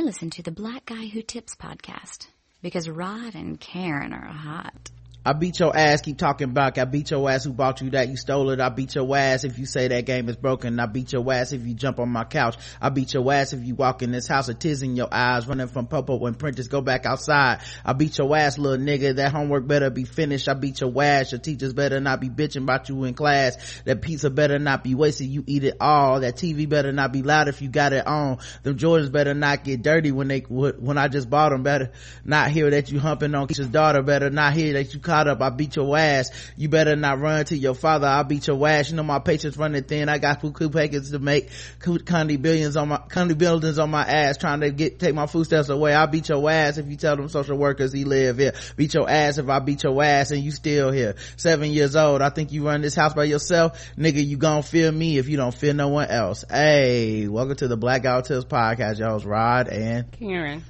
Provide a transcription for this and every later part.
I listen to the Black Guy Who Tips podcast because Rod and Karen are hot. I beat your ass, keep talking back. I beat your ass, who bought you that? You stole it. I beat your ass if you say that game is broken. I beat your ass if you jump on my couch. I beat your ass if you walk in this house, a tears in your eyes, running from Popo when printers go back outside. I beat your ass, little nigga. That homework better be finished. I beat your ass. Your teachers better not be bitching about you in class. That pizza better not be wasted. You eat it all. That TV better not be loud if you got it on. Them Jordans better not get dirty when I just bought them. Better not hear that you humping on Keisha's daughter. Better not hear that you caught up. I beat your ass. You better not run to your father. I'll beat your ass. You know my patience running thin. I got food packets to make condy buildings on my ass, trying to take my footsteps away. I'll beat your ass if you tell them social workers he live here. Beat your ass if I beat your ass and you still here. 7 years old. I think you run this house by yourself. Nigga, you gon' fear me if you don't fear no one else. Hey, welcome to the Black Guy Who Tips podcast. Y'all, it's Rod and Karen.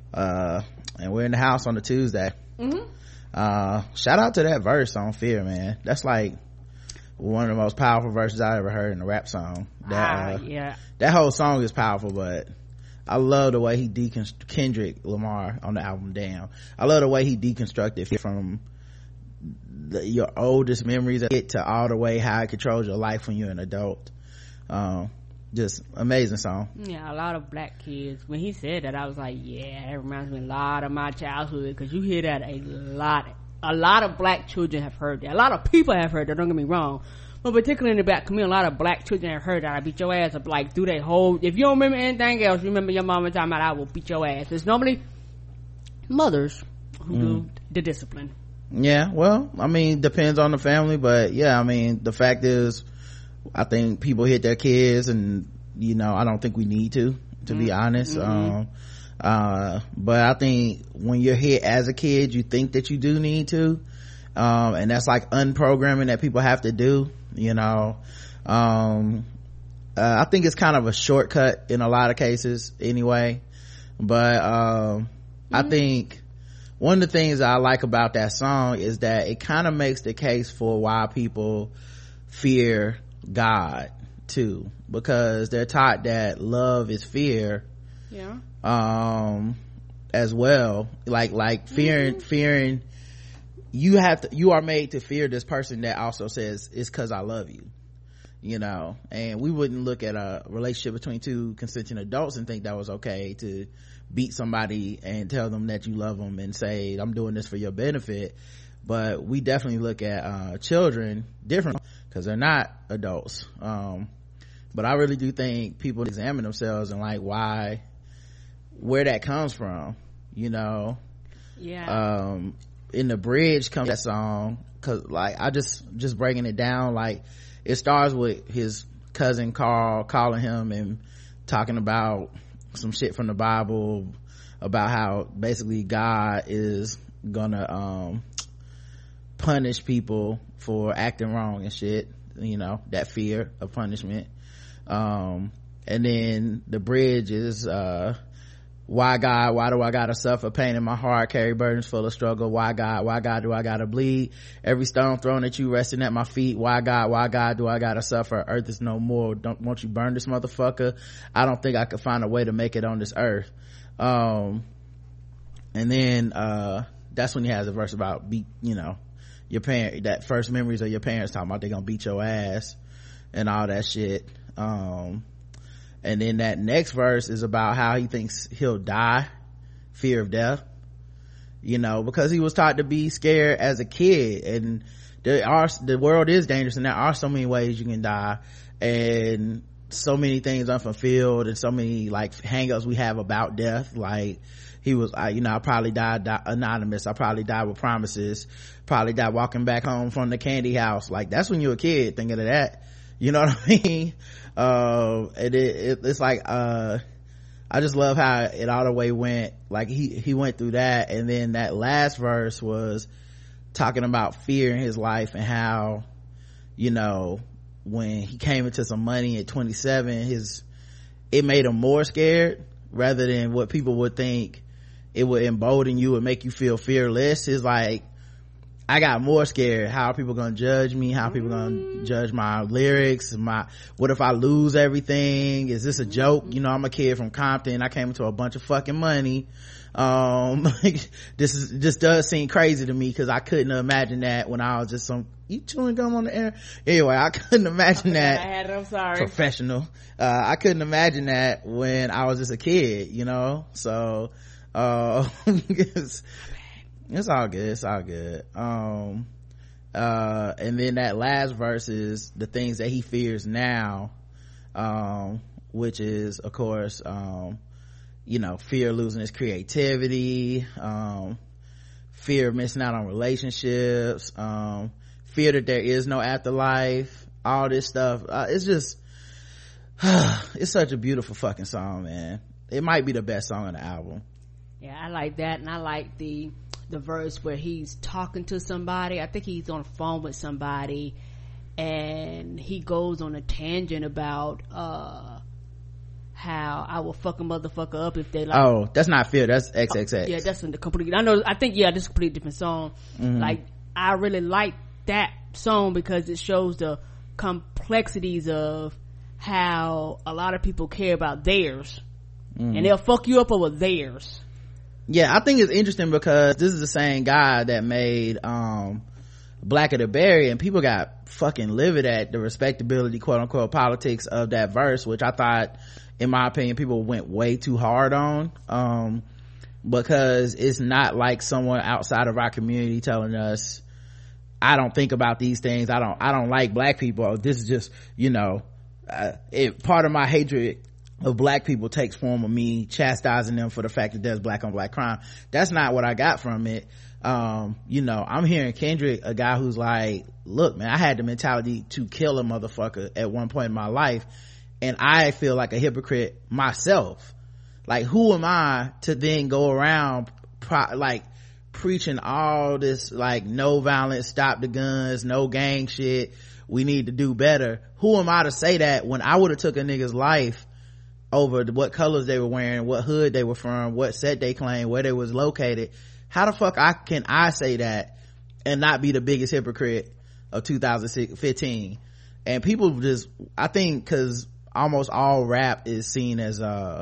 And we're in the house on a Tuesday. Shout out to that verse on Fear, man. That's like one of the most powerful verses I ever heard in a rap song. That whole song is powerful, but I love the way he Kendrick Lamar on the album Damn. I love the way he deconstructed from your oldest memories to all the way how it controls your life when you're an adult. Just amazing song. Yeah, a lot of black kids, when he said that, I was like, yeah, it reminds me a lot of my childhood, because you hear that a lot of black children have heard that. A lot of people have heard that, don't get me wrong, but particularly in the black community, a lot of black children have heard that. I beat your ass up, like, through that whole, if you don't remember anything else, remember your mama talking about I will beat your ass. It's normally mothers who do the discipline. Yeah, well, I mean, depends on the family, but yeah, I mean, the fact is, I think people hit their kids, and you know, I don't think we need to be honest. But I think when you're hit as a kid, you think that you do need to, and that's like unprogramming that people have to do, you know. I think it's kind of a shortcut in a lot of cases anyway, but I think one of the things I like about that song is that it kind of makes the case for why people fear God too, because they're taught that love is fear as well, like fearing you are made to fear this person that also says it's because I love you, you know. And we wouldn't look at a relationship between two consenting adults and think that was okay to beat somebody and tell them that you love them and say I'm doing this for your benefit. But we definitely look at children differently because they're not adults. But I really do think people examine themselves and like where that comes from, you know. In the bridge comes that song, cause like I just breaking it down, like it starts with his cousin Carl calling him and talking about some shit from the Bible about how basically God is gonna punish people for acting wrong and shit, you know, that fear of punishment. And then the bridge is why God, why do I gotta suffer pain in my heart, carry burdens full of struggle? Why God do I gotta bleed? Every stone thrown at you resting at my feet. Why God do I gotta suffer? Earth is no more. Won't you burn this motherfucker? I don't think I could find a way to make it on this earth. And then that's when he has a verse about you know, your parent, that first memories of your parents talking about they gonna beat your ass and all that shit. And then that next verse is about how he thinks he'll die, fear of death, you know, because he was taught to be scared as a kid. And the world is dangerous, and there are so many ways you can die, and so many things unfulfilled, and so many like hang-ups we have about death. Like he was, you know, I probably died anonymous, I probably died with promises, probably died walking back home from the candy house. Like that's when you're a kid thinking of that, you know what I mean? And it's like I just love how it all the way went, like he went through that. And then that last verse was talking about fear in his life and how, you know, when he came into some money at 27, it made him more scared rather than what people would think it would embolden you and make you feel fearless. Is like, I got more scared. How are people gonna judge me? How are people gonna judge my lyrics? What if I lose everything? Is this a joke? You know, I'm a kid from Compton. I came into a bunch of fucking money. This does seem crazy to me, because I couldn't imagine that when I was just you chewing gum on the air? Anyway, I couldn't imagine that. I had it, I'm sorry. Professional. I couldn't imagine that when I was just a kid, you know? So, it's all good. And then that last verse is the things that he fears now, which is, of course, you know, fear of losing his creativity, fear of missing out on relationships, fear that there is no afterlife, all this stuff. It's just, it's such a beautiful fucking song, man. It might be the best song on the album. Yeah, I like that, and I like the verse where he's talking to somebody. I think he's on the phone with somebody, and he goes on a tangent about how I will fuck a motherfucker up if they like. Oh, that's not Fear, that's XXX. Yeah, that's in the complete, I think this is a completely different song. Like, I really like that song because it shows the complexities of how a lot of people care about theirs, and they'll fuck you up over theirs. Yeah, I think it's interesting because this is the same guy that made Blacker the Berry, and people got fucking livid at the respectability, quote unquote, politics of that verse, which I thought, in my opinion, people went way too hard on, because it's not like someone outside of our community telling us, I don't think about these things, I don't like black people, this is just, you know, part of my hatred of black people takes form of me chastising them for the fact that there's black on black crime. That's not what I got from it. You know, I'm hearing Kendrick, a guy who's like, look, man, I had the mentality to kill a motherfucker at one point in my life, and I feel like a hypocrite myself. Like, who am I to then go around preaching all this, like, no violence, stop the guns, no gang shit, we need to do better? Who am I to say that when I would have took a nigga's life over what colors they were wearing, what hood they were from, what set they claimed, where they was located? How the fuck can I say that and not be the biggest hypocrite of 2015? And people just, I think, because almost all rap is seen as I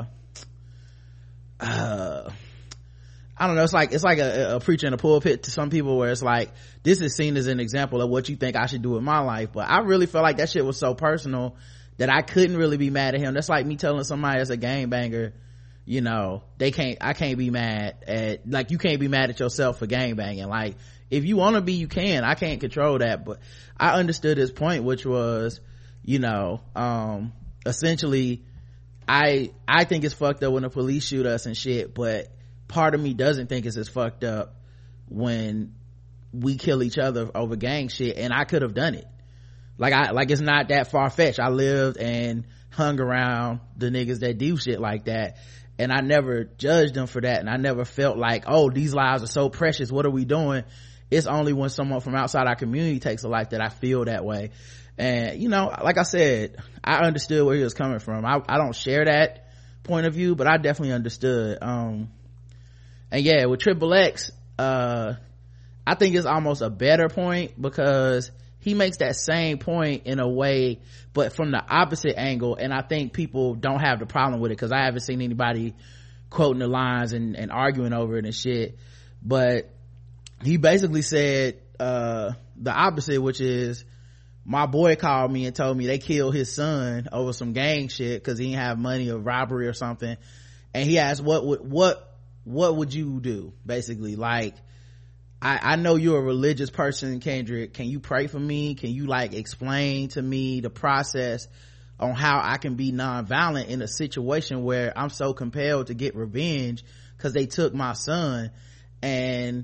don't know, it's like a preacher in a pulpit to some people, where it's like, this is seen as an example of what you think I should do in my life. But I really felt like that shit was so personal that I couldn't really be mad at him. That's like me telling somebody that's a gangbanger, you know, I can't be mad at, like, you can't be mad at yourself for gangbanging. Like, if you want to be, you can. I can't control that. But I understood his point, which was, you know, essentially, I think it's fucked up when the police shoot us and shit, but part of me doesn't think it's as fucked up when we kill each other over gang shit, and I could have done it. Like it's not that far-fetched. I lived and hung around the niggas that do shit like that, and I never judged them for that, and I never felt like, oh, these lives are so precious, what are we doing? It's only when someone from outside our community takes a life that I feel that way. And, you know, like I said, I understood where he was coming from. I don't share that point of view, but I definitely understood. And yeah, with Triple X, I think it's almost a better point, because he makes that same point in a way, but from the opposite angle, and I think people don't have the problem with it, because I haven't seen anybody quoting the lines and arguing over it and shit. But he basically said the opposite, which is, my boy called me and told me they killed his son over some gang shit because he didn't have money or robbery or something, and he asked, what would you do? Basically, like, I know you're a religious person, Kendrick, can you pray for me? Can you, like, explain to me the process on how I can be nonviolent in a situation where I'm so compelled to get revenge because they took my son? And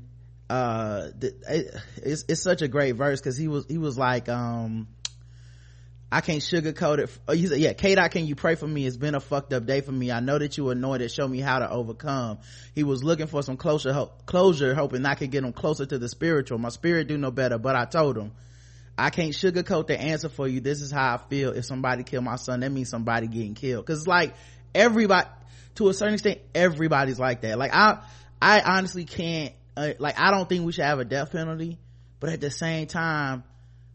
it's such a great verse, because he was like, I can't sugarcoat it. He said, yeah, K-Dot, can you pray for me? It's been a fucked up day for me. I know that you anointed, show me how to overcome. He was looking for some closure, hoping I could get him closer to the spiritual. My spirit do no better, but I told him, I can't sugarcoat the answer for you. This is how I feel. If somebody killed my son, that means somebody getting killed. Because, like, everybody, to a certain extent, everybody's like that. Like, I honestly can't, like, I don't think we should have a death penalty, but at the same time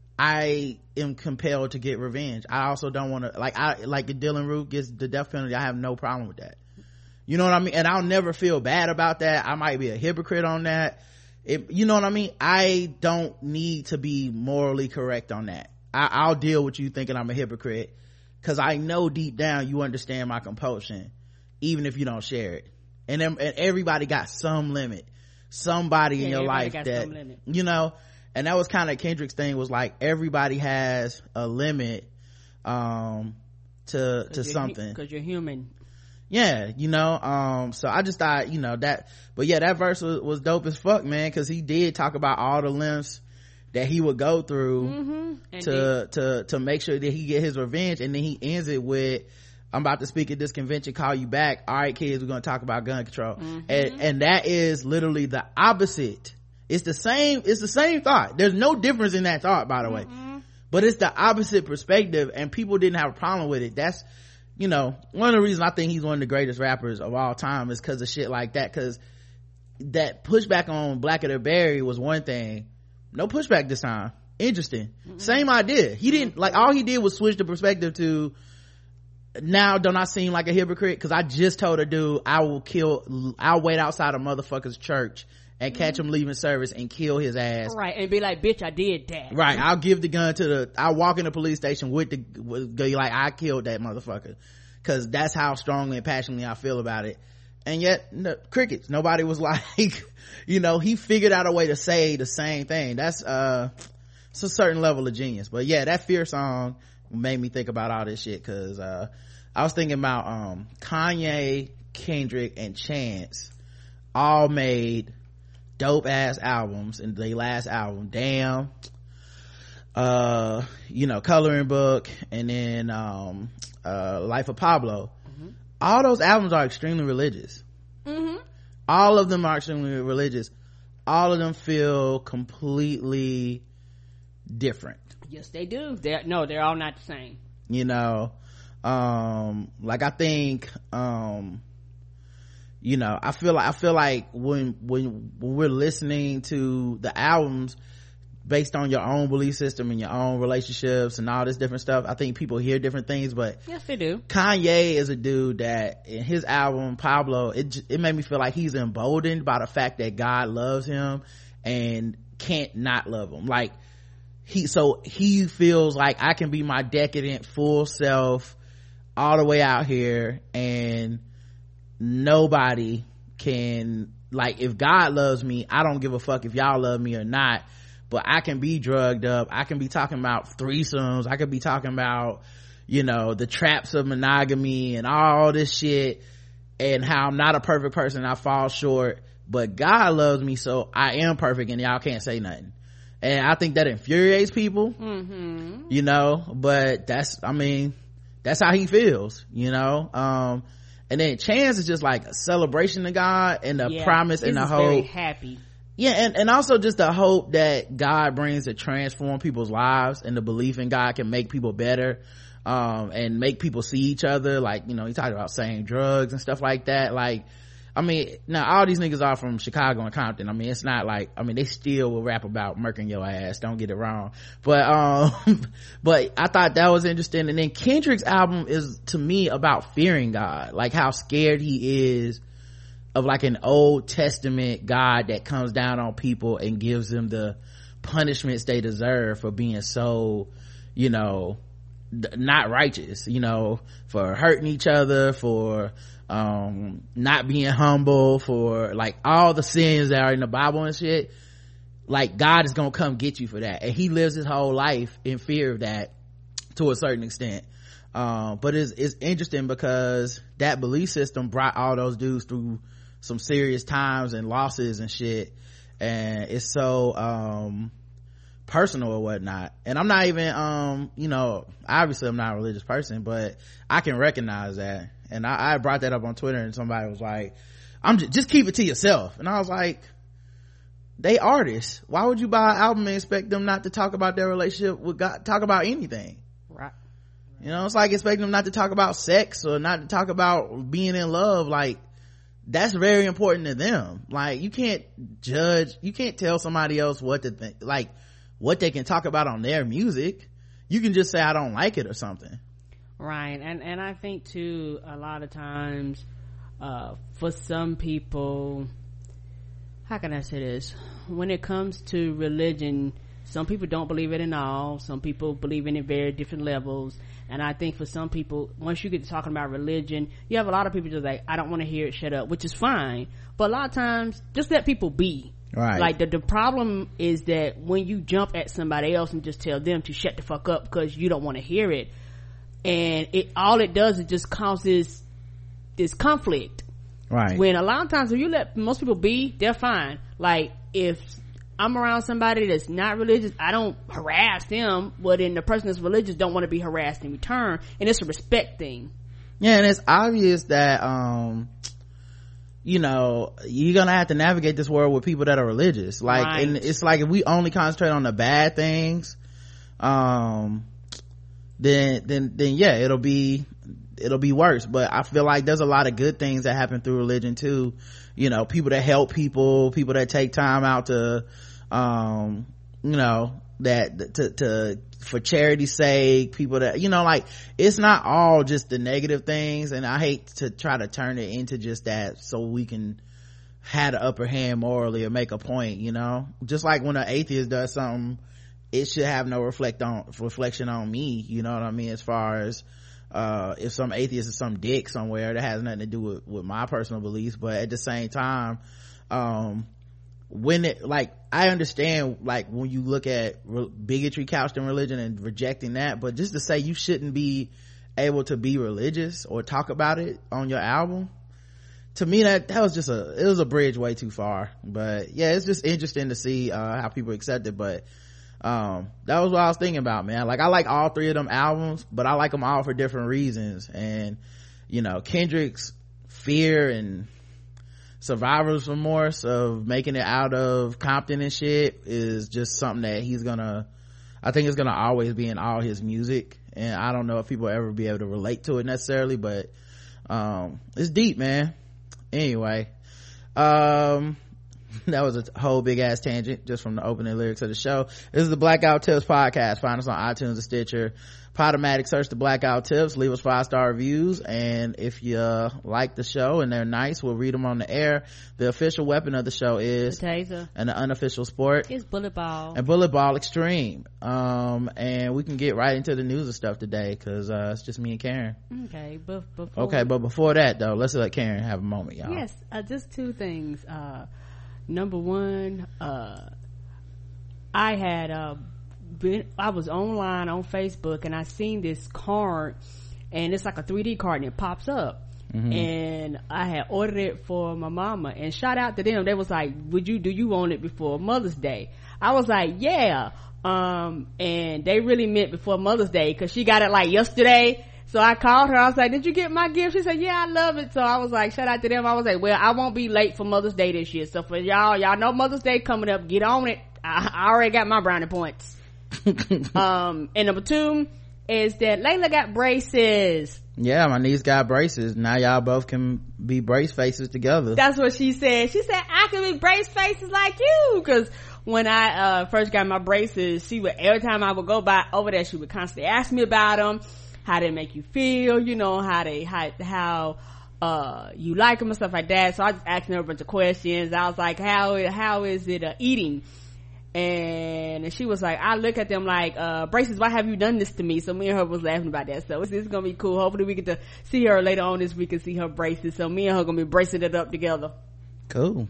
I am compelled to get revenge. I also don't want to, like if Dylan Root gets the death penalty, I have no problem with that. You know what I mean? And I'll never feel bad about that. I might be a hypocrite on that. You know what I mean? I don't need to be morally correct on that. I'll deal with you thinking I'm a hypocrite, because I know deep down you understand my compulsion, even if you don't share it. And everybody got some limit, somebody in your life that, you know. And that was kind of Kendrick's thing, was like everybody has a limit to something, because you're human. Yeah, you know. So I just thought, you know, that, but yeah, that verse was dope as fuck, man, because he did talk about all the lengths that he would go through to make sure that he get his revenge. And then he ends it with, I'm about to speak at this convention, call you back. All right, kids, we're going to talk about gun control. And that is literally the opposite. It's the same thought. There's no difference in that thought, by the way, but it's the opposite perspective, and people didn't have a problem with it. That's, you know, one of the reasons I think he's one of the greatest rappers of all time is because of shit like that. Because that pushback on Blacker Than Berry was one thing. No pushback this time. Interesting. Same idea. He didn't, like, all he did was switch the perspective to, now don't I seem like a hypocrite? Because I just told a dude I'll wait outside a motherfucker's church and catch him leaving service and kill his ass. Right, and be like, bitch, I did that. Right, I'll give the gun to I'll walk in the police station with like, I killed that motherfucker. Because that's how strongly and passionately I feel about it. And yet, crickets. Nobody was like, you know, he figured out a way to say the same thing. That's it's a certain level of genius. But yeah, that Fear song made me think about all this shit, because I was thinking about Kanye, Kendrick, and Chance all made dope ass albums, and their last album, Damn, you know, Coloring Book, and then Life of Pablo. All those albums are extremely religious. All of them are extremely religious. All of them feel completely different. Yes, they do. They're all not the same, you know. Like, I think you know, I feel like when we're listening to the albums based on your own belief system and your own relationships and all this different stuff, I think people hear different things. But yes, they do. Kanye is a dude that in his album Pablo, it made me feel like he's emboldened by the fact that God loves him and can't not love him. Like, he feels like, I can be my decadent full self all the way out here, and nobody can, like, if God loves me, I don't give a fuck if y'all love me or not. But I can be drugged up, I can be talking about threesomes, I could be talking about, you know, the traps of monogamy and all this shit, and how I'm not a perfect person, I fall short, but God loves me, so I am perfect, and y'all can't say nothing. And I think that infuriates people, you know, but that's how he feels, you know. And then Chance is just like a celebration to God, and the promise and the hope. Very happy. Yeah, and also just the hope that God brings to transform people's lives, and the belief in God can make people better, and make people see each other. Like, you know, he talked about saying drugs and stuff like that. Like, I mean, now all these niggas are from Chicago and Compton. I mean, it's not like, I mean, they still will rap about murking your ass, don't get it wrong. But but I thought that was interesting. And then Kendrick's album is, to me, about fearing God, like how scared he is of like an Old Testament God that comes down on people and gives them the punishments they deserve for being so, you know, not righteous, you know, for hurting each other, for not being humble, for like all the sins that are in the Bible and shit. Like, God is gonna come get you for that, and he lives his whole life in fear of that to a certain extent. But it's interesting because that belief system brought all those dudes through some serious times and losses and shit, and it's so personal or whatnot. And I'm not even you know, obviously I'm not a religious person, but I can recognize that. And I brought that up on Twitter, and somebody was like, I'm just keep it to yourself. And I was like, they artists, why would you buy an album and expect them not to talk about their relationship with God, talk about anything? Right. You know, it's like expecting them not to talk about sex or not to talk about being in love. Like, that's very important to them. Like, you can't tell somebody else what to think, like what they can talk about on their music. You can just say, I don't like it or something. Right. And I think too, a lot of times, for some people, how can I say this? When it comes to religion, some people don't believe it at all. Some people believe in it very different levels. And I think for some people, once you get to talking about religion, you have a lot of people just like, I don't want to hear it, shut up, which is fine. But a lot of times, just let people be. Right. Like, the problem is that when you jump at somebody else and just tell them to shut the fuck up because you don't want to hear it, and all it does is just causes this conflict. Right. When a lot of times, if you let most people be, they're fine. Like, if I'm around somebody that's not religious, I don't harass them, but then the person that's religious don't want to be harassed in return, and it's a respect thing. Yeah, and it's obvious that you know, you're gonna have to navigate this world with people that are religious. Like, right. And it's like, if we only concentrate on the bad things, then yeah, it'll be worse. But I feel like there's a lot of good things that happen through religion too. You know, people that help people that take time out to you know, that for charity's sake, people that, you know, like, it's not all just the negative things, and I hate to try to turn it into just that so we can have the upper hand morally or make a point, you know. Just like when an atheist does something, it should have no reflection on me, you know what I mean, as far as if some atheist is some dick somewhere, that has nothing to do with my personal beliefs. But at the same time, when it, like, I understand, like, when you look at bigotry couched in religion and rejecting that, but just to say you shouldn't be able to be religious or talk about it on your album, to me that was just it was a bridge way too far. But yeah, it's just interesting to see how people accept it. But that was what I was thinking about, man. Like, I like all three of them albums, but I like them all for different reasons. And, you know, Kendrick's fear and survivor's remorse of making it out of Compton and shit is just something that I think it's gonna always be in all his music. And I don't know if people will ever be able to relate to it necessarily, but it's deep, man. Anyway, that was a whole big ass tangent just from the opening lyrics of the show. This is the Blackout Tips podcast. Find us on iTunes and Stitcher, Podomatic. Search the Blackout Tips, leave us 5-star reviews, and if you like the show and they're nice, we'll read them on the air. The official weapon of the show is the taser, and the unofficial sport is bullet ball and bullet ball extreme. And we can get right into the news and stuff today, because it's just me and Karen. Okay, but before that though, let's let Karen have a moment, y'all. Yes, just two things. Number one, I was online on Facebook, and I seen this card, and it's like a 3D card, and it pops up. Mm-hmm. And I had ordered it for my mama, and shout out to them. They was like, do you want it before Mother's Day? I was like, yeah. And they really meant before Mother's Day, because she got it like yesterday. So I called her. I was like, did you get my gift? She said, yeah, I love it. So I was like, shout out to them. I was like, well, I won't be late for Mother's Day this year. So for y'all know Mother's Day coming up. Get on it. I already got my brownie points. And number two is that Layla got braces. Yeah, my niece got braces. Now y'all both can be brace faces together. That's what she said. She said, I can be brace faces like you. Because when I first got my braces, she would, every time I would go by over there, she would constantly ask me about them, how they make you feel, you know, how you like them and stuff like that. So I just asked her a bunch of questions. I was like, how is it eating? And she was like, I look at them like, braces, why have you done this to me? So me and her was laughing about that. So this is gonna be cool. Hopefully we get to see her later on this week and see her braces. So me and her gonna be bracing it up together. Cool.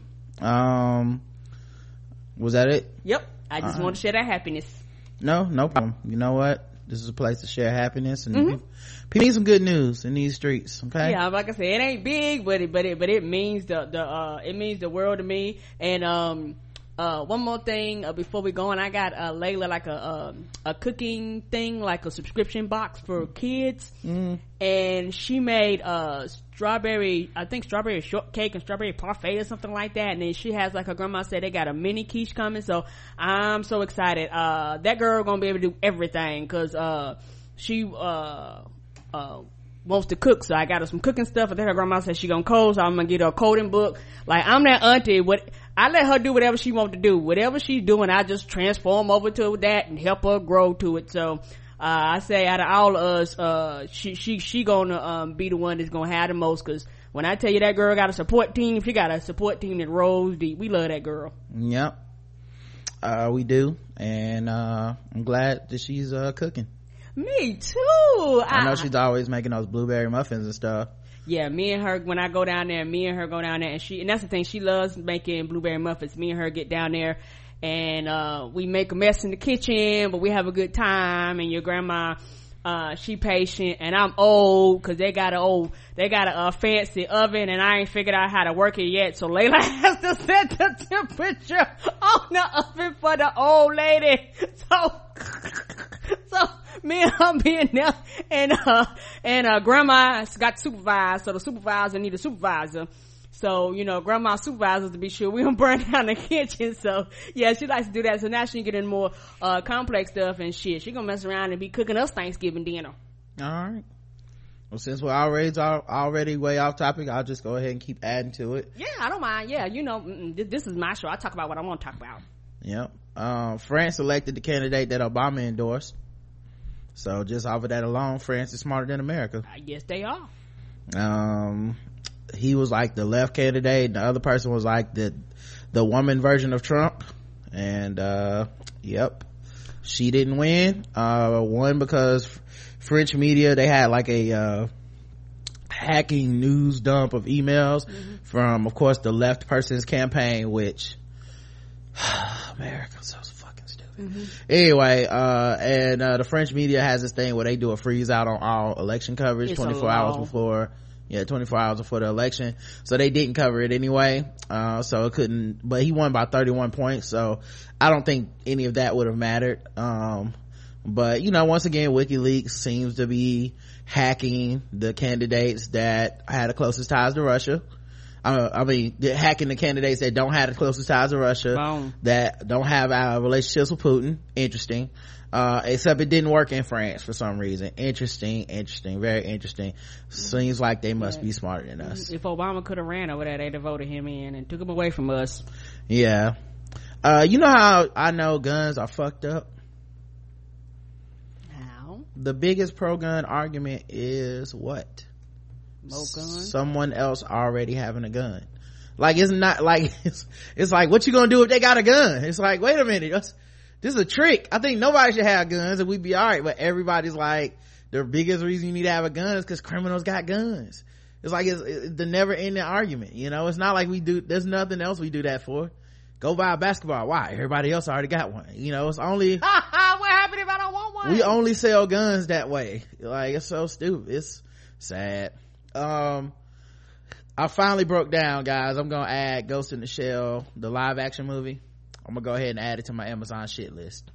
Was that it? Yep. I just want to share that happiness. No problem. You know what? This is a place to share happiness, and people need some good news in these streets. Okay. Yeah, like I said, it ain't big, but it means it means the world to me. And one more thing before we go on, I got Layla like a cooking thing, like a subscription box for kids, and she made strawberry shortcake and strawberry parfait or something like that. And then she has, like her grandma said, they got a mini quiche coming, so I'm so excited. That girl gonna be able to do everything, because she wants to cook, so I got her some cooking stuff. I think her grandma said she gonna code, so I'm gonna get her a coding book. Like, I'm that auntie, I let her do whatever she want to do. Whatever she's doing, I just transform over to that and help her grow to it. So I say out of all of us, she gonna be the one that's gonna have the most, because when I tell you that girl got a support team, she got a support team that rolls deep. We love that girl. Yep. We do, and I'm glad that she's cooking. Me too. I know she's always making those blueberry muffins and stuff. Yeah, me and her, when I go down there, and that's the thing, she loves making blueberry muffins. Me and her get down there and we make a mess in the kitchen, but we have a good time. And your grandma, she patient, and I'm old, cause they got a fancy oven, and I ain't figured out how to work it yet, so Layla has to set the temperature on the oven for the old lady. So me and her being there, and grandma's got supervised, so the supervisor need a supervisor. So, grandma's supervisors to be sure we don't burn down the kitchen. So yeah, she likes to do that. So now she getting more complex stuff and shit. She gonna mess around and be cooking us Thanksgiving dinner. All right. Well, since we're already way off topic, I'll just go ahead and keep adding to it. Yeah, I don't mind. Yeah, this is my show. I talk about what I want to talk about. Yep. France elected the candidate that Obama endorsed. So just off of that alone, France is smarter than America. I guess they are. He was like the left candidate, and the other person was like the woman version of Trump. And yep, she didn't win. One, because French media, they had like a hacking news dump of emails from, of course, the left person's campaign, which America's so fucking stupid. Anyway, and the French media has this thing where they do a freeze out on all election coverage 24 hours before. Yeah, 24 hours before the election. So they didn't cover it anyway. So it couldn't, but he won by 31 points. So I don't think any of that would have mattered. But once again, WikiLeaks seems to be hacking the candidates that had the closest ties to Russia. Hacking the candidates that don't have the closest ties to Russia. Boom. That don't have relationships with Putin. Interesting. Except it didn't work in France for some reason. Interesting, very interesting. Seems like they must be smarter than us. If Obama could have ran over there, they'd have voted him in and took him away from us. Yeah. You know how I know guns are fucked up? How? The biggest pro-gun argument is what? More guns? Someone else already having a gun. Like, it's not like, it's like, what you gonna do if they got a gun? It's like, wait a minute, this is a trick. I think nobody should have guns and we'd be all right. But everybody's like, the biggest reason you need to have a gun is because criminals got guns. It's like it's the never ending argument. It's not like there's nothing else we do that for. Go buy a basketball. Why? Everybody else already got one. It's only what happened if I don't want one? We only sell guns that way. Like, it's so stupid. It's sad. I finally broke down, guys. I'm gonna add Ghost in the Shell, the live action movie. I'm gonna go ahead and add it to my Amazon shit list.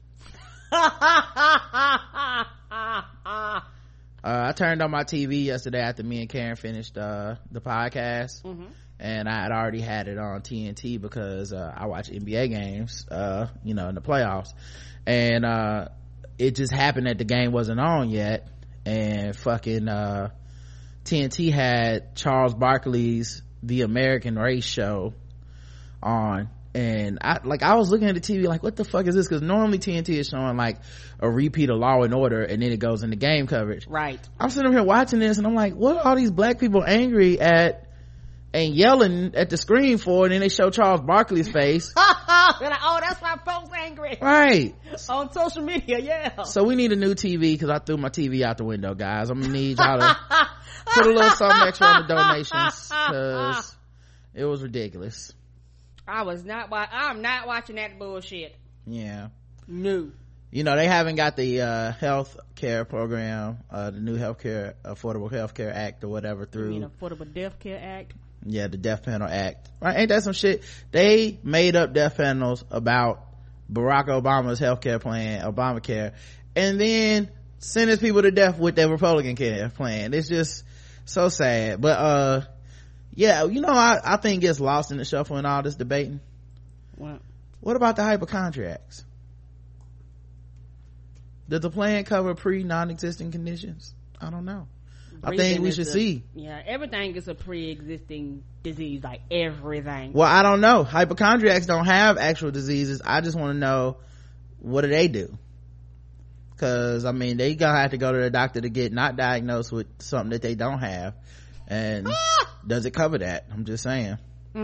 I turned on my TV yesterday after me and Karen finished the podcast, and I had already had it on TNT because I watch NBA games in the playoffs, and it just happened that the game wasn't on yet, and fucking TNT had Charles Barkley's The American Race show on. And I was looking at the TV like, what the fuck is this? Because normally TNT is showing like a repeat of Law and Order, and then it goes into game coverage. Right. I'm sitting here watching this, and I'm like, what are all these black people angry at and yelling at the screen for? And then they show Charles Barkley's face. Like, oh, that's why folks angry. Right. On social media, yeah. So we need a new TV because I threw my TV out the window, guys. I'm gonna need y'all to put a little something extra on the donations because it was ridiculous. I'm not watching that bullshit. Yeah. No. They haven't got the health care program, the new Affordable Health Care Act or whatever through. You mean Affordable Death Care Act? Yeah, the Death Panel Act. Right? Ain't that some shit? They made up death panels about Barack Obama's healthcare plan, Obamacare, and then sentence people to death with their Republican care plan. It's just so sad. But yeah, I think gets lost in the shuffle in all this debating. What about the hypochondriacs? Does the plan cover non-existing conditions? I don't know. I think we should see. Yeah, everything is a pre-existing disease, like everything. Well, I don't know. Hypochondriacs don't have actual diseases. I just want to know, what do they do? Because I mean, they gonna have to go to the doctor to get not diagnosed with something that they don't have. And does it cover that? I'm just saying.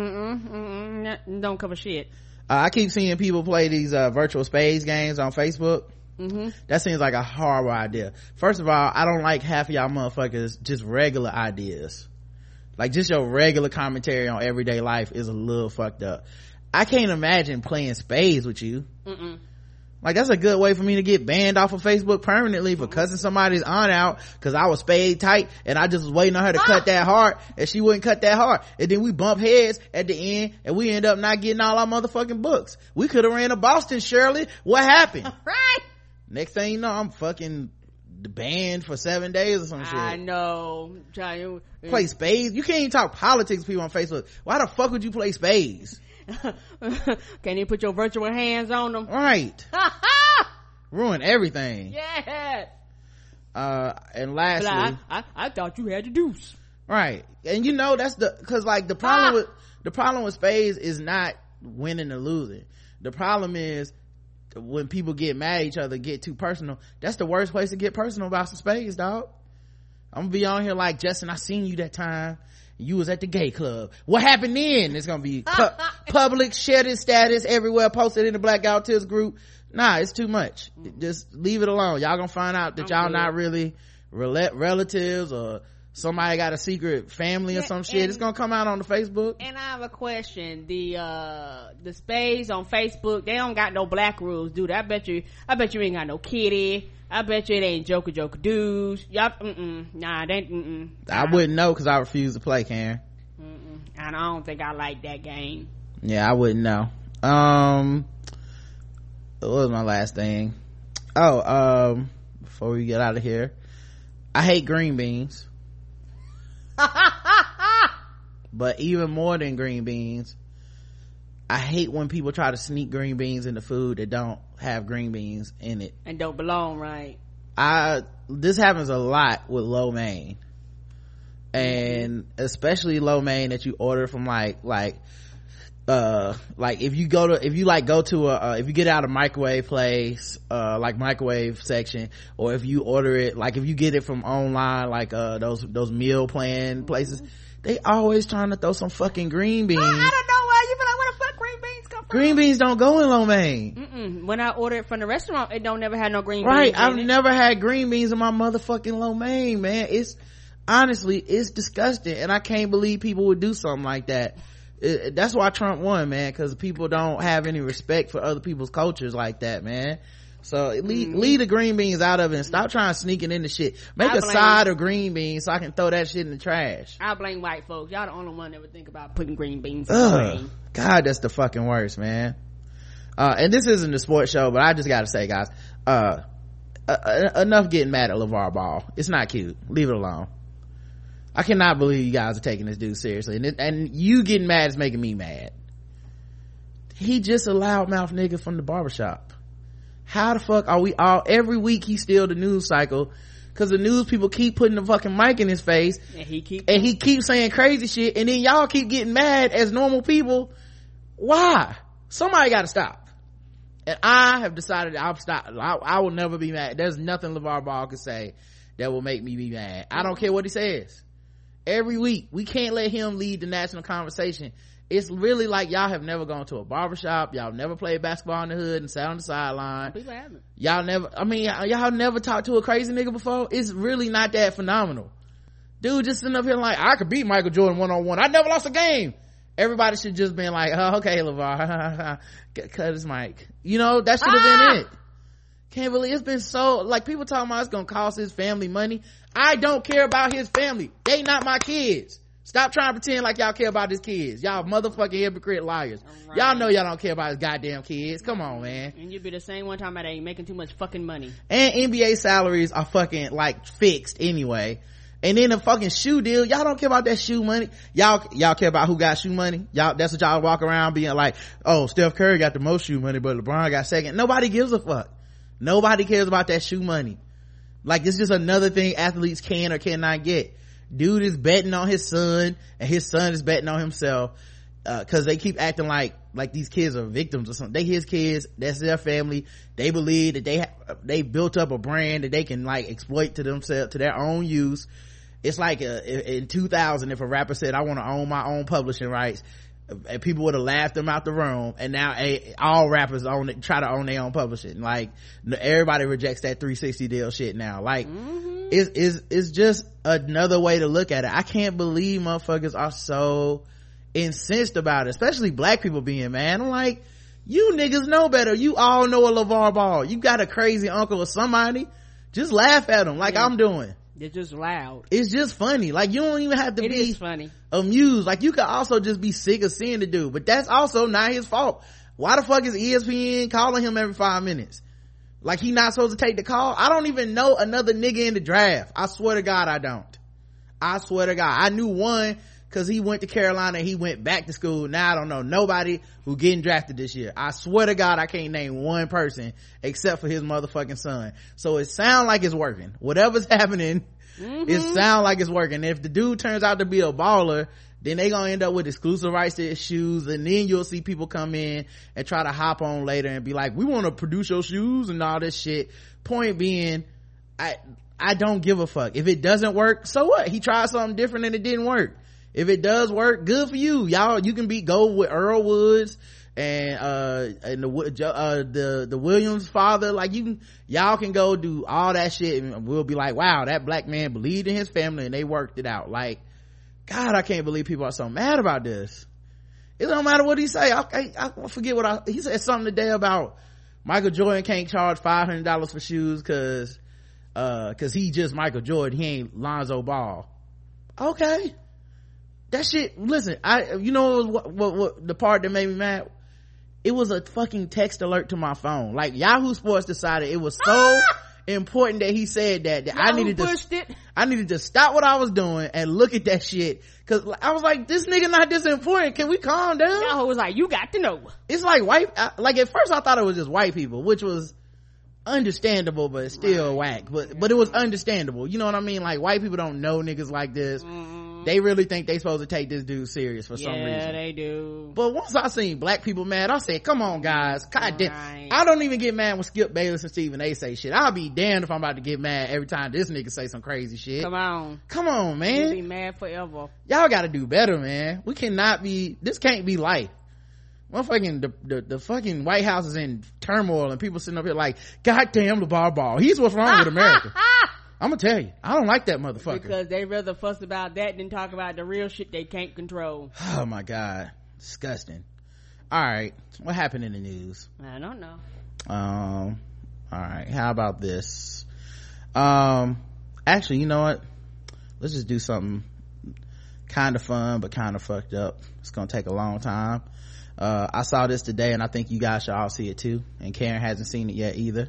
Don't cover shit. I keep seeing people play these virtual spades games on Facebook. That seems like a horrible idea. First of all, I don't like half of y'all motherfuckers just regular ideas. Like just your regular commentary on everyday life is a little fucked up. I can't imagine playing spades with you. Like that's a good way for me to get banned off of Facebook permanently for cussing somebody's aunt out because I was spade tight and I just was waiting on her to cut that hard and she wouldn't cut that hard, and then we bump heads at the end and we end up not getting all our motherfucking books. We could have ran to Boston, Shirley. What happened? Right. Next thing you know, I'm fucking banned for 7 days or some shit. I know. Play spades? You can't even talk politics with people on Facebook. Why the fuck would you play spades? Can you put your virtual hands on them? Right. Ruin everything. Yes. And lastly, I thought you had the deuce. Right. And you know that's because like the problem with spades is not winning or losing. The problem is when people get mad at each other, get too personal. That's the worst place to get personal about some spades, dog. I'm gonna be on here like, Justin, I seen you that time you was at the gay club. What happened then? It's gonna be public, shared his status everywhere, posted in the Blackout Tips group. Nah, it's too much. Just leave it alone. Y'all gonna find out that y'all not really relatives, or somebody got a secret family or some shit. It's gonna come out on the Facebook. And I have a question. The spades on Facebook, they don't got no black rules, do they? I bet you ain't got no kitty. I bet you it ain't Joker dudes. Y'all, nah, they, I wouldn't know because I refuse to play, Karen. And I don't think I like that game. Yeah, I wouldn't know. What was my last thing? Before we get out of here, I hate green beans. But even more than green beans, I hate when people try to sneak green beans into food that don't have green beans in it and don't belong. Right. This happens a lot with lo mein, and especially lo mein that you order from like if you go to if you get out a microwave place, like microwave section, or if you order it, like if you get it from online, like those meal plan places, they always trying to throw some fucking green beans. I don't know why you be like, where the fuck green beans come from? Green beans don't go in lo mein. When I order it from the restaurant, it don't never have no green beans. Right, I've never had green beans in my motherfucking lo mein, man. It's disgusting, and I can't believe people would do something like that. That's why Trump won, man, because people don't have any respect for other people's cultures like that, man. So leave the green beans out of it and stop trying to sneak it into shit. Make a side of green beans so I can throw that shit in the trash. I blame white folks. Y'all the only one that would think about putting green beans in the train. God, that's the fucking worst, man. And this isn't a sports show, but I just gotta say, guys, enough getting mad at LeVar Ball. It's not cute. Leave it alone. I cannot believe you guys are taking this dude seriously, and you getting mad is making me mad. He just a loudmouth nigga from the barbershop. How the fuck are we all every week he steal the news cycle because the news people keep putting the fucking mic in his face and he keeps saying crazy shit, and then y'all keep getting mad as normal people. Why? Somebody gotta stop. And I have decided I'll stop. I will never be mad. There's nothing LeVar Ball could say that will make me be mad. I don't care what he says. Every week we can't let him lead the national conversation. It's really like y'all have never gone to a barbershop, y'all never played basketball in the hood and sat on the sideline. People haven't. Y'all never talked to a crazy nigga before. It's really not that phenomenal. Dude just sitting up here like, I could beat Michael Jordan 1-on-1. I never lost a game. Everybody should just been like, oh, okay, LeVar, cut his mic. You know, that should have been it. Can't believe it's been so, like, people talking about it's gonna cost his family money. I don't care about his family. They not my kids. Stop trying to pretend like y'all care about his kids. Y'all motherfucking hypocrite liars. Right. Y'all know y'all don't care about his goddamn kids. Come on, man. And you be the same one time that ain't making too much fucking money. And NBA salaries are fucking like fixed anyway. And then the fucking shoe deal, y'all don't care about that shoe money. Y'all care about who got shoe money. Y'all, that's what y'all walk around being like, oh, Steph Curry got the most shoe money, but LeBron got second. Nobody gives a fuck. Nobody cares about that shoe money. Like, it's just another thing athletes can or cannot get. Dude is betting on his son, and his son is betting on himself, cause they keep acting like these kids are victims or something. They his kids, that's their family. They believe that they built up a brand that they can like exploit to themselves, to their own use. It's like in 2000, if a rapper said, I want to own my own publishing rights, and people would have laughed them out the room, and now all rappers try to own their own publishing. Like, everybody rejects that 360 deal shit now. Like, it's just another way to look at it. I can't believe motherfuckers are so incensed about it, especially black people being mad. I'm like, you niggas know better. You all know a LeVar Ball. You got a crazy uncle or somebody, just laugh at them like I'm doing. They're just loud. It's just funny. Like, you don't even have to be funny, amused. Like, you could also just be sick of seeing the dude, but that's also not his fault. Why the fuck is ESPN calling him every 5 minutes? Like, he not supposed to take the call? I don't even know another nigga in the draft. I swear to God I don't. I swear to God. I knew one because he went to Carolina and he went back to school. Now I don't know nobody who getting drafted this year. I swear to God I can't name one person except for his motherfucking son. So it sound like it's working. Whatever's happening, it sound like it's working. If the dude turns out to be a baller, then they gonna end up with exclusive rights to his shoes, and then you'll see people come in and try to hop on later and be like, we want to produce your shoes and all this shit. Point being, I don't give a fuck. If it doesn't work, so what? He tried something different and it didn't work. If it does work, good for you. Y'all, you can go with Earl Woods and the Williams father. Like, y'all can go do all that shit and we'll be like, wow, that black man believed in his family and they worked it out. Like, God, I can't believe people are so mad about this. It don't matter what he say. I forget he said something today about Michael Jordan can't charge $500 for shoes cause he just Michael Jordan. He ain't Lonzo Ball. Okay. That shit, listen, you know what the part that made me mad? It was a fucking text alert to my phone. Like, Yahoo Sports decided it was so important that he said that I needed to stop what I was doing and look at that shit, cause I was like, this nigga not this important. Can we calm down? Yahoo was like, you got to know. It's like like at first I thought it was just white people, which was understandable, but it's still whack. But it was understandable. You know what I mean? Like, white people don't know niggas like this. They really think they supposed to take this dude serious for some reason. Yeah, they do. But once I seen black people mad, I said, come on guys, God damn. I don't even get mad when Skip Bayless and Stephen A say shit. I'll be damned if I'm about to get mad every time this nigga say some crazy shit. Come on, man. You'll be mad forever. Y'all gotta do better, man. This can't be life. Motherfucking the fucking White House is in turmoil and people sitting up here like, God damn LeVar Ball, he's what's wrong with America. I'm gonna tell you, I don't like that motherfucker. Because they rather fuss about that than talk about the real shit they can't control. Oh my God, disgusting. All right, what happened in the news? I don't know. All right, how about this? Actually, you know what? Let's just do something kind of fun but kind of fucked up. It's gonna take a long time. I saw this today and I think you guys should all see it too, and Karen hasn't seen it yet either.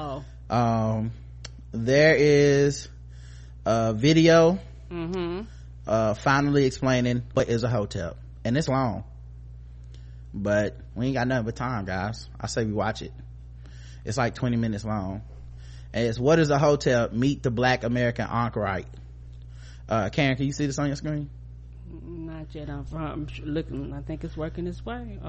There is a video finally explaining what is a hotep, and it's long, but we ain't got nothing but time, guys. I say we watch it. It's like 20 minutes long, and it's what is a hotep, meet the black American anchorite. Karen, can you see this on your screen? Not yet. I'm looking. I think it's working this way.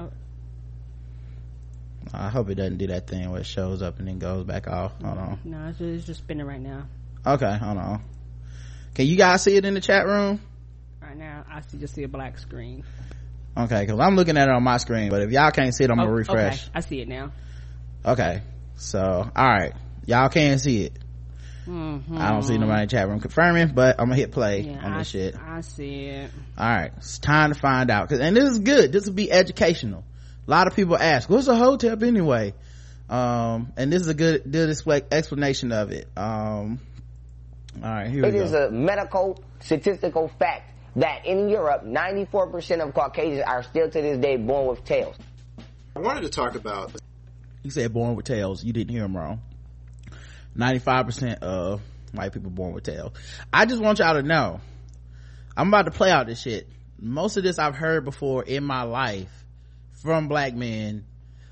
I hope it doesn't do that thing where it shows up and then goes back off. Hold on. No, it's just spinning right now. Okay, hold on. Can you guys see it in the chat room? Right now, I just see a black screen. Okay, because I'm looking at it on my screen, but if y'all can't see it, I'm gonna refresh. Okay, I see it now. Okay, so alright, y'all can see it. I don't see nobody in the chat room confirming, but I'm gonna hit play on this shit. I see it. Alright, it's time to find out, and this is good. This will be educational. A lot of people ask, what's a hotep anyway? And this is a good explanation of it. All right, here we go. It is a medical statistical fact that in Europe, 94% of Caucasians are still to this day born with tails. I wanted to talk about... He said born with tails. You didn't hear him wrong. 95% of white people born with tails. I just want y'all to know, I'm about to play out this shit. Most of this I've heard before in my life from black men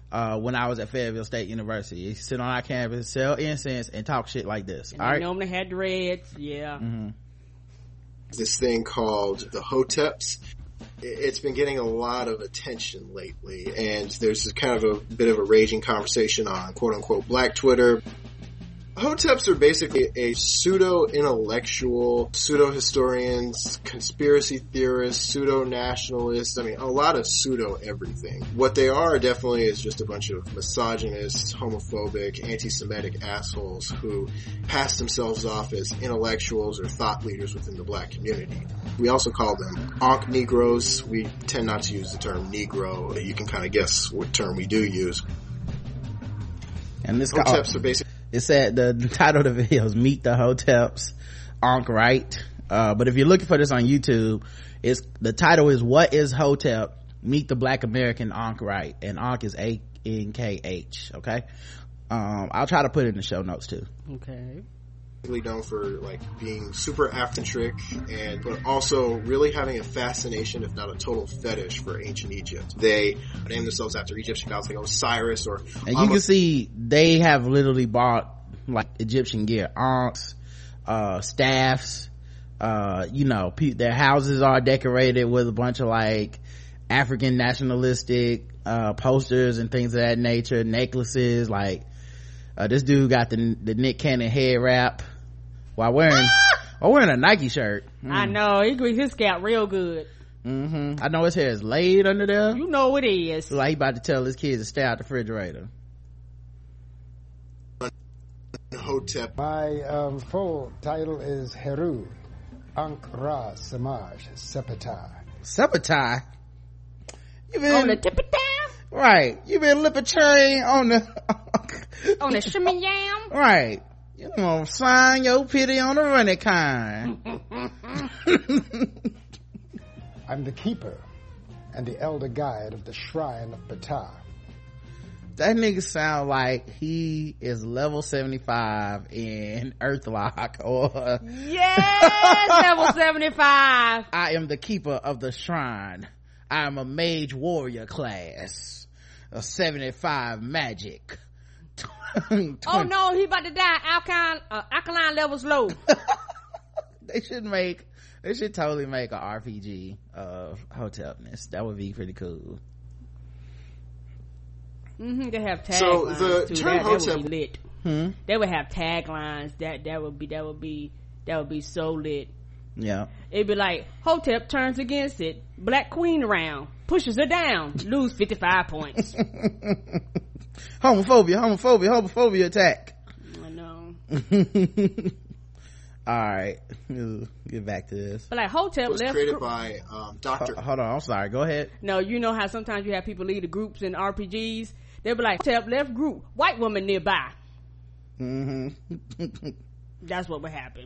when I was at Fayetteville State University. He sit on our campus, sell incense, and talk shit like this. And all right, normally had dreads. Yeah. Mm-hmm. This thing called the Hoteps. It's been getting a lot of attention lately, and there's kind of a bit of a raging conversation on quote-unquote Black Twitter. Hoteps are basically a pseudo-intellectual, pseudo-historians, conspiracy theorists, pseudo-nationalists. I mean, a lot of pseudo-everything. What they are definitely is just a bunch of misogynists, homophobic, anti-Semitic assholes who pass themselves off as intellectuals or thought leaders within the black community. We also call them Ankh Negroes. We tend not to use the term Negro. You can kind of guess what term we do use. And this Hoteps are basically... It said the title of the video is Meet the Hoteps, Ankh Right. But if you're looking for this on YouTube, the title is What is Hotep? Meet the Black American Ankh Right. And Ankh is A-N-K-H. Okay. I'll try to put it in the show notes too. Okay. Known for like being super Africentric but also really having a fascination, if not a total fetish, for ancient Egypt. They name themselves after Egyptian gods like Osiris and you can see they have literally bought like Egyptian gear, ankhs, staffs, their houses are decorated with a bunch of like African nationalistic posters and things of that nature, necklaces. Like this dude got the Nick Cannon head wrap while wearing a Nike shirt. I know, he greased his scalp real good. I know his hair is laid under there. You know it is. Like he about to tell his kids to stay out the refrigerator. Hotep. My full title is Heru Ankh Ra Samaj Sepatai. Sepatai? You been on the tip of down? Right. You been lip a chain on the on the shimmy yam? Right. You gonna sign your pity on the running kind. I'm the keeper and the elder guide of the shrine of Ptah. That nigga sound like he is level 75 in Earthlock or yes, level 75. I am the keeper of the shrine. I am a mage warrior class. A 75 magic. Oh no, he about to die. Alkaline levels low. They should totally make an RPG of Hotepness. That would be pretty cool. They have taglines. So the term Hotep that would be lit. They would have taglines that would be so lit. Yeah. It'd be like, Hotep turns against it, Black Queen around, pushes her down, lose 55 points. Homophobia attack. I know. Alright, get back to this. But like Hotep was created by Dr. Hold on, I'm sorry, go ahead. No, you know how sometimes you have people lead the groups in RPGs? They'll be like, Hotep left group, white woman nearby. That's what would happen.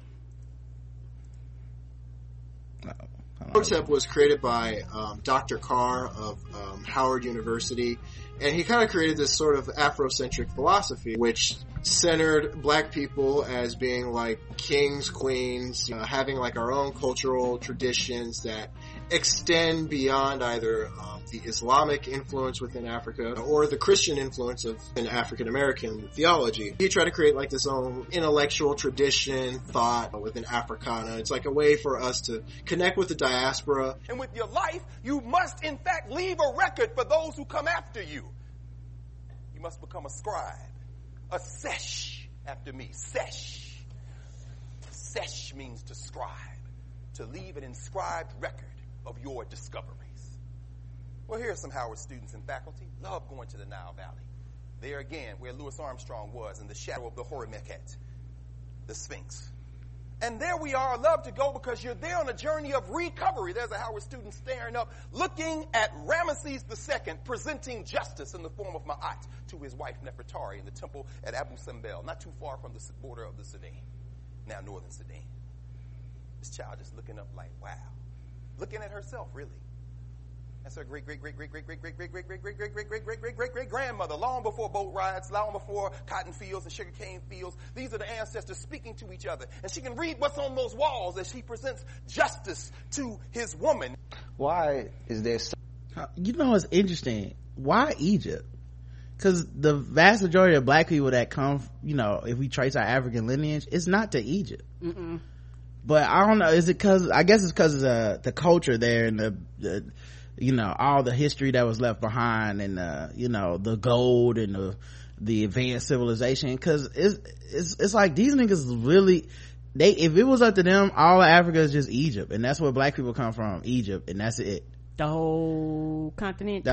Hotep was created by Dr. Carr of Howard University, and he kind of created this sort of Afrocentric philosophy which centered black people as being like kings, queens, having like our own cultural traditions that extend beyond either the Islamic influence within Africa or the Christian influence of an African American theology. He tried to create like this own intellectual tradition, thought within Africana. It's like a way for us to connect with the diaspora. And with your life, you must in fact leave a record for those who come after you. You must become a scribe, a sesh after me. Sesh. Sesh means to scribe, to leave an inscribed record of your discoveries. Well, here are some Howard students and faculty. Love going to the Nile Valley. There again, where Louis Armstrong was in the shadow of the Horemheb, the Sphinx. And there we are, love to go because you're there on a journey of recovery. There's a Howard student staring up, looking at Ramesses II presenting justice in the form of Ma'at to his wife Nefertari in the temple at Abu Simbel, not too far from the border of the Sudan, now northern Sudan. This child just looking up like, wow. Looking at herself, really. That's her great-great-great-great-great-great-great-great-great-great-great-great-great-grandmother, long before boat rides, long before cotton fields and sugarcane fields. These are the ancestors speaking to each other. And she can read what's on those walls as she presents justice to his woman. Why is there You know, it's interesting. Why Egypt? because the vast majority of black people that come, you know, if we trace our African lineage, it's not to Egypt. Mm-mm. But I don't know, is it because, I guess it's because of the culture there and the you know, all the history that was left behind and you know, the gold and the advanced civilization. Because it's like these niggas really, if it was up to them, all of Africa is just Egypt, and that's where black people come from, Egypt, and that's it. The whole continent.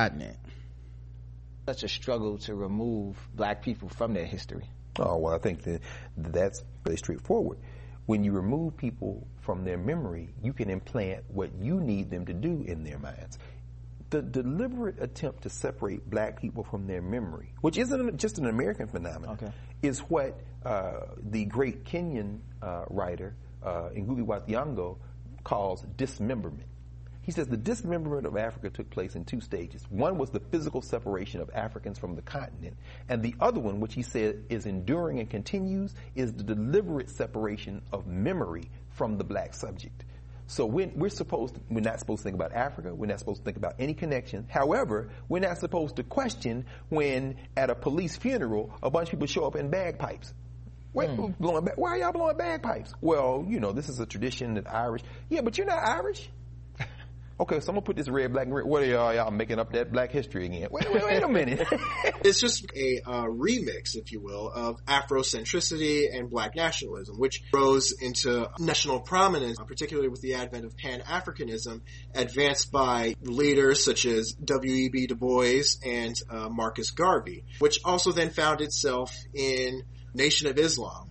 Such a struggle to remove black people from their history. Oh, well, I think that's very straightforward. When you remove people from their memory, you can implant what you need them to do in their minds. The deliberate attempt to separate black people from their memory, which isn't just an American phenomenon, is what the great Kenyan writer Ngugi wa Thiong'o calls dismemberment. He says the dismemberment of Africa took place in two stages. One was the physical separation of Africans from the continent, and the other one, which he said is enduring and continues, is the deliberate separation of memory from the black subject. So we're not supposed to think about Africa. We're not supposed to think about any connection. However, we're not supposed to question when at a police funeral a bunch of people show up in bagpipes. Why are y'all blowing bagpipes? Well, you know, this is a tradition that Irish. Yeah, but you're not Irish. Okay, so I'm gonna put this red, black, and red. What are y'all making up that black history again? Wait a minute. It's just a remix, if you will, of Afrocentricity and black nationalism, which rose into national prominence, particularly with the advent of Pan-Africanism, advanced by leaders such as W.E.B. Du Bois and Marcus Garvey, which also then found itself in Nation of Islam,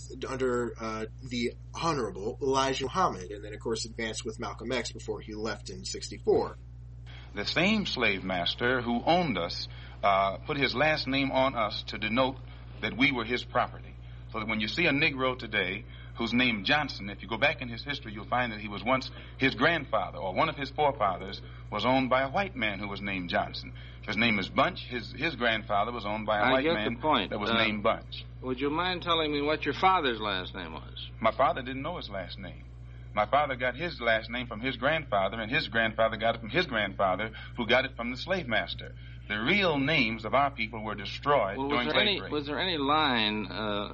under the Honorable Elijah Muhammad, and then of course advanced with Malcolm X before he left in '64. The same slave master who owned us put his last name on us to denote that we were his property. So that when you see a Negro today who's named Johnson, if you go back in his history, you'll find that he was once his grandfather or one of his forefathers was owned by a white man who was named Johnson. If his name is Bunch, his grandfather was owned by a white man that was named Bunch. Would you mind telling me what your father's last name was? My father didn't know his last name. My father got his last name from his grandfather, and his grandfather got it from his grandfather, who got it from the slave master. The real names of our people were destroyed during slavery. Was there any line,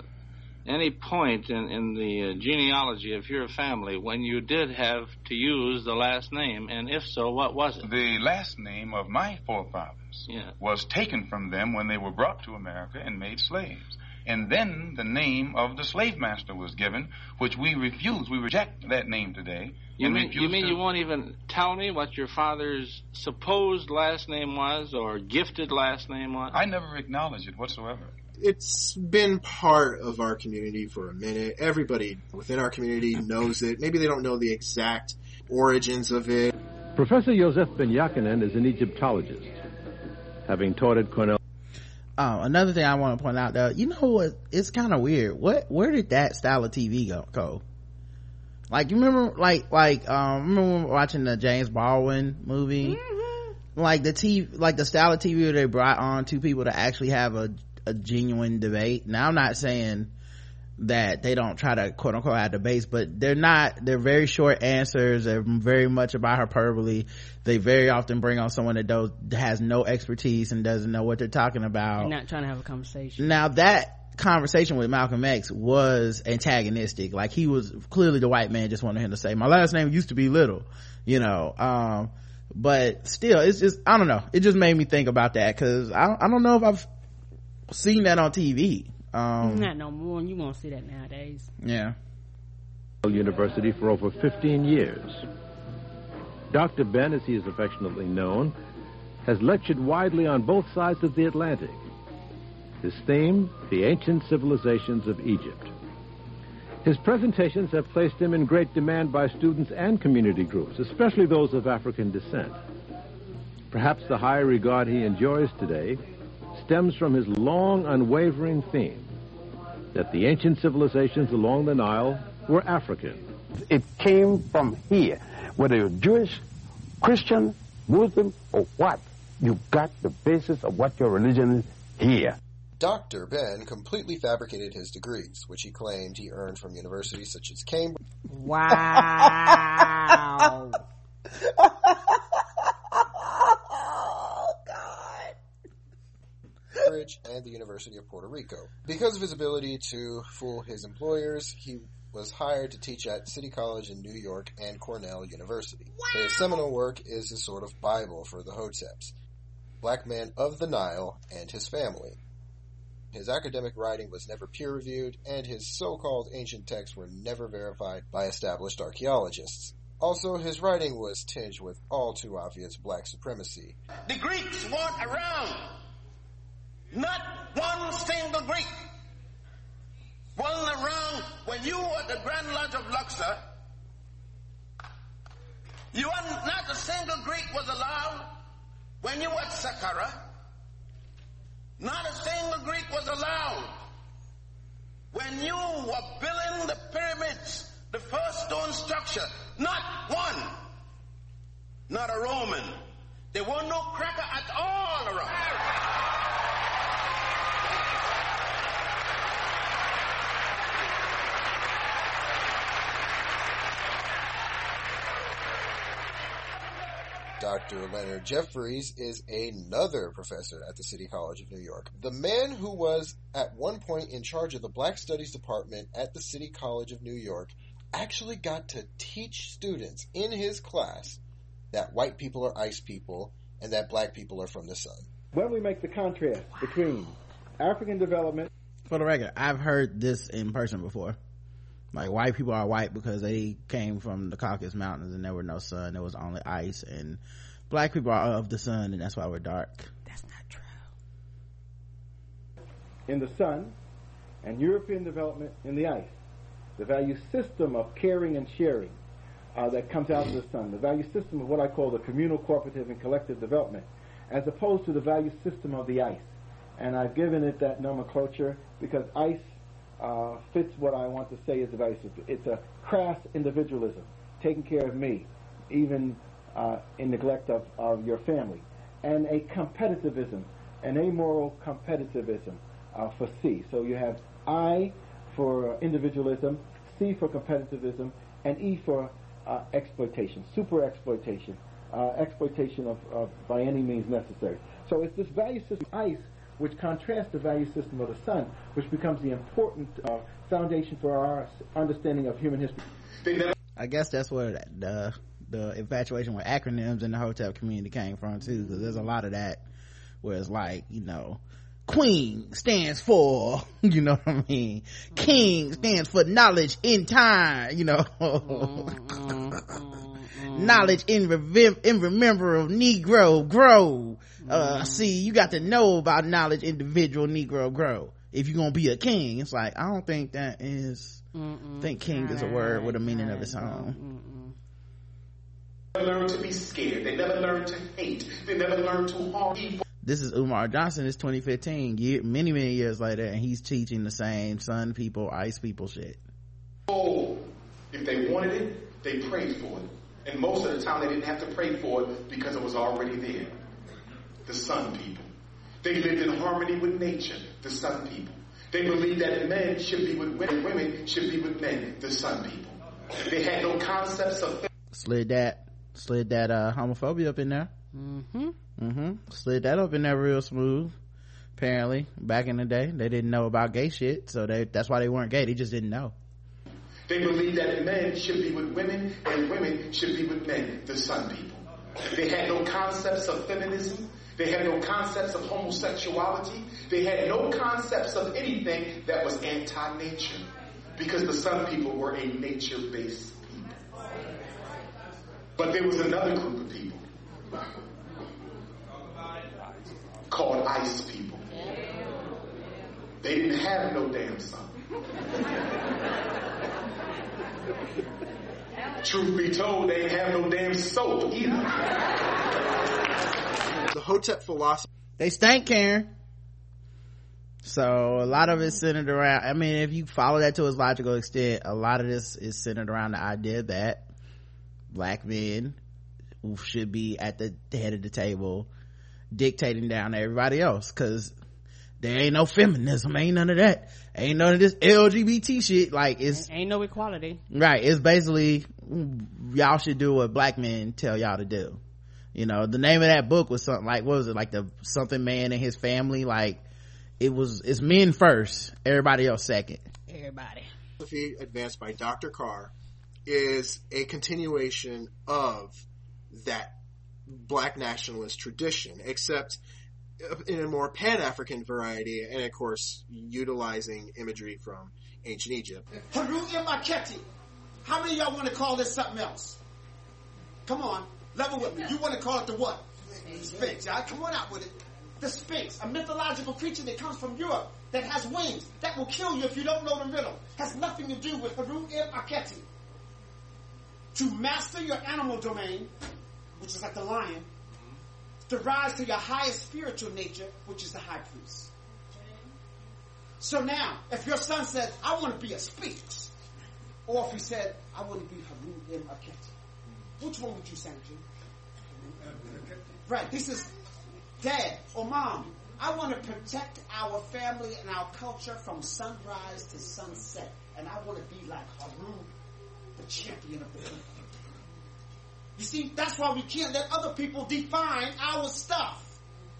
any point in the genealogy of your family when you did have to use the last name, and if so, what was it? The last name of my forefathers was taken from them when they were brought to America and made slaves. And then the name of the slave master was given, which we refuse. We reject that name today. You mean you won't even tell me what your father's supposed last name was or gifted last name was? I never acknowledge it whatsoever. It's been part of our community for a minute. Everybody within our community knows it. Maybe they don't know the exact origins of it. Professor Joseph Ben-Jacquinen is an Egyptologist, having taught at Cornell. Another thing I want to point out, though, you know what? It's kind of weird. Where did that style of TV go? Like, you remember, remember watching the James Baldwin movie? Mm-hmm. Like the style of TV where they brought on two people to actually have a genuine debate. Now, I'm not saying that they don't try to quote unquote have debates, but they're very short answers. They're very much about hyperbole. They very often bring on someone that has no expertise and doesn't know what they're talking about. They're not trying to have a conversation. Now, that conversation with Malcolm X was antagonistic. Like, he was clearly, the white man just wanted him to say, my last name used to be Little, you know. But still, it's just, I don't know, it just made me think about that, because I don't know if I've seen that on TV. Not no more. You won't see that nowadays. Yeah. University for over 15 years. Dr. Ben, as he is affectionately known, has lectured widely on both sides of the Atlantic. His theme, the ancient civilizations of Egypt. His presentations have placed him in great demand by students and community groups, especially those of African descent. Perhaps the high regard he enjoys today stems from his long, unwavering theme that the ancient civilizations along the Nile were African. It came from here. Whether you're Jewish, Christian, Muslim, or what, you got the basis of what your religion is here. Dr. Ben completely fabricated his degrees, which he claimed he earned from universities such as Cambridge. Wow. Cambridge, and the University of Puerto Rico. Because of his ability to fool his employers, he was hired to teach at City College in New York and Cornell University. Wow. His seminal work is a sort of Bible for the Hoteps, Black Man of the Nile and his family. His academic writing was never peer-reviewed, and his so-called ancient texts were never verified by established archaeologists. Also, his writing was tinged with all too obvious black supremacy. The Greeks weren't around. Not one single Greek wasn't around when you were at the Grand Lodge of Luxor. Not a single Greek was allowed when you were at Saqqara. Not a single Greek was allowed when you were building the pyramids, the first stone structure. Not one. Not a Roman. There were no cracker at all around. Dr. Leonard Jeffries is another professor at the City College of New York. The man who was at one point in charge of the Black Studies Department at the City College of New York actually got to teach students in his class that white people are ice people and that black people are from the sun. When we make the contrast between African development... For the record, I've heard this in person before. Like, white people are white because they came from the Caucasus Mountains and there was no sun, there was only ice, and black people are of the sun and that's why we're dark. That's not true. In the sun, and European development in the ice. The value system of caring and sharing that comes out of the sun. The value system of what I call the communal, cooperative, and collective development, as opposed to the value system of the ice. And I've given it that nomenclature because ice fits what I want to say is the value system. It's a crass individualism, taking care of me, even in neglect of your family. And a competitivism, an amoral competitivism for C. So you have I for individualism, C for competitivism, and E for exploitation, super exploitation, exploitation of by any means necessary. So it's this value system of ice which contrasts the value system of the sun, which becomes the important foundation for our understanding of human history. I guess that's where the infatuation with acronyms in the Hotep community came from too, because there's a lot of that where it's like, you know, Queen stands for, you know what I mean, King stands for knowledge in time, you know. Knowledge in remember of Negro grow. See, you got to know about knowledge individual Negro grow if you're gonna be a king. It's like, I don't think that is I think king is a word with a meaning of its own. They never learn to be scared. They never learn to hate. They never learn to harm people. This is Umar Johnson. It's 2015, many years later, and he's teaching the same sun people, ice people shit. Oh, if they wanted it, they prayed for it. And most of the time they didn't have to pray for it because it was already there. The sun people. They lived in harmony with nature. The sun people. They believed that men should be with women, women should be with men. The sun people. They had no concepts of... Slid that homophobia up in there. Slid that up in there real smooth. Apparently, back in the day, they didn't know about gay shit, so that's why they weren't gay. They just didn't know. They believed that men should be with women and women should be with men, the sun people. They had no concepts of feminism. They had no concepts of homosexuality. They had no concepts of anything that was anti-nature, because the sun people were a nature-based people. But there was another group of people called ice people. They didn't have no damn sun. Truth be told, they ain't have no damn soap either. The Hotep philosophy. They stank, Karen. So a lot of it's centered around, I mean, if you follow that to its logical extent, a lot of this is centered around the idea that black men should be at the head of the table dictating down to everybody else, because there ain't no feminism, ain't none of that, ain't none of this LGBT shit. Like, it's ain't no equality, right? It's basically, y'all should do what black men tell y'all to do. You know, the name of that book was something like, what was it, like the something man and his family, like it's men first, everybody else second. Everybody. Philosophy advanced by Dr. Carr is a continuation of that black nationalist tradition, except in a more Pan-African variety, and of course utilizing imagery from ancient Egypt. Haru Imaketi. How many of y'all want to call this something else? Come on, level with me. You want to call it the what? Sphinx. Y'all come on out with it. The Sphinx, a mythological creature that comes from Europe, that has wings, that will kill you if you don't know the riddle. Has nothing to do with Haru Imaketi. To master your animal domain, which is like the lion, to rise to your highest spiritual nature, which is the high priest. So now, if your son said, I want to be a Sphinx, or if he said, I want to be Haru Imaketi, which one would you send to? Right, this is Dad or Mom. I want to protect our family and our culture from sunrise to sunset, and I want to be like Haru, the champion of the people. You see, that's why we can't let other people define our stuff.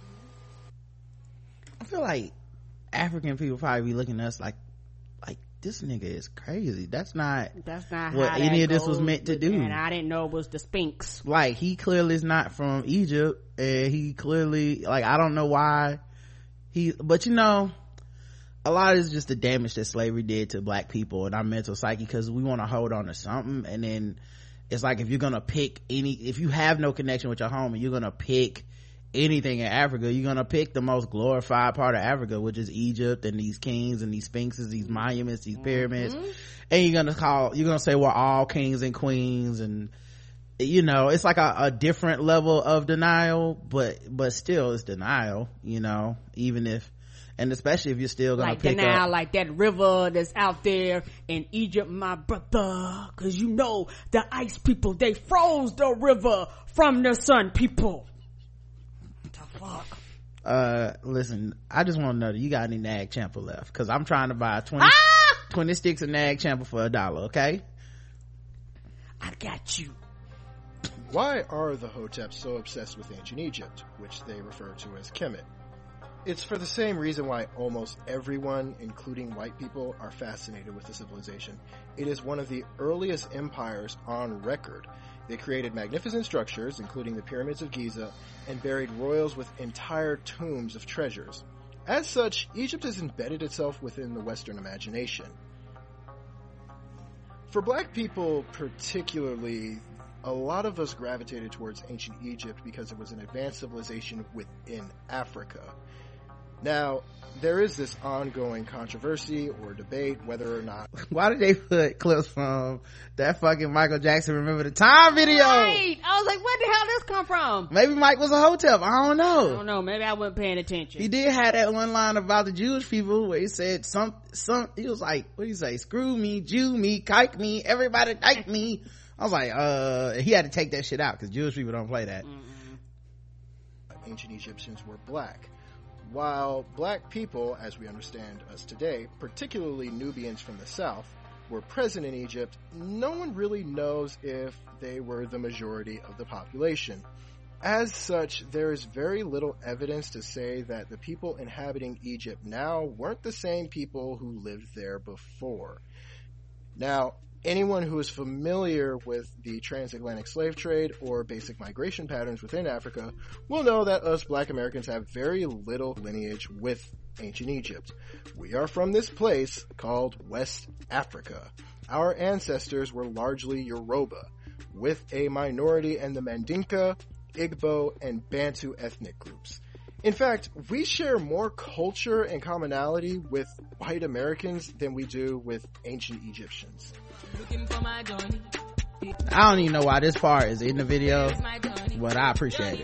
I feel like African people probably be looking at us like this nigga is crazy. That's not what any of this was meant to do. And I didn't know it was the Sphinx. Like, he clearly is not from Egypt, and he clearly, like, I don't know why but you know, a lot of it's just the damage that slavery did to black people and our mental psyche, because we want to hold on to something, and then it's like, if you're gonna pick if you have no connection with your home and you're gonna pick anything in Africa, you're gonna pick the most glorified part of Africa, which is Egypt and these kings and these sphinxes, these monuments, these pyramids, and you're gonna say we're all kings and queens, and you know, it's like a different level of denial, but still it's denial, you know, even if, and especially if you're still gonna like pick denial, up like that river that's out there in Egypt, my brother, because you know the ice people, they froze the river from the sun people. Listen, I just want to know, do you got any Nag Champa left? Because I'm trying to buy 20 sticks of Nag Champa for $1, okay? I got you. Why are the Hoteps so obsessed with ancient Egypt, which they refer to as Kemet? It's for the same reason why almost everyone, including white people, are fascinated with the civilization. It is one of the earliest empires on record. They created magnificent structures, including the pyramids of Giza, and buried royals with entire tombs of treasures. As such, Egypt has embedded itself within the Western imagination. For black people particularly, a lot of us gravitated towards ancient Egypt because it was an advanced civilization within Africa. Now, there is this ongoing controversy or debate whether or not... Why did they put clips from that fucking Michael Jackson Remember the Time video? Right. I was like, where the hell this come from? Maybe Mike was a Hotep. I don't know. Maybe I wasn't paying attention. He did have that one line about the Jewish people where he said he was like, what do you say? Screw me, Jew me, kike me, everybody like me. I was like, he had to take that shit out because Jewish people don't play that. Ancient Egyptians were black. While black people, as we understand us today, particularly Nubians from the south, were present in Egypt, no one really knows if they were the majority of the population. As such, there is very little evidence to say that the people inhabiting Egypt now weren't the same people who lived there before. Now, anyone who is familiar with the transatlantic slave trade or basic migration patterns within Africa will know that us black Americans have very little lineage with ancient Egypt. We are from this place called West Africa. Our ancestors were largely Yoruba, with a minority in the Mandinka, Igbo, and Bantu ethnic groups. In fact, we share more culture and commonality with white Americans than we do with ancient Egyptians. I don't even know why this part is in the video, but I appreciate it.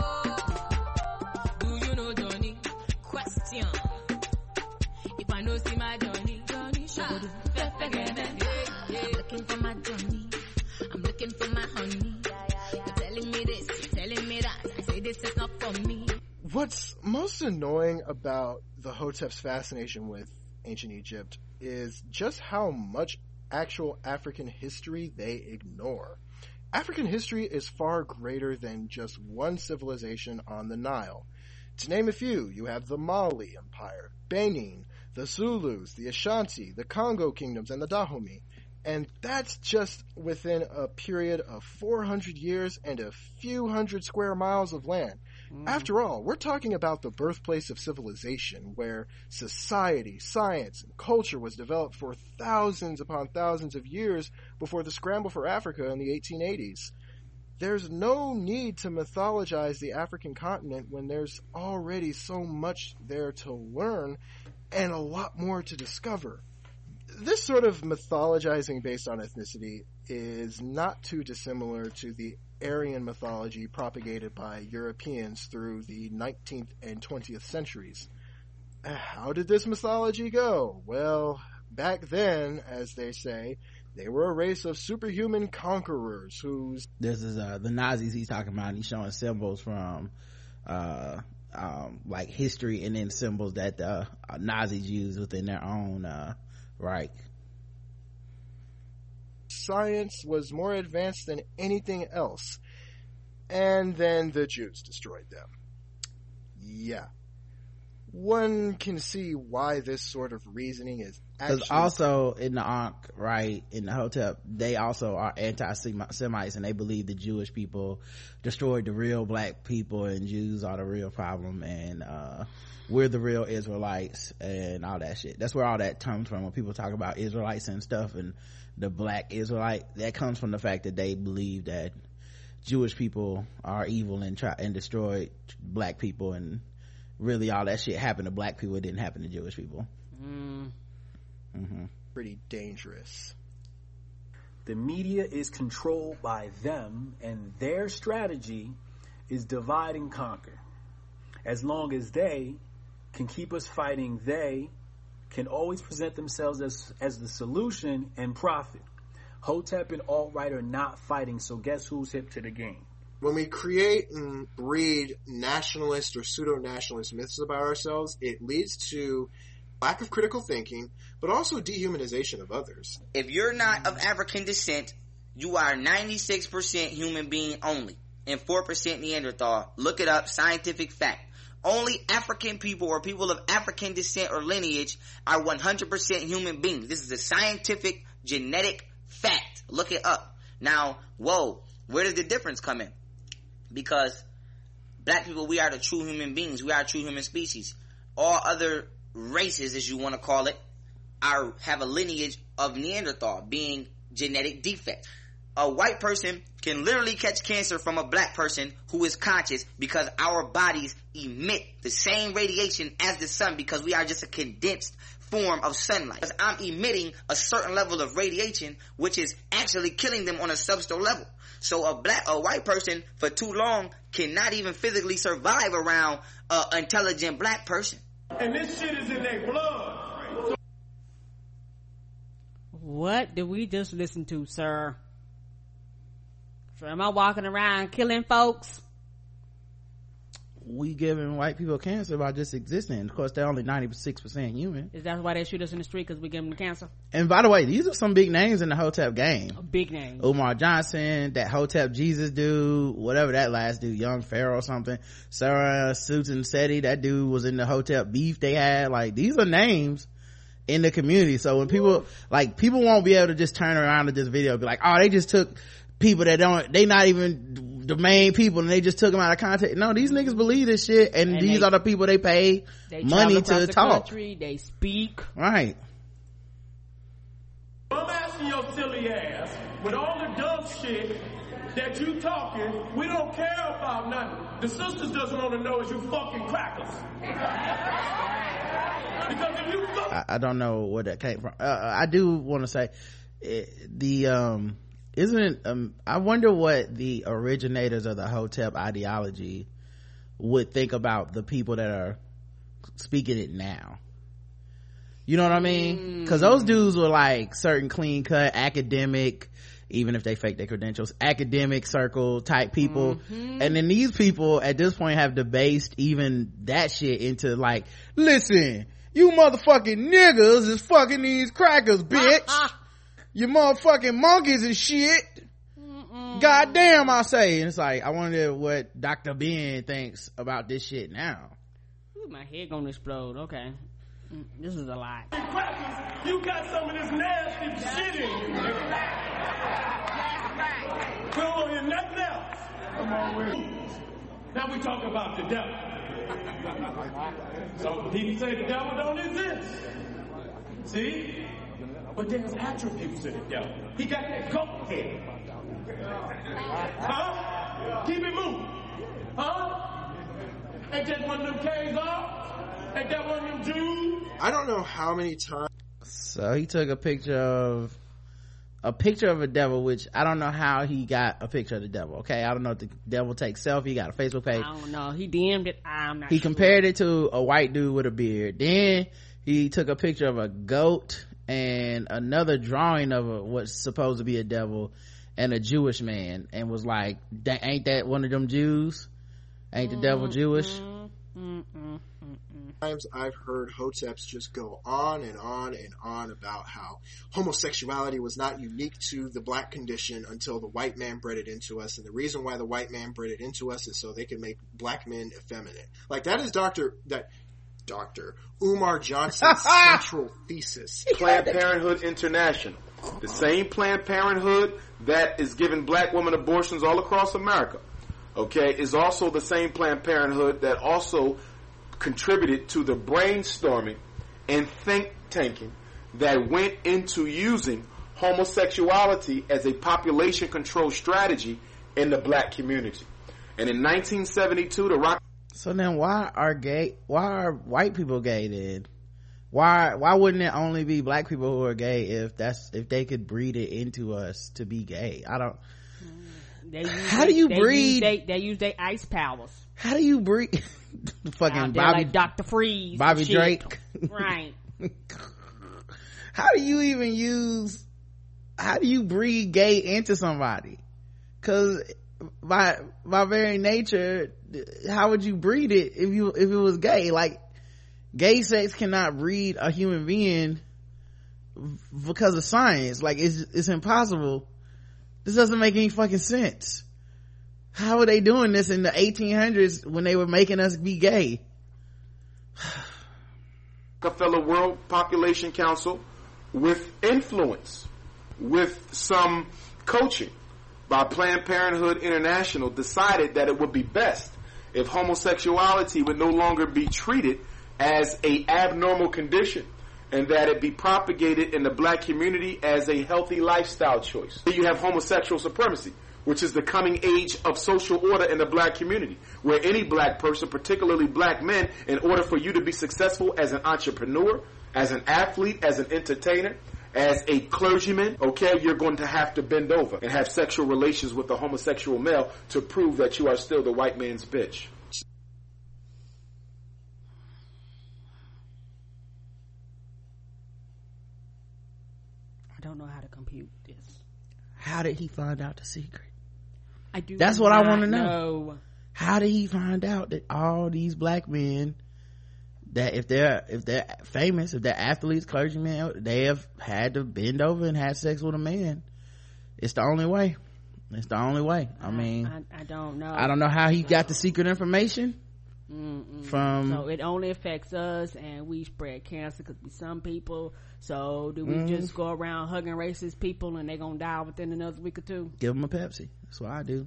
Do you know Johnny? Question. If I know see my Johnny, I'm looking for my Johnny. I'm looking for my honey. You're telling me this, you're telling me that. I say this is not for me. What's most annoying about the Hotep's fascination with ancient Egypt is just how much actual African history they ignore. African history is far greater than just one civilization on the Nile. To name a few, you have the Mali Empire, Benin, the Zulus, the Ashanti, the Congo kingdoms, and the Dahomey. And that's just within a period of 400 years and a few hundred square miles of land. After all, we're talking about the birthplace of civilization, where society, science, and culture was developed for thousands upon thousands of years before the scramble for Africa in the 1880s. There's no need to mythologize the African continent when there's already so much there to learn and a lot more to discover. This sort of mythologizing based on ethnicity is not too dissimilar to the Aryan mythology propagated by Europeans through the 19th and 20th centuries. How did this mythology go? Well, back then, as they say, they were a race of superhuman conquerors whose... This is the Nazis he's talking about, and he's showing symbols from like history, and then symbols that the Nazis used within their own Reich. Science was more advanced than anything else. And then the Jews destroyed them. Yeah. One can see why this sort of reasoning is actually... Because also in the Ankh, right, in the Hotep, they also are anti-Semites, and they believe the Jewish people destroyed the real black people, and Jews are the real problem, and we're the real Israelites, and all that shit. That's where all that comes from when people talk about Israelites and stuff, and the black Israelite. That comes from the fact that they believe that Jewish people are evil and destroyed black people, and really all that shit happened to black people. It didn't happen to Jewish people. Pretty dangerous. The media is controlled by them, and their strategy is divide and conquer. As long as they can keep us fighting, they can always present themselves as the solution and profit. Hotep and alt-right are not fighting, so guess who's hip to the game? When we create and breed nationalist or pseudo-nationalist myths about ourselves, it leads to lack of critical thinking, but also dehumanization of others. If you're not of African descent, you are 96% human being only, and 4% Neanderthal. Look it up, scientific fact. Only African people or people of African descent or lineage are 100% human beings. This is a scientific, genetic fact. Look it up. Now, where does the difference come in? Because black people, we are the true human beings. We are a true human species. All other races, as you want to call it, have a lineage of Neanderthal, being genetic defect. A white person can literally catch cancer from a black person who is conscious, because our bodies emit the same radiation as the sun, because we are just a condensed form of sunlight. Because I'm emitting a certain level of radiation, which is actually killing them on a substellar level. So a white person for too long cannot even physically survive around an intelligent black person. And this shit is in their blood. What did we just listen to, sir? So am I walking around killing folks? We giving white people cancer by just existing. Of course, they're only 96% human. Is that why they shoot us in the street, because we give them the cancer? And by the way, these are some big names in the Hotep game. Big names. Umar Johnson, that Hotep Jesus dude, whatever that last dude, Young Pharaoh or something. Sarah Susan Seti, that dude was in the Hotep beef they had. Like, these are names in the community. So when people won't be able to just turn around to this video and be like, oh, they just took people that they not even the main people, and they just took them out of context. No, these niggas believe this shit, and these are the people they pay money to talk. Country, they speak. Right. I'm asking your silly ass, with all the dumb shit that you talking, we don't care about nothing. The sisters doesn't want to know is you fucking crackers. Because if you I don't know where that came from. I do want to say I wonder what the originators of the Hotep ideology would think about the people that are speaking it now. You know what I mean? Because those dudes were like certain clean cut academic, even if they fake their credentials, academic circle type people. And then these people at this point have debased even that shit into like, listen, you motherfucking niggas is fucking these crackers, bitch. You motherfucking monkeys and shit. Goddamn, I say. And it's like, I wonder what Dr. Ben thinks about this shit now. Ooh, my head gonna explode. Okay. This is a lot. You got some of this nasty shit in you. We don't want to hear nothing else. Come on with it. Now we talk about the devil. Some people say the devil don't exist. See? But there's attributes to the devil. He got that goat head. Huh? Keep it moving. Huh? Ain't that one of them K's off? Ain't that one of them Jews? I don't know how many times. So he took a picture of a devil, which I don't know how he got a picture of the devil. Okay, I don't know if the devil takes selfie. He got a Facebook page. I don't know. He DM'd it. I'm not He sure. compared it to a white dude with a beard. Then he took a picture of a goat and another drawing of what's supposed to be a devil and a Jewish man, and was like, ain't that one of them Jews? Ain't the devil Jewish? Times I've heard Hoteps just go on and on and on about how homosexuality was not unique to the black condition until the white man bred it into us, and the reason why the white man bred it into us is so they can make black men effeminate. Like, that is Dr. Umar Johnson's central thesis. Planned Parenthood International, the same Planned Parenthood that is giving black women abortions all across America, okay, is also the same Planned Parenthood that also contributed to the brainstorming and think tanking that went into using homosexuality as a population control strategy in the black community. And in 1972, the Rock. So then why are white people gay then? Why wouldn't it only be black people who are gay if they could breed it into us to be gay? I don't. How do you breed? They use their ice powers. How do you breed? Fucking Bobby, like Dr. Freeze, Bobby Drake, right? How do you breed gay into somebody? Because by very nature, how would you breed it if it was gay? Like, gay sex cannot breed a human being because of science. Like, it's impossible. This doesn't make any fucking sense. How are they doing this in the 1800s when they were making us be gay? Rockefeller World Population Council, with influence, with some coaching by Planned Parenthood International, decided that it would be best if homosexuality would no longer be treated as a abnormal condition, and that it be propagated in the black community as a healthy lifestyle choice. You have homosexual supremacy, which is the coming age of social order in the black community, where any black person, particularly black men, in order for you to be successful as an entrepreneur, as an athlete, as an entertainer, as a clergyman, okay, you're going to have to bend over and have sexual relations with a homosexual male to prove that you are still the white man's bitch. I don't know how to compute this. How did he find out the secret? That's what I want to know. How did he find out that all these black men, that if they're famous, if they're athletes, clergymen, they have had to bend over and have sex with a man? It's the only way. I mean, I don't know. I don't know how he got the secret information. So it only affects us, and we spread cancer because we some people. So do we just go around hugging racist people and they gonna die within another week or two? Give them a Pepsi. That's what I do.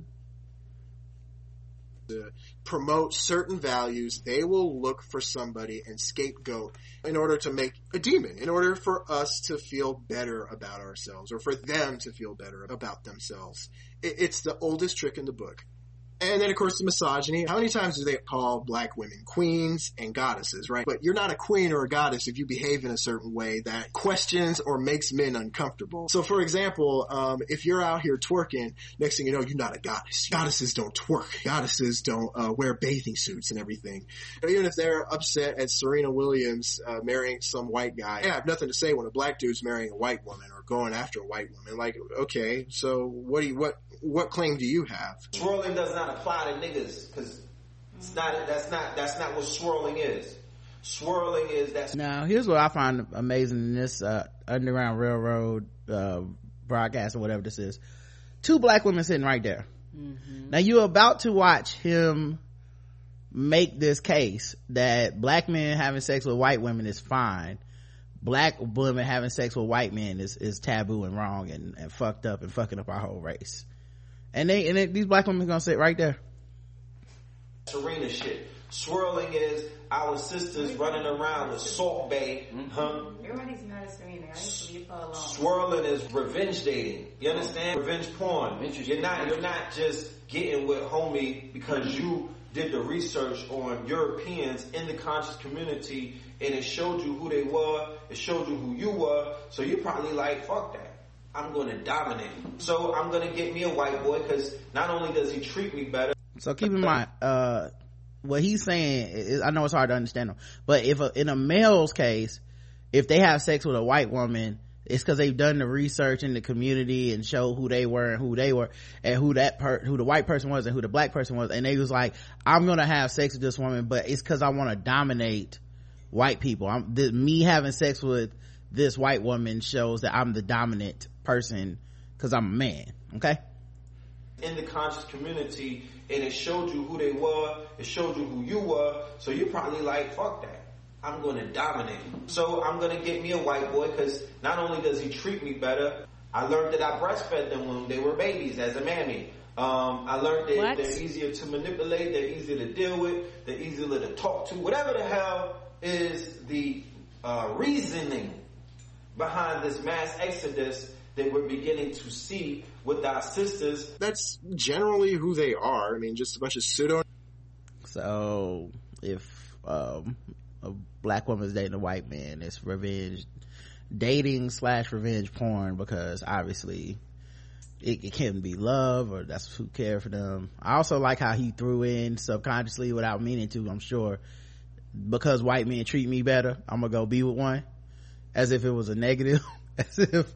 To promote certain values, they will look for somebody and scapegoat in order to make a demon, in order for us to feel better about ourselves, or for them to feel better about themselves. It's the oldest trick in the book. And then, of course, the misogyny. How many times do they call black women queens and goddesses, right? But you're not a queen or a goddess if you behave in a certain way that questions or makes men uncomfortable. So, for example, if you're out here twerking, next thing you know, you're not a goddess. Goddesses don't twerk. Goddesses don't wear bathing suits and everything. Even if they're upset at Serena Williams marrying some white guy, I have nothing to say when a black dude's marrying a white woman or going after a white woman. Like, okay, so what claim do you have? Swirling does not apply to niggas, because that's not what swirling is. Swirling is that. Now, here's what I find amazing in this Underground Railroad broadcast or whatever this is. 2 black women sitting right there. Now you're about to watch him make this case that black men having sex with white women is fine, black women having sex with white men is taboo and wrong and fucked up and fucking up our whole race. And these black women gonna sit right there. Serena shit. Swirling is our sisters running around with Salt Bay, Everybody's not a Serena. I used to leave her alone. Swirling is revenge dating. You understand? Revenge porn. You're not just getting with homie because you did the research on Europeans in the conscious community and it showed you who they were, it showed you who you were, so you're probably like, fuck that. I'm going to dominate. So I'm going to get me a white boy because not only does he treat me better. So keep in mind, what he's saying is, I know it's hard to understand him, but if in a male's case, if they have sex with a white woman, it's because they've done the research in the community and show who they were and who they were and who the white person was and who the black person was, and they was like, I'm gonna have sex with this woman, but it's because I want to dominate white people. Me having sex with this white woman shows that I'm the dominant person because I'm a man. Okay, in the conscious community, and it showed you who they were, it showed you who you were, so you're probably like, fuck that. I'm going to dominate. So I'm going to get me a white boy because not only does he treat me better, I learned that I breastfed them when they were babies as a mammy. I learned that they're easier to manipulate, they're easier to deal with, they're easier to talk to. Whatever the hell is the reasoning behind this mass exodus that we're beginning to see with our sisters. That's generally who they are. I mean, just a bunch of pseudo. So if a black woman is dating a white man, it's revenge dating / revenge porn, because obviously it can be love, or that's who cares for them. I also like how he threw in subconsciously without meaning to, I'm sure, because white men treat me better, I'm gonna go be with one, as if it was a negative. as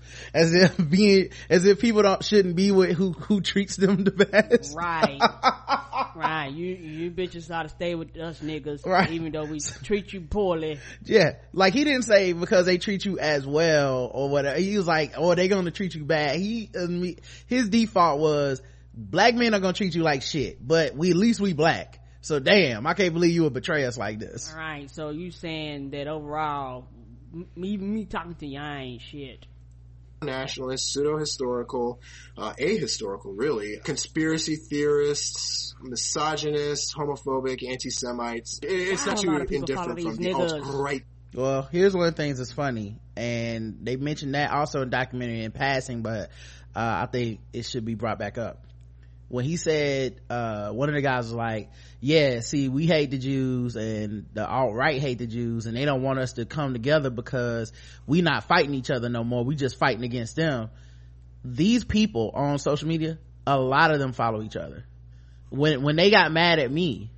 if people shouldn't be with who treats them the best. Right. Right. You bitches ought to stay with us niggas, right, even though we treat you poorly. Yeah, like he didn't say because they treat you as well or whatever. He was like, oh, they gonna treat you bad. His default was black men are gonna treat you like shit, but at least we black, so damn, I can't believe you would betray us like this. All right, so you saying that overall me talking to you, I ain't shit. Nationalist, pseudo-historical, ahistorical, really, conspiracy theorists, misogynists, homophobic, anti-Semites. It's not too indifferent from the alt-right. Well, here's one of the things that's funny, and they mentioned that also in documentary in passing, but I think it should be brought back up. When he said, one of the guys was like, yeah, see, we hate the Jews and the alt-right hate the Jews, and they don't want us to come together because we not fighting each other no more, we just fighting against them. These people on social media, a lot of them follow each other. When they got mad at me,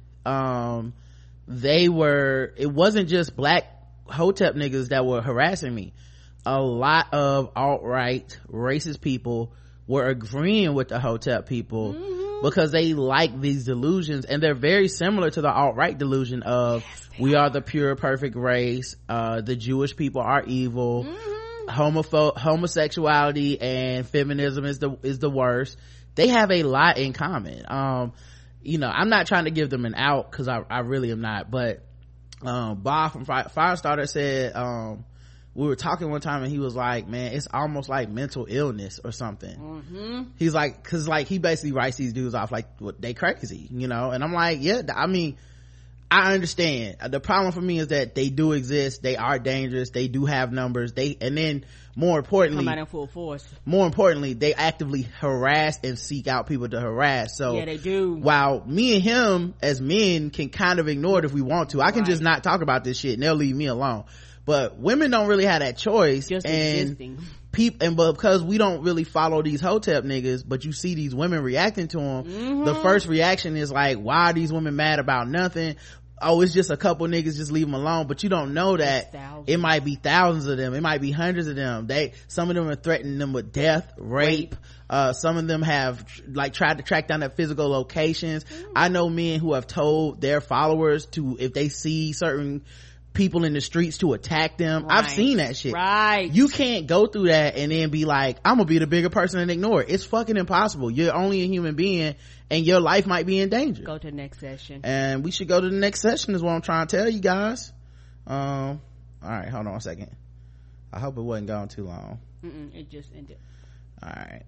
it wasn't just black hotep niggas that were harassing me. A lot of alt-right racist people were agreeing with the hotep people, because they like these delusions, and they're very similar to the alt-right delusion of we are the pure perfect race, the Jewish people are evil, homosexuality and feminism is the worst. They have a lot in common. I'm not trying to give them an out, because I really am not, but Bob from Firestarter said we were talking one time and he was like, man, it's almost like mental illness or something. He's like, cause like he basically writes these dudes off like, what, they crazy, and I'm like, yeah, I mean, I understand. The problem for me is that they do exist, they are dangerous, they do have numbers, and then more importantly, come out in full force. More importantly, they actively harass and seek out people to harass. So yeah, they do. While me and him as men can kind of ignore it if we want to, I can just not talk about this shit and they'll leave me alone. But women don't really have that choice, just existing. But because we don't really follow these hotep niggas, but you see these women reacting to them, the first reaction is like, why are these women mad about nothing? Oh, it's just a couple niggas, just leave them alone. But you don't know that it might be thousands of them, it might be hundreds of them. Some of them are threatening them with death, rape. Some of them have like tried to track down their physical locations. I know men who have told their followers to, if they see certain people in the streets to attack them. Right. I've seen that shit. Right. You can't go through that and then be like, I'm gonna be the bigger person and ignore it. It's fucking impossible. You're only a human being and your life might be in danger. Go to the next session. And we should go to the next session is what I'm trying to tell you guys. All right, hold on a second. I hope it wasn't gone too long. It just ended. All right.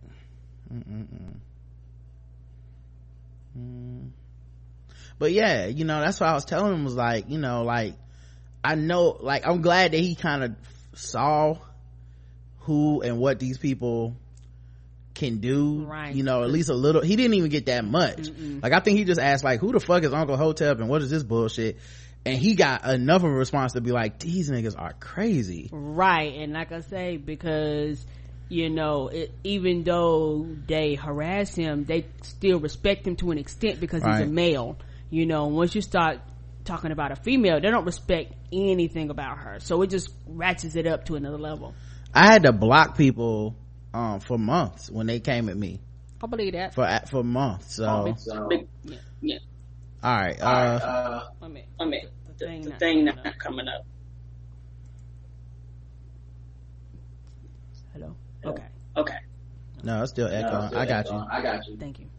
But yeah, you know, that's what I was telling him, was like, you know, like, I know, like, I'm glad that he kind of saw who and what these people can do, right? You know, at least a little. He didn't even get that much. Like, I think he just asked, like, who the fuck is Uncle Hotep and what is this bullshit? And he got enough of a response to be like, these niggas are crazy, right? And like I say, because, you know, even though they harass him, they still respect him to an extent because he's a male. You know, once you start talking about a female, they don't respect anything about her, so it just ratchets it up to another level. I had to block people for months when they came at me. I believe that for months. So yeah. All right. The thing not coming up. Hello. Okay. No, it's still echoing. I got you. Thank you.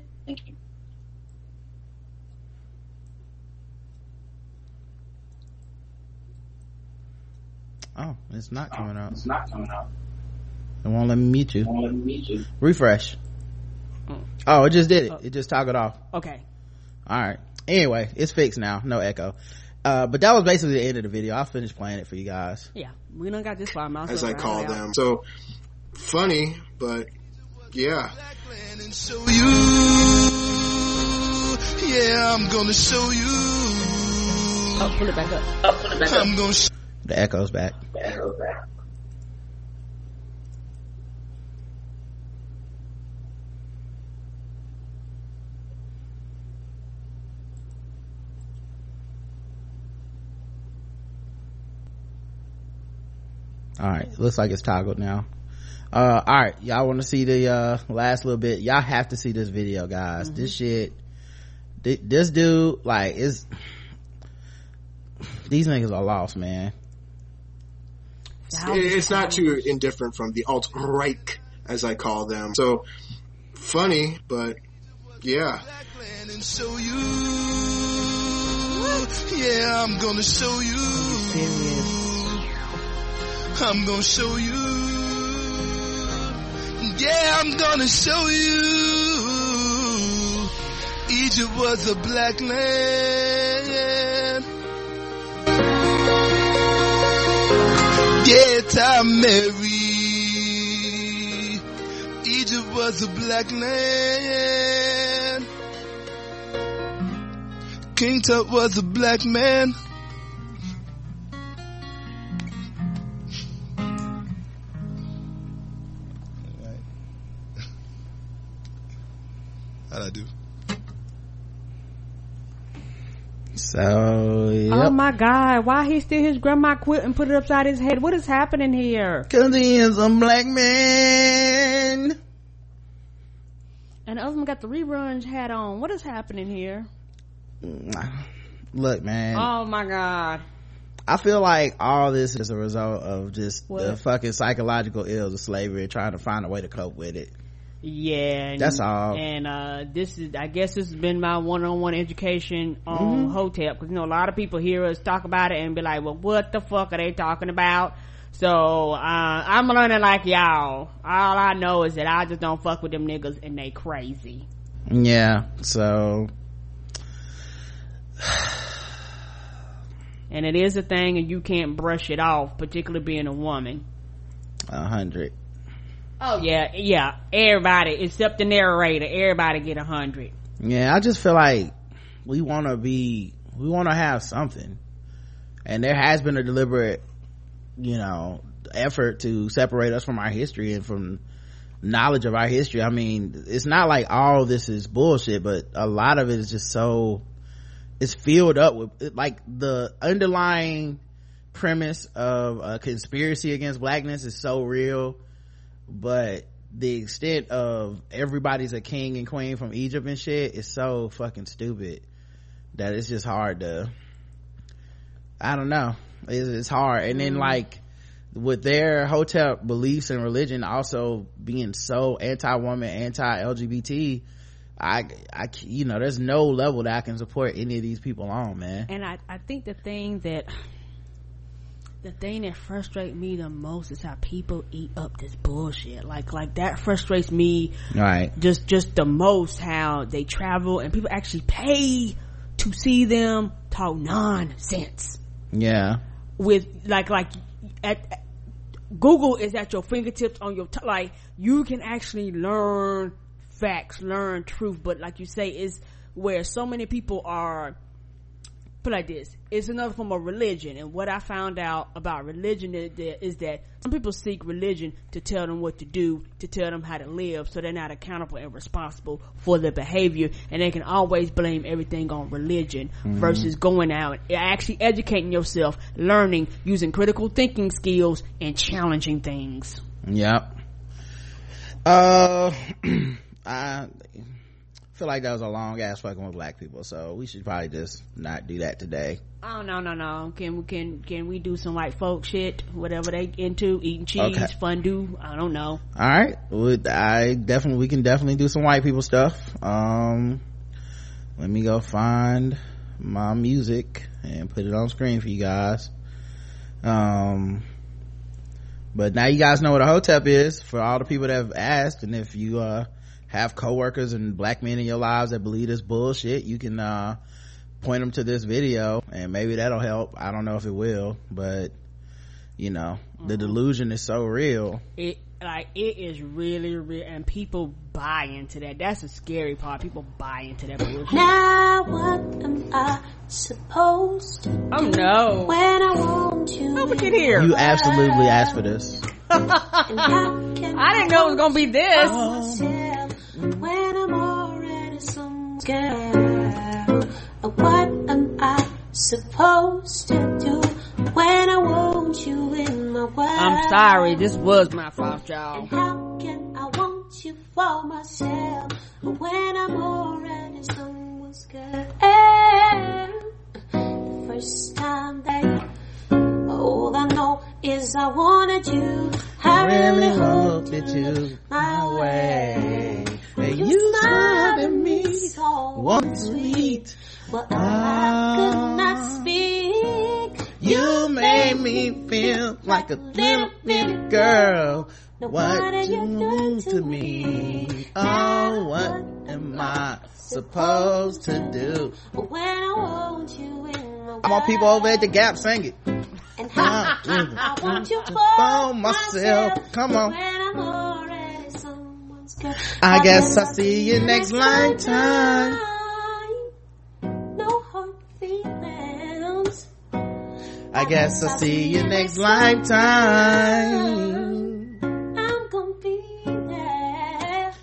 Oh, it's not coming out. It won't let me mute you. Refresh. Oh, it just did it. It just toggled off. Okay. All right. Anyway, it's fixed now. No echo. But that was basically the end of the video. I'll finish playing it for you guys. Yeah, we done got this far. As I call them. So funny, but yeah. Yeah, I'm gonna show you. Oh, pull it back up. I'm gonna the echo's back. All right, looks like it's toggled now. All right, y'all want to see the last little bit? Y'all have to see this video, guys. This shit, this dude, like, is these niggas are lost, man. It's not too indifferent from the alt-right, as I call them. So funny, but yeah. Yeah, I'm gonna show you. I'm gonna show you. Yeah, I'm gonna show you. Egypt was a black land. Get I'm married. Egypt was a black land. King Tut was a black man. How'd I do? So, yep. Oh my God, why he steal his grandma quilt and put it upside his head? What is happening here? Cause he is a black man. And the other one got the rerun hat on. What is happening here? Look, man. Oh my God. I feel like all this is a result of just the fucking psychological ills of slavery and trying to find a way to cope with it. Yeah, that's all. And this has been my one-on-one education on Hotep, because you know a lot of people hear us talk about it and be like, well, what the fuck are they talking about? So I'm learning like y'all. All I know is that I just don't fuck with them niggas and they crazy. Yeah, so and it is a thing and you can't brush it off, particularly being a woman. 100. Oh yeah, everybody except the narrator, everybody get 100. Yeah, I just feel like we want to have something, and there has been a deliberate, you know, effort to separate us from our history and from knowledge of our history. I mean, it's not like all this is bullshit, but a lot of it is just it's filled up with, like, the underlying premise of a conspiracy against blackness is so real, but the extent of everybody's a king and queen from Egypt and shit is so fucking stupid that it's just hard to, I don't know, it's hard. And then like with their Hotep beliefs and religion also being so anti-woman, anti-LGBT, I you know, there's no level that I can support any of these people on, man. And I think the thing that frustrates me the most is how people eat up this bullshit. Like that frustrates me. Right. Just the most, how they travel and people actually pay to see them talk nonsense. Yeah. With like at Google is at your fingertips on your like you can actually learn facts, learn truth, but like you say, is where so many people are put like this. It's another form of religion, and what I found out about religion is that some people seek religion to tell them what to do, to tell them how to live, so they're not accountable and responsible for their behavior, and they can always blame everything on religion versus going out and actually educating yourself, learning, using critical thinking skills, and challenging things. Yep. I feel like that was a long ass fucking with black people, so we should probably just not do that today. Oh no. Can we do some white folk shit, whatever they into, eating cheese, okay. Fondue, I don't know. All right, we can definitely do some white people stuff. Let me go find my music and put it on screen for you guys. But now you guys know what a Hotep is, for all the people that have asked. And if you have coworkers and black men in your lives that believe this bullshit, you can point them to this video and maybe that'll help. I don't know if it will, but you know, the delusion is so real. It is really real, and people buy into that. That's the scary part. People buy into that bullshit. Now what am I supposed to do? Oh no. When I want you. Don't forget here. You absolutely asked for this. I didn't know it was gonna be this. When I'm already some scared. What am I supposed to do when I want you in my world? I'm sorry, this was my fault, y'all. And how can I want you for myself when I'm already someone's girl? The first time that all I know is I wanted you. I really hope that you my way. And you smiled at me one sweet. Well, I could not speak. You made me feel like a little bitty girl. What you do to me? Oh, what am I supposed to do? When I want you in my I want people over at the Gap sing it. And how I want you for myself. Come on. When I'm already someone's girl. I guess I'll see you next lifetime. No hard feelings. I guess I'll see you next lifetime. I'm gonna be there.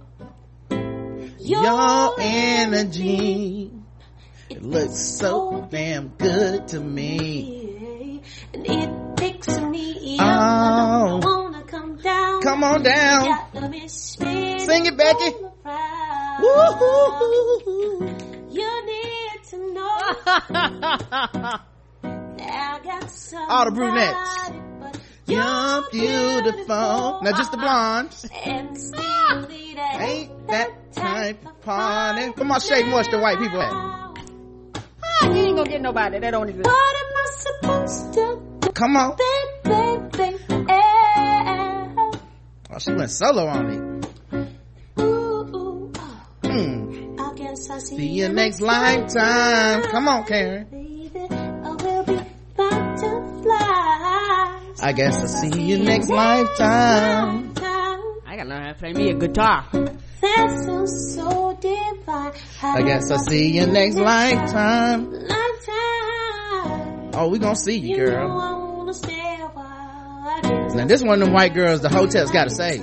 Your energy, it looks so damn good to me. And it picks me up. I wanna come down. Come on down. Sing it, Becky. Woo-hoo. You need to know. I got all the brunettes. You're beautiful. Now just the blondes. And still ain't that type of party. Come on, Shea Mush, the white people at. You ain't gonna get nobody. That don't exist. What am I supposed to do? Come on. Baby. Oh, she went solo on it. I guess I'll see you next lifetime. Come on, Karen. Baby, I will be butterflies. I guess I'll see you next lifetime. I gotta learn how to play me a guitar. That sounds so divine. I guess I'll see you next lifetime. Oh, we gonna see you, girl. Now this one of them white girls the Hotep's gotta say.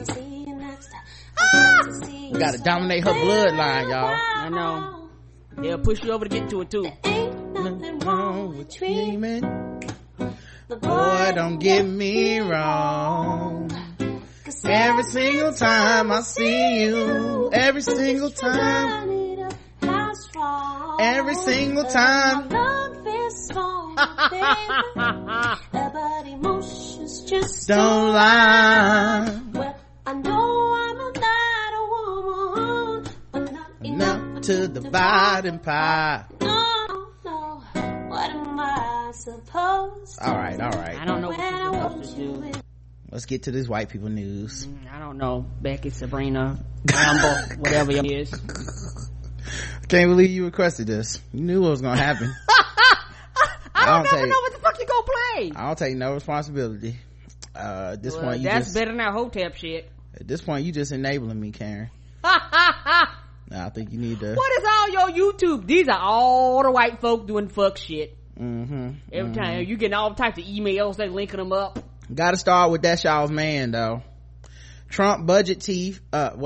We gotta dominate her bloodline, y'all. I know. They'll push you over to get to it too. Ain't nothing wrong with dreaming. Boy, don't get me wrong. Every single time I see you, every single time, every single time, But emotions just don't lie. Well, I know I'm a bad woman, but not Enough to divide and pie. No. What am I supposed to All right. I don't know what you're supposed to do. Let's get to this white people news. I don't know. Becky, Sabrina, Rambo, whatever it is. Can't believe you requested this. You knew what was gonna happen. I don't never know what the fuck you gonna play. I don't take no responsibility. At this point, that's better than that Hotep shit. At this point, you just enabling me, Karen. Now, I think you need to. What is all your YouTube? These are all the white folk doing fuck shit. Every time you getting all types of emails, they linking them up. Gotta start with that y'all's man though. Trump budget chief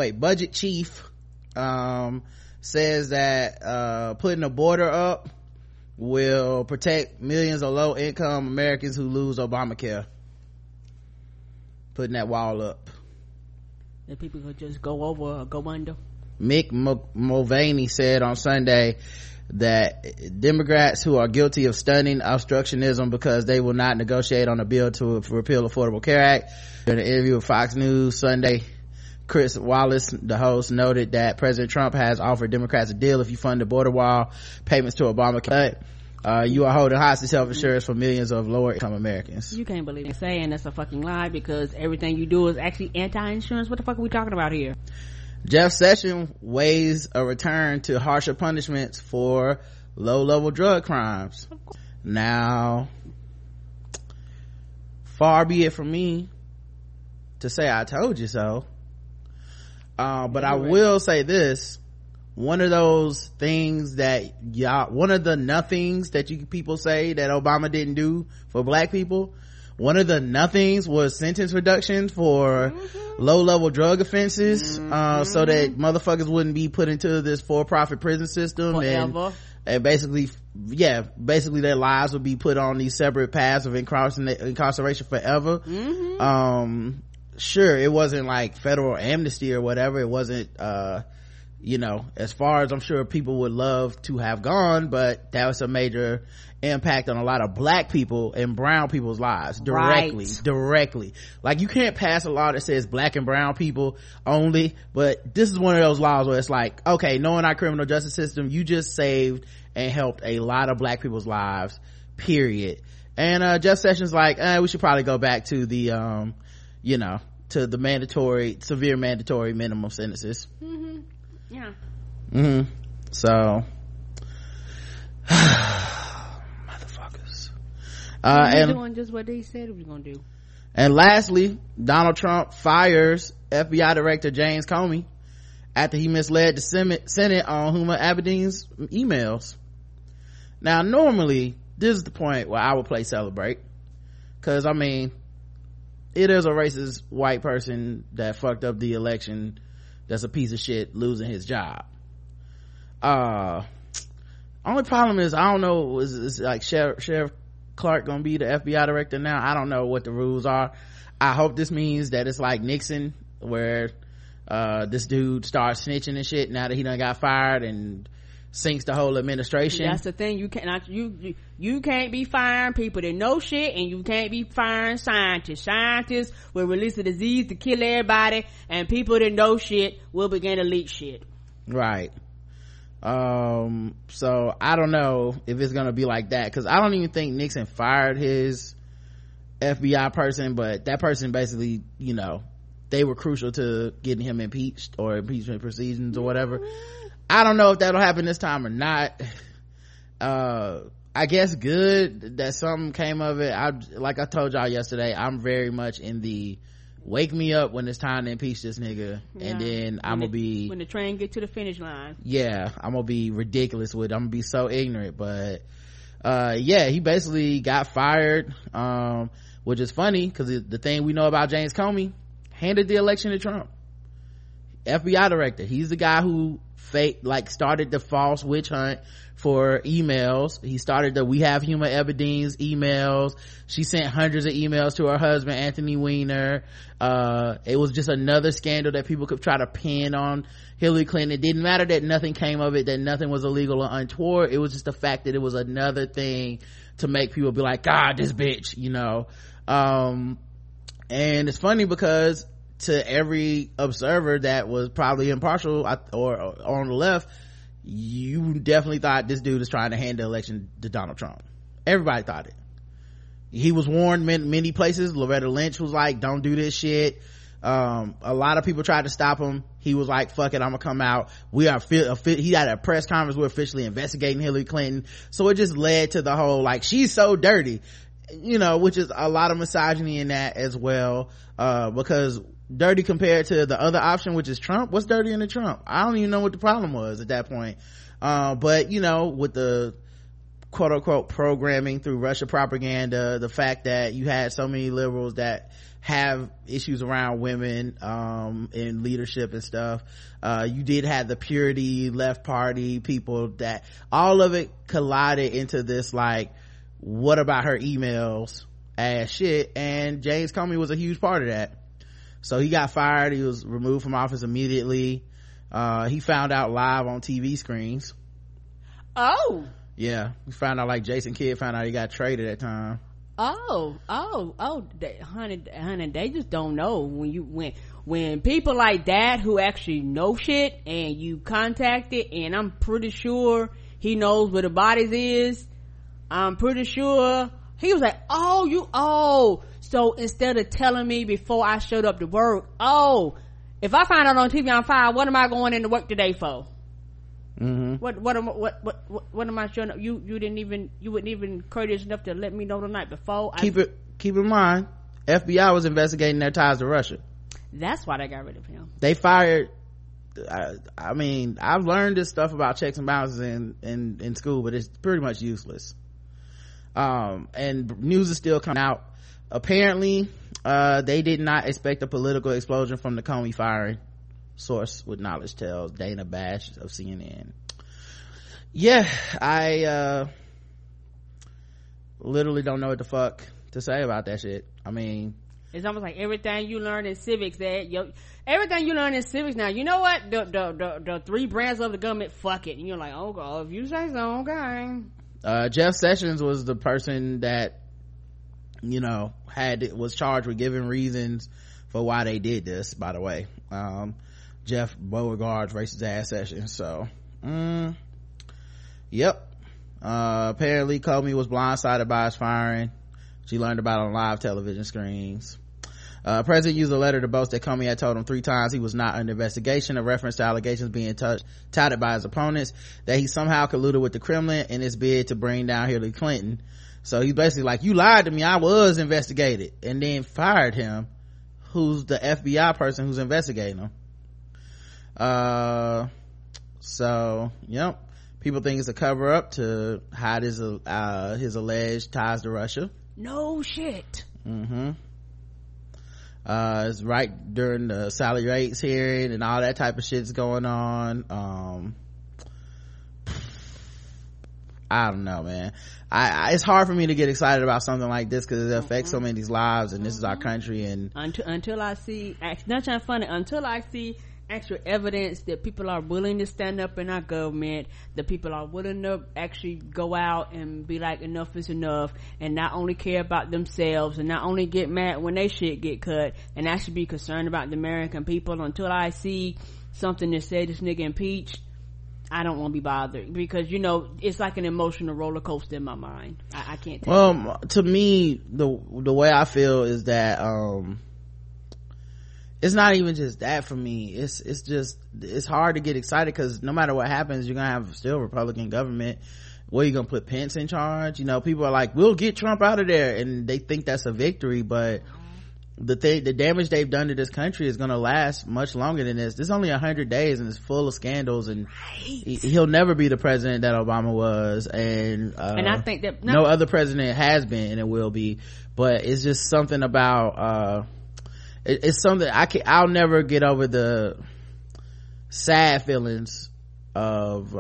says that putting a border up will protect millions of low income Americans who lose Obamacare. Putting that wall up. That people could just go over or go under. Mick Mulvaney said on Sunday that Democrats who are guilty of stunning obstructionism because they will not negotiate on a bill to repeal Affordable Care Act. In an interview with Fox News Sunday, Chris Wallace, the host, noted that President Trump has offered Democrats a deal if you fund the border wall payments to Obamacare. You are holding hostage health insurance for millions of lower income Americans. You can't believe it. Saying that's a fucking lie because everything you do is actually anti-insurance. What the fuck are we talking about here? Jeff Sessions weighs a return to harsher punishments for low-level drug crimes. Now, far be it from me to say I told you so. But I will say this. One of those things that one of the nothings that you people say that Obama didn't do for black people, one of the nothings was sentence reduction for low-level drug offenses, so that motherfuckers wouldn't be put into this for-profit prison system and basically their lives would be put on these separate paths of incarceration forever. Sure, it wasn't like federal amnesty or whatever. It wasn't as far as I'm sure people would love to have gone, but that was a major impact on a lot of black people and brown people's lives directly. Like, you can't pass a law that says black and brown people only, but this is one of those laws where it's like, okay, knowing our criminal justice system, you just saved and helped a lot of black people's lives, period. And Jeff Sessions like, we should probably go back to the to the severe mandatory minimum sentences. So motherfuckers. And doing just what they said we were gonna do. And lastly, Donald Trump fires FBI Director James Comey after he misled the Senate on Huma Abedin's emails. Now, normally, this is the point where I would play celebrate, because it is a racist white person that fucked up the election that's a piece of shit losing his job. Only problem is, I don't know, is like Sheriff Clark gonna be the FBI director now? I don't know what the rules are. I hope this means that it's like Nixon, where this dude starts snitching and shit now that he done got fired and sinks the whole administration. That's the thing. You cannot, you can't be firing people that know shit, and you can't be firing scientists. Scientists will release a disease to kill everybody, and people that know shit will begin to leak shit. Right. So I don't know if it's gonna be like that, because I don't even think Nixon fired his FBI person, but that person basically, they were crucial to getting him impeached or impeachment proceedings or whatever. I don't know if that'll happen this time or not. I guess good that something came of it. Like I told y'all yesterday, I'm very much in the wake me up when it's time to impeach this nigga, and then I'm gonna be, when the train get to the finish line, I'm gonna be ridiculous with it. I'm gonna be so ignorant. But he basically got fired, which is funny because the thing we know about James Comey, handed the election to Trump. FBI director, he's the guy who started the false witch hunt for emails. He started the We Have Huma Abedin's emails. She sent hundreds of emails to her husband Anthony Weiner. It was just another scandal that people could try to pin on Hillary Clinton. It didn't matter that nothing came of it, that nothing was illegal or untoward. It was just the fact that it was another thing to make people be like, God, this bitch, you know. And it's funny because to every observer that was probably impartial or on the left, you definitely thought this dude is trying to hand the election to Donald Trump. Everybody thought it. He was warned many places. Loretta Lynch was like, don't do this shit. A lot of people tried to stop him. He was like, fuck it, I'm gonna come out. He had a press conference, we're officially investigating Hillary Clinton. So it just led to the whole, like, she's so dirty, you know, which is a lot of misogyny in that as well, because dirty compared to the other option, which is Trump. What's dirty in the Trump? I don't even know what the problem was at that point. But you know, with the quote unquote programming through Russia propaganda, the fact that you had so many liberals that have issues around women in leadership and stuff, you did have the purity left party people, that all of it collided into this, like, what about her emails ass shit, and James Comey was a huge part of that. So he got fired. He was removed from office immediately. He found out live on TV screens. Oh yeah, we found out, like, Jason Kidd found out he got traded at time. Honey, they just don't know when people like that who actually know shit and you contact it, and I'm pretty sure he knows where the bodies is. I'm pretty sure he was like, so instead of telling me before I showed up to work, if I find out on TV I'm fired, what am I going into work today for? Mm-hmm. What am I showing up? You wouldn't even courteous enough to let me know the night before. Keep in mind, FBI was investigating their ties to Russia. That's why they got rid of him. They fired, I mean, I've learned this stuff about checks and balances in school, but it's pretty much useless. And news is still coming out. Apparently, they did not expect a political explosion from the Comey firing. Source with knowledge tells Dana Bash of CNN. Yeah, I literally don't know what the fuck to say about that shit. I mean, it's almost like everything you learn in civics everything you learn in civics now, you know what, the three brands of the government, fuck it, and you're like, oh god, if you say so, okay. Jeff Sessions was the person that, you know, was charged with giving reasons for why they did this, by the way. Jeff Beauregard's racist ass Sessions. So yep, apparently Comey was blindsided by his firing. She learned about it on live television screens. President used a letter to boast that Comey had told him 3 times he was not under investigation, a reference to allegations being touted by his opponents that he somehow colluded with the Kremlin in his bid to bring down Hillary Clinton. So he's basically like, you lied to me, I was investigated, and then fired him, who's the FBI person who's investigating him. So yep, people think it's a cover-up to hide his alleged ties to Russia. No shit. Mm-hmm. It's right during the Sally Yates hearing and all that type of shit's going on. I don't know, man. It's hard for me to get excited about something like this because it affects so many lives, and this is our country. And until I see, not trying to funny, until I see actual evidence that people are willing to stand up in our government, that people are willing to actually go out and be like, enough is enough, and not only care about themselves and not only get mad when they shit get cut and actually be concerned about the American people, until I see something that said this nigga impeached, I don't want to be bothered, because you know it's like an emotional roller coaster in my mind. I can't take it. To me, the way I feel is that it's not even just that for me. It's hard to get excited because no matter what happens, you're gonna have still Republican government. Where you gonna put Pence in charge? You know, people are like, we'll get Trump out of there, and they think that's a victory, but the damage they've done to this country is gonna last much longer than this. This is only 100 days and it's full of scandals, and he'll never be the president that Obama was, and I think that no other president has been and it will be. But it's just something about it's something I'll never get over, the sad feelings of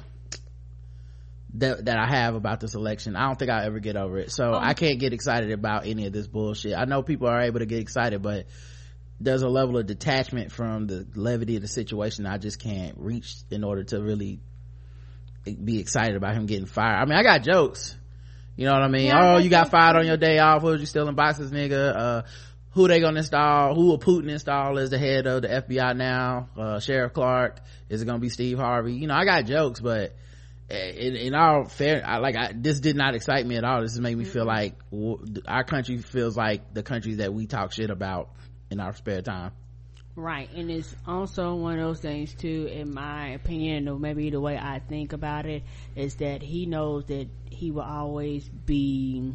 that I have about this election. I don't think I'll ever get over it. So I can't get excited about any of this bullshit. I know people are able to get excited, but there's a level of detachment from the levity of the situation I just can't reach in order to really be excited about him getting fired. I mean, I got jokes, You know what I mean? Yeah, you got fired on your day off. What was you stealing boxes, nigga? Who they gonna install? Who will Putin install as the head of the FBI now? Sheriff Clark? Is it gonna be Steve Harvey? You know, I got jokes, but in all fair, this did not excite me at all. This just made me feel like our country feels like the countries that we talk shit about in our spare time. Right, and it's also one of those things too, in my opinion, or maybe the way I think about it, is that he knows that he will always be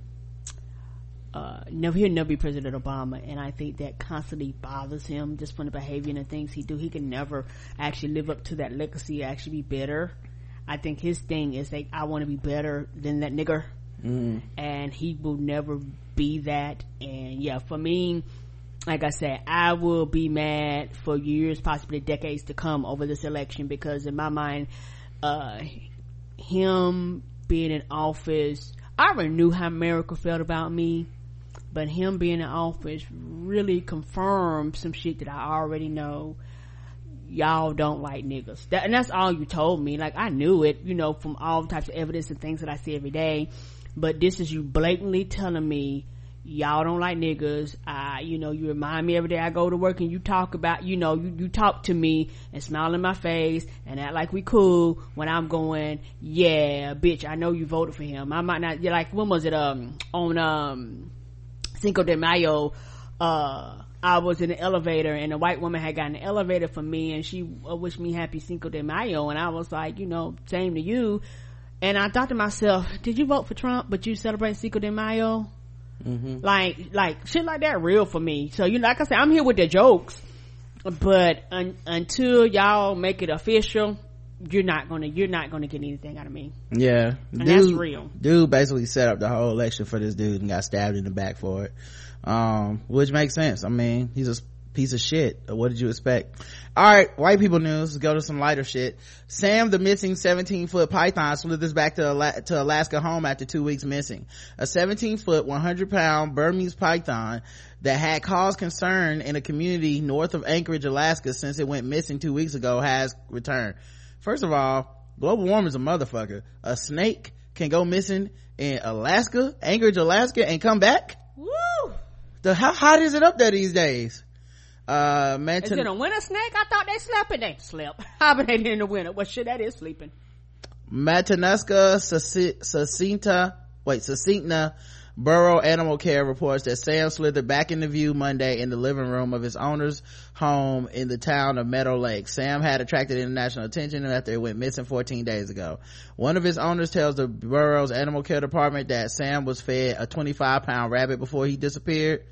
he'll never be President Obama, and I think that constantly bothers him just from the behavior and the things he do. He can never actually live up to that legacy, actually be better. I think his thing is like, I want to be better than that nigger, and he will never be that. And yeah, for me, like I said, I will be mad for years, possibly decades to come over this election, because in my mind, him being in office, I already knew how America felt about me, but him being in office really confirmed some shit that I already know. Y'all don't like niggas. And that's all you told me. Like, I knew it, you know, from all types of evidence and things that I see every day. But this is you blatantly telling me y'all don't like niggas. You know, you remind me every day I go to work and you talk about, you know, you talk to me and smile in my face and act like we cool when I'm going, yeah, bitch, I know you voted for him. I might not, like, when was it, on Cinco de Mayo, I was in the elevator and a white woman had gotten an elevator for me and she wished me happy Cinco de Mayo, and I was like, you know, same to you. And I thought to myself, did you vote for Trump but you celebrate Cinco de Mayo? Like shit like that real for me. So, you know, like I said, I'm here with the jokes, but until y'all make it official, you're not gonna get anything out of me. Yeah, and that's real. Dude basically set up the whole election for this dude and got stabbed in the back for it, which makes sense. I mean, he's a piece of shit. What did you expect? All right, white people news. Let's go to some lighter shit. Sam the missing 17-foot python slithers back to Alaska home after 2 weeks missing. A 17-foot 100-pound Burmese python that had caused concern in a community north of Anchorage, Alaska since it went missing 2 weeks ago has returned. First of all, global warming's a motherfucker. A snake can go missing in Alaska, Anchorage, Alaska, and come back? Woo! How hot is it up there these days? Is it a winter snake? I thought they slept and they slept. Hibernated in the winter. Well, shit, that is sleeping. Matanuska Succinta Borough Animal Care reports that Sam slithered back into view Monday in the living room of his owner's home in the town of Meadow Lake. Sam had attracted international attention after it went missing 14 days ago. One of his owners tells the borough's animal care department that Sam was fed a 25-pound rabbit before he disappeared.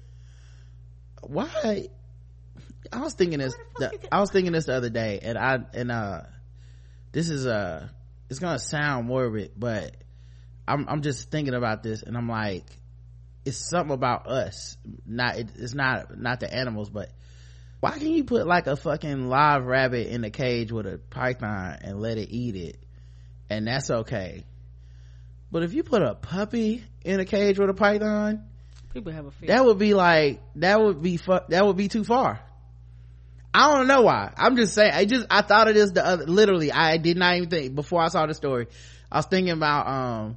Why? I was thinking this the other day, and this is it's gonna sound morbid, but I'm just thinking about this, and I'm like, it's something about us. It's not the animals, but why can't you put like a fucking live rabbit in a cage with a python and let it eat it, and that's okay? But if you put a puppy in a cage with a python, people have a fear. That would be too far. I don't know why. I'm just saying. I thought of this literally. I did not even think before I saw the story. I was thinking about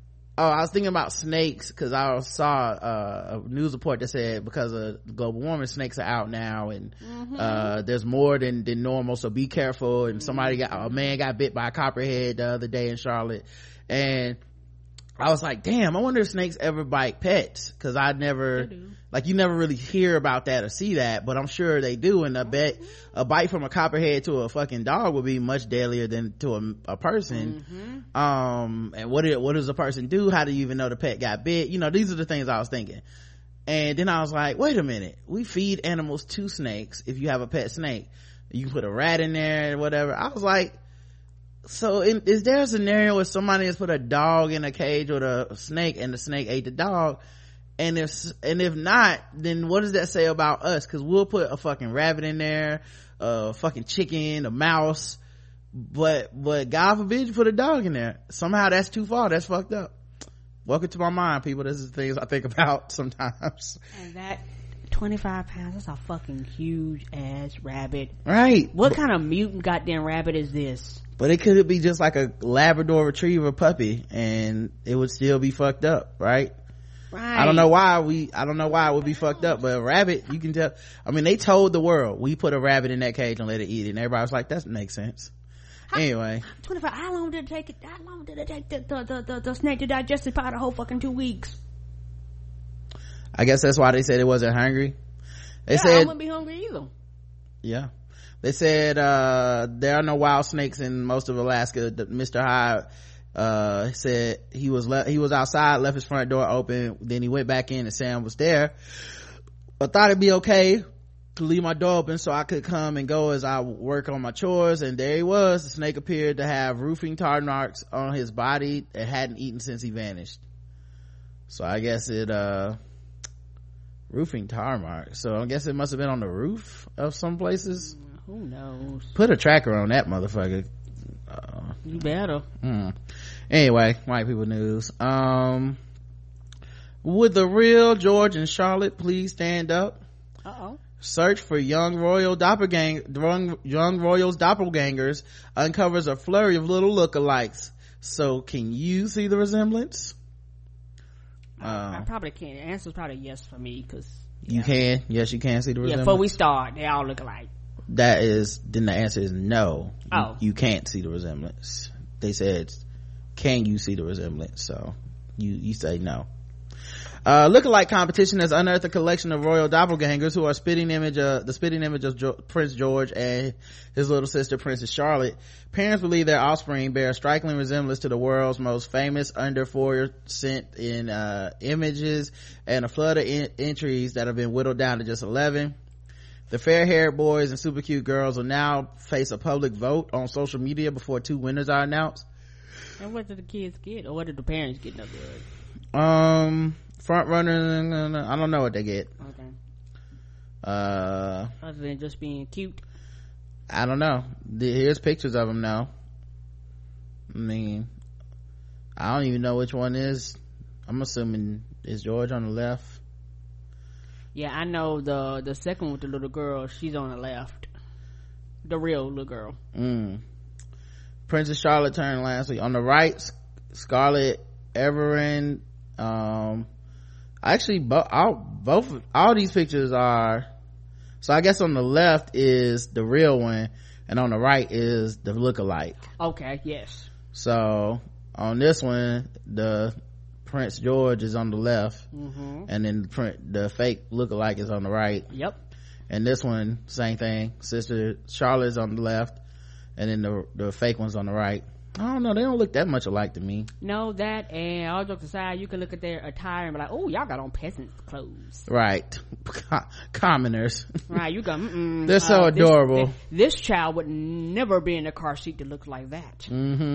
snakes, because I saw a news report that said because of global warming, snakes are out now, and there's more than normal, so be careful. And a man got bit by a copperhead the other day in Charlotte, and I was like, damn, I wonder if snakes ever bite pets, because you never really hear about that or see that, but I'm sure they do. And I bet a bite from a copperhead to a fucking dog would be much deadlier than to a person. And what does a person do? How do you even know the pet got bit? You know, these are the things I was thinking. And then I was like, wait a minute, we feed animals to snakes. If you have a pet snake, you can put a rat in there or whatever. I was like, so is there a scenario where somebody has put a dog in a cage with a snake and the snake ate the dog? And if not, then what does that say about us? Because we'll put a fucking rabbit in there, a fucking chicken, a mouse, but God forbid you put a dog in there. Somehow that's too far. That's fucked up. Welcome to my mind, people. This is the things I think about sometimes. And that 25 pounds. That's a fucking huge ass rabbit. Right. What kind of mutant goddamn rabbit is this? But it could be just like a Labrador Retriever puppy, and it would still be fucked up, right? Right. I don't know why it would be fucked up, but a rabbit, you can tell. I mean, they told the world, we put a rabbit in that cage and let it eat it, and everybody was like, that makes sense. Anyway. 25, how long did it take the snake to digest it? Probably the whole fucking 2 weeks. I guess that's why they said it wasn't hungry. They I said, wouldn't be hungry either. Yeah. They said, there are no wild snakes in most of Alaska. Mr. Hyde, said he was outside, left his front door open, then he went back in and Sam was there. I thought it'd be okay to leave my door open so I could come and go as I work on my chores, and there he was. The snake appeared to have roofing tar marks on his body and hadn't eaten since he vanished. So I guess roofing tar marks, so I guess it must have been on the roof of some places. Who knows? Put a tracker on that motherfucker. You better. Anyway, white people news. Would the real George and Charlotte please stand up? Search for young royals doppelgangers uncovers a flurry of little lookalikes. So can you see the resemblance? I probably can't. The answer's probably yes for me, because you can. Yes, you can see the resemblance. Before we start, they all look alike. Then the answer is no. You can't see the resemblance. They said, can you see the resemblance? So you say no. Lookalike competition has unearthed a collection of royal doppelgangers who are the spitting image of Prince George and his little sister Princess Charlotte. Parents believe their offspring bear a striking resemblance to the world's most famous under 4% in images, and a flood of entries that have been whittled down to just 11. The fair-haired boys and super cute girls will now face a public vote on social media before 2 winners are announced. And what did the kids get, or what did the parents get? Front runner, I don't know what they get. Okay. Other than just being cute, I don't know. Here's pictures of them now. I mean, I don't even know which one is. I'm assuming is George on the left. Yeah, I know the second with the little girl, she's on the left, the real little girl. Princess Charlotte turned last week. On the right, Scarlett Everin. Actually, all these pictures are, so I guess on the left is the real one and on the right is the lookalike. Okay, yes. So on this one, the Prince George is on the left, and then the fake lookalike is on the right. Yep. And this one, same thing. Sister Charlotte is on the left, and then the fake one's on the right. I don't know, they don't look that much alike to me. No, that, and all jokes aside, you can look at their attire and be like, oh, y'all got on peasant clothes. Right. Commoners. Right, you go, they're so adorable. This child would never be in a car seat that looks like that.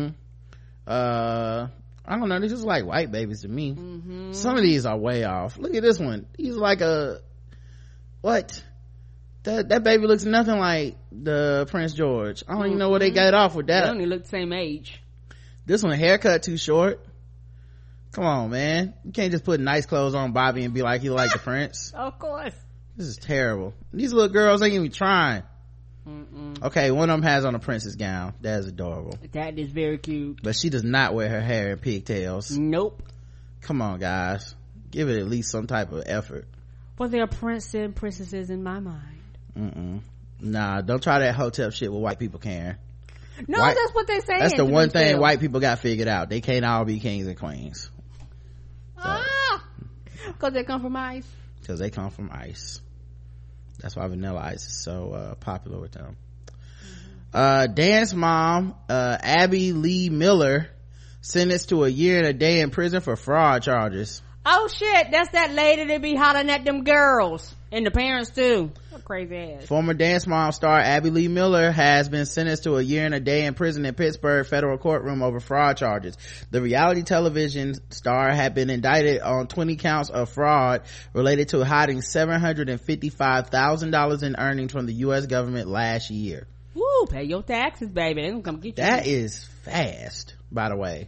I don't know, they're just like white babies to me. Some of these are way off. Look at this one. He's like what? That baby looks nothing like the Prince George. I don't even know where they got off with that. They only look the same age. This one, haircut too short. Come on, man. You can't just put nice clothes on Bobby and be like, you like the Prince. Of course. This is terrible. These little girls ain't even trying. Okay, one of them has on a princess gown. That is adorable. That is very cute. But she does not wear her hair in pigtails. Nope. Come on, guys. Give it at least some type of effort. Well, there are princes and princesses in my mind. Nah, don't try that Hotep shit with white people caring. No, that's what they're saying. That's the one thing white people got figured out. They can't all be kings and queens. Because they come from ice. Because they come from ice. That's why Vanilla Ice is so popular with them. Dance mom Abby Lee Miller sentenced to a year and a day in prison for fraud charges. Oh shit, that's that lady that be hollering at them girls and the parents too. What crazy ass. Former Dance Mom star Abby Lee Miller has been sentenced to a year and a day in prison in Pittsburgh federal courtroom over fraud charges. The reality television star had been indicted on 20 counts of fraud related to hiding $755,000 in earnings from the U.S. government last year. Woo, pay your taxes, baby. They're gonna come get you. That is fast, by the way.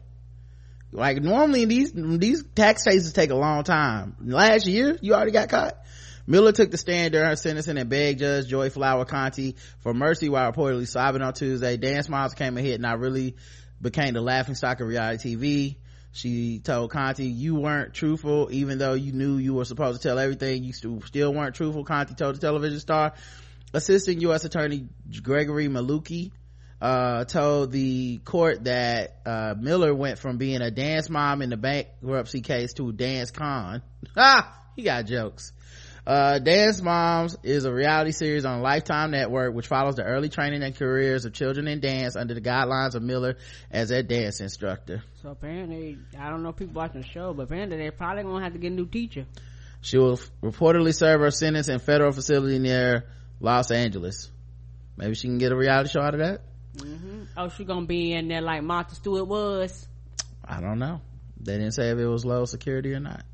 Like normally these tax cases take a long time. Last year you already got caught. Miller took the stand during her sentencing and begged Judge Joy Flower Conti for mercy while reportedly sobbing on Tuesday. Dance Moms came a hit and I really became the laughingstock of reality TV. She told Conti, you weren't truthful even though you knew you were supposed to tell everything. You still weren't truthful, Conti told the television star. Assistant U.S. Attorney Gregory Maluki told the court that Miller went from being a dance mom in the bankruptcy case to dance con. He got jokes. Dance Moms is a reality series on Lifetime Network which follows the early training and careers of children in dance under the guidelines of Miller as their dance instructor. So apparently, I don't know if people watching the show, but apparently they're probably gonna have to get a new teacher. She will reportedly serve her sentence in federal facility near Los Angeles. Maybe she can get a reality show out of that. Oh, she gonna be in there like Martha Stewart was? I don't know. They didn't say if it was low security or not.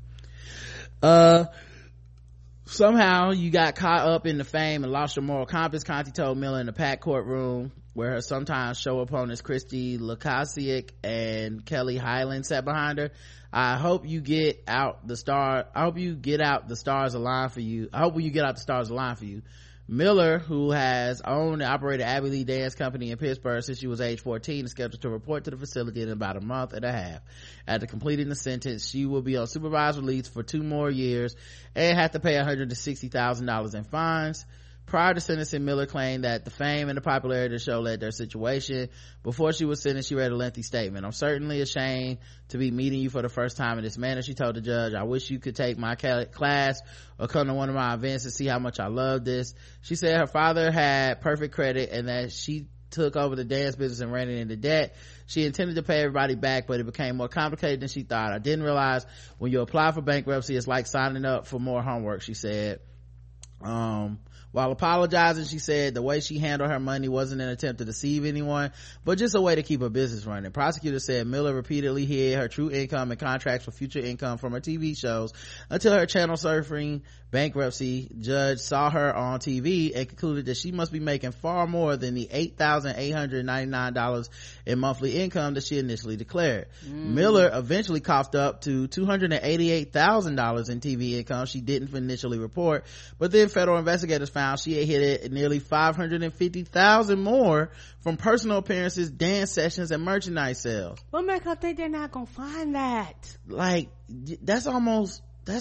Somehow you got caught up in the fame and lost your moral compass, Conti told Miller in the packed courtroom where her sometimes show opponents Christy Lukasiak and Kelly Hyland sat behind her. I hope you get out the stars align for you. Miller, who has owned and operated Abbey Lee Dance Company in Pittsburgh since she was age 14, is scheduled to report to the facility in about a month and a half. After completing the sentence, she will be on supervised release for 2 more years and have to pay $160,000 in fines. Prior to sentencing, Miller claimed that the fame and the popularity of the show led to her situation. Before she was sentenced, she read a lengthy statement. I'm certainly ashamed to be meeting you for the first time in this manner, she told the judge. I wish you could take my class or come to one of my events and see how much I love this. She said her father had perfect credit and that she took over the dance business and ran it into debt. She intended to pay everybody back, but it became more complicated than she thought. I didn't realize when you apply for bankruptcy, it's like signing up for more homework, she said. While apologizing, she said the way she handled her money wasn't an attempt to deceive anyone, but just a way to keep her business running. Prosecutors said Miller repeatedly hid her true income and contracts for future income from her TV shows until her channel surfing bankruptcy judge saw her on TV and concluded that she must be making far more than the $8,899 in monthly income that she initially declared. Miller eventually coughed up to $288,000 in TV income she didn't initially report, but then federal investigators found she had hit it nearly $550,000 more from personal appearances, dance sessions, and merchandise sales. What make her think they're not gonna find that? Like, that's almost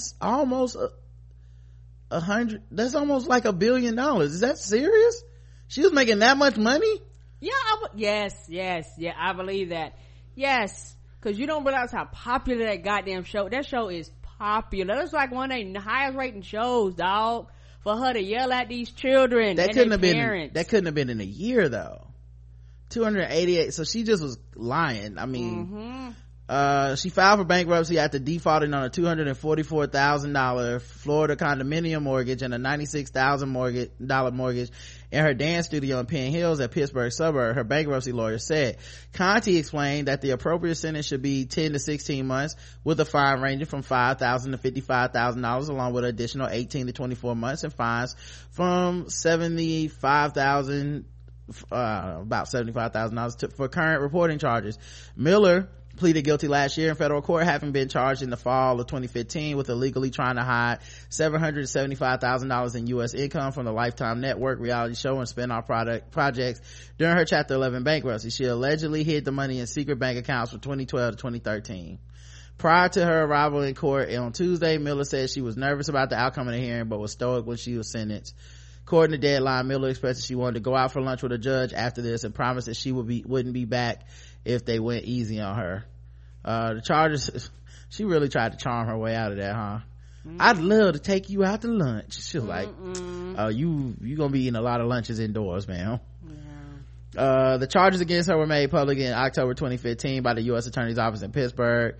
$100. That's almost like $1 billion. Is that serious? She was making that much money? Yeah, I believe that. Yes, because you don't realize how popular that goddamn show. That show is popular. It's like one of the highest rating shows, dog. For her to yell at these children that and couldn't their have parents. That couldn't have been in a year though. 288. So she just was lying. I mean, she filed for bankruptcy after defaulting on a $244,000 Florida condominium mortgage and a $96,000 mortgage in her dance studio in Penn Hills at Pittsburgh suburb, her bankruptcy lawyer said. Conti explained that the appropriate sentence should be 10 to 16 months with a fine ranging from $5,000 to $55,000 along with an additional 18 to 24 months and fines from $75,000 about $75,000 for current reporting charges. Miller pleaded guilty last year in federal court, having been charged in the fall of 2015 with illegally trying to hide $775,000 in U.S. income from the Lifetime Network reality show and spin-off projects during her Chapter 11 bankruptcy. She allegedly hid the money in secret bank accounts from 2012 to 2013. Prior to her arrival in court on Tuesday, Miller said she was nervous about the outcome of the hearing but was stoic when she was sentenced. According to Deadline, Miller expressed that she wanted to go out for lunch with a judge after this and promised that she wouldn't be back if they went easy on her. The charges, she really tried to charm her way out of that, huh? I'd love to take you out to lunch. She was like, oh, you gonna be eating a lot of lunches indoors, man. The charges against her were made public in October 2015 by the U.S. Attorney's Office in Pittsburgh.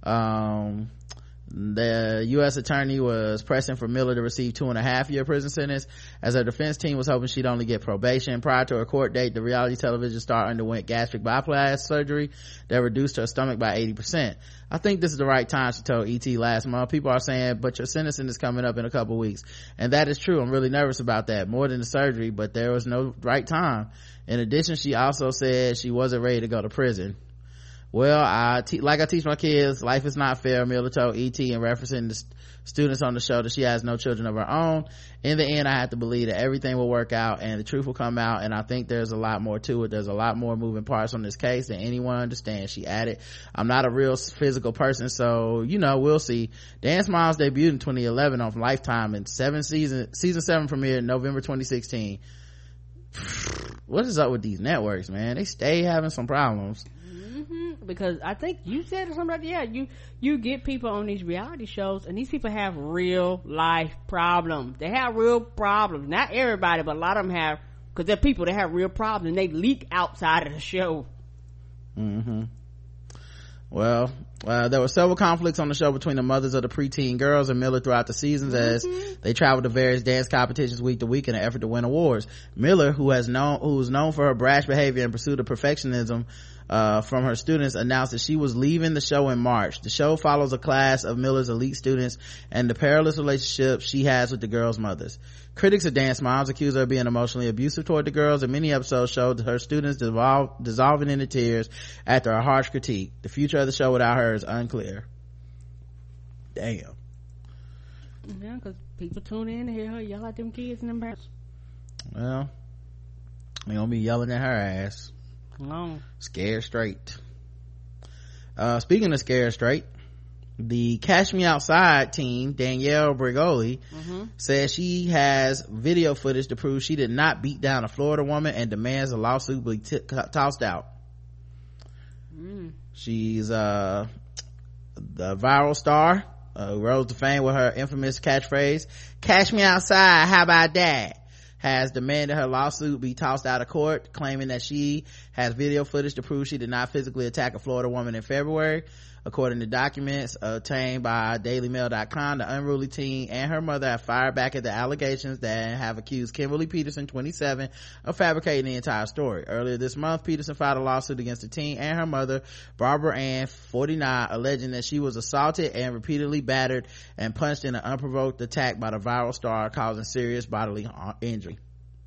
The U.S. attorney was pressing for Miller to receive 2.5-year prison sentence as her defense team was hoping she'd only get probation. Prior to her court date, the reality television star underwent gastric bypass surgery that reduced her stomach by 80%. I think this is the right time, she told ET last month. People are saying, but your sentencing is coming up in a couple weeks. And that is true. I'm really nervous about that, more than the surgery, but there was no right time. In addition, she also said she wasn't ready to go to prison. Well, like I teach my kids, life is not fair, Miller told ET in referencing the students on the show that she has no children of her own. In the end, I have to believe that everything will work out and the truth will come out, and I think there's a lot more to it. There's a lot more moving parts on this case than anyone understands, she added. I'm not a real physical person, so we'll see. Dance Moms debuted in 2011 on Lifetime, and season 7 premiered in November 2016. What is up with these networks, man? They stay having some problems. Because I think you said something like, yeah, you get people on these reality shows and these people have real life problems. They have real problems. Not everybody, but a lot of them have, because they're people that have real problems and they leak outside of the show. Well, there were several conflicts on the show between the mothers of the preteen girls and Miller throughout the seasons as they traveled to various dance competitions week to week in an effort to win awards. Miller, who's known for her brash behavior and pursuit of perfectionism from her students, announced that she was leaving the show in March. The show follows a class of Miller's elite students and the perilous relationship she has with the girls' mothers. Critics of Dance Moms accuse her of being emotionally abusive toward the girls, and many episodes showed her students dissolving into tears after a harsh critique. The future of the show without her is unclear. Damn. Yeah, because people tune in to hear her yell at them kids and them parents. Well, they gonna be yelling at her ass. No. Scared straight. Speaking of scared straight, the Cash Me Outside team, Danielle Bregoli, says she has video footage to prove she did not beat down a Florida woman and demands a lawsuit be tossed out. She's the viral star who rose to fame with her infamous catchphrase, "Cash me outside, how about that?" has demanded her lawsuit be tossed out of court, claiming that she has video footage to prove she did not physically attack a Florida woman in February. According to documents obtained by dailymail.com, the unruly teen and her mother have fired back at the allegations that have accused Kimberly Peterson, 27, of fabricating the entire story. Earlier this month, Peterson filed a lawsuit against the teen and her mother, Barbara Ann, 49, alleging that she was assaulted and repeatedly battered and punched in an unprovoked attack by the viral star, causing serious bodily injury.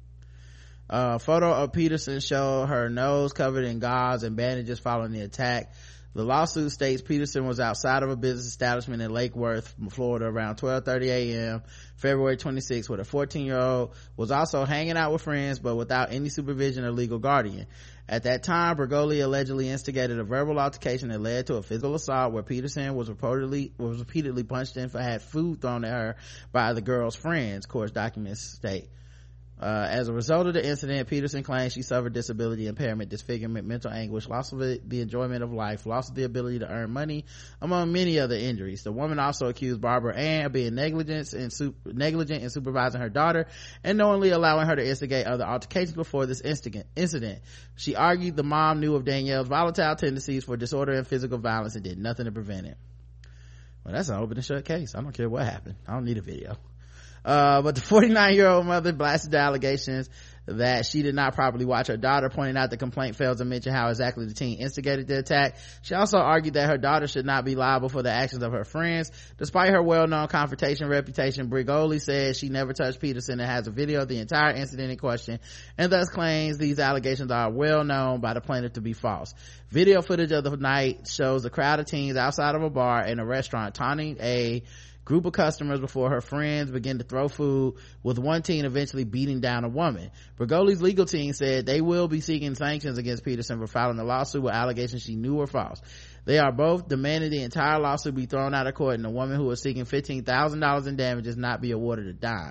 A photo of Peterson showed her nose covered in gauze and bandages following the attack. The lawsuit states Peterson was outside of a business establishment in Lake Worth, Florida around 12:30 a.m. February 26, where the 14-year-old was also hanging out with friends but without any supervision or legal guardian. At that time, Bregoli allegedly instigated a verbal altercation that led to a physical assault where Peterson was repeatedly punched and had food thrown at her by the girl's friends, court documents state. As a result of the incident, Peterson claims she suffered disability, impairment, disfigurement, mental anguish, loss of the enjoyment of life, loss of the ability to earn money, among many other injuries. The woman also accused Barbara Ann of being negligent in supervising her daughter and knowingly allowing her to instigate other altercations before this incident. She argued the mom knew of Danielle's volatile tendencies for disorder and physical violence and did nothing to prevent it. Well, that's an open and shut case. I don't care what happened. I don't need a video. But the 49-year-old mother blasted the allegations that she did not properly watch her daughter, pointing out the complaint fails to mention how exactly the teen instigated the attack. She also argued that her daughter should not be liable for the actions of her friends. Despite her well-known confrontation reputation, Bregoli says she never touched Peterson and has a video of the entire incident in question, and thus claims these allegations are well known by the plaintiff to be false. Video footage of the night shows a crowd of teens outside of a bar and a restaurant taunting a group of customers before her friends begin to throw food, with one teen eventually beating down a woman. Bregoli's legal team said they will be seeking sanctions against Peterson for filing a lawsuit with allegations she knew were false. They are both demanding the entire lawsuit be thrown out of court and the woman who was seeking $15,000 in damages not be awarded a dime.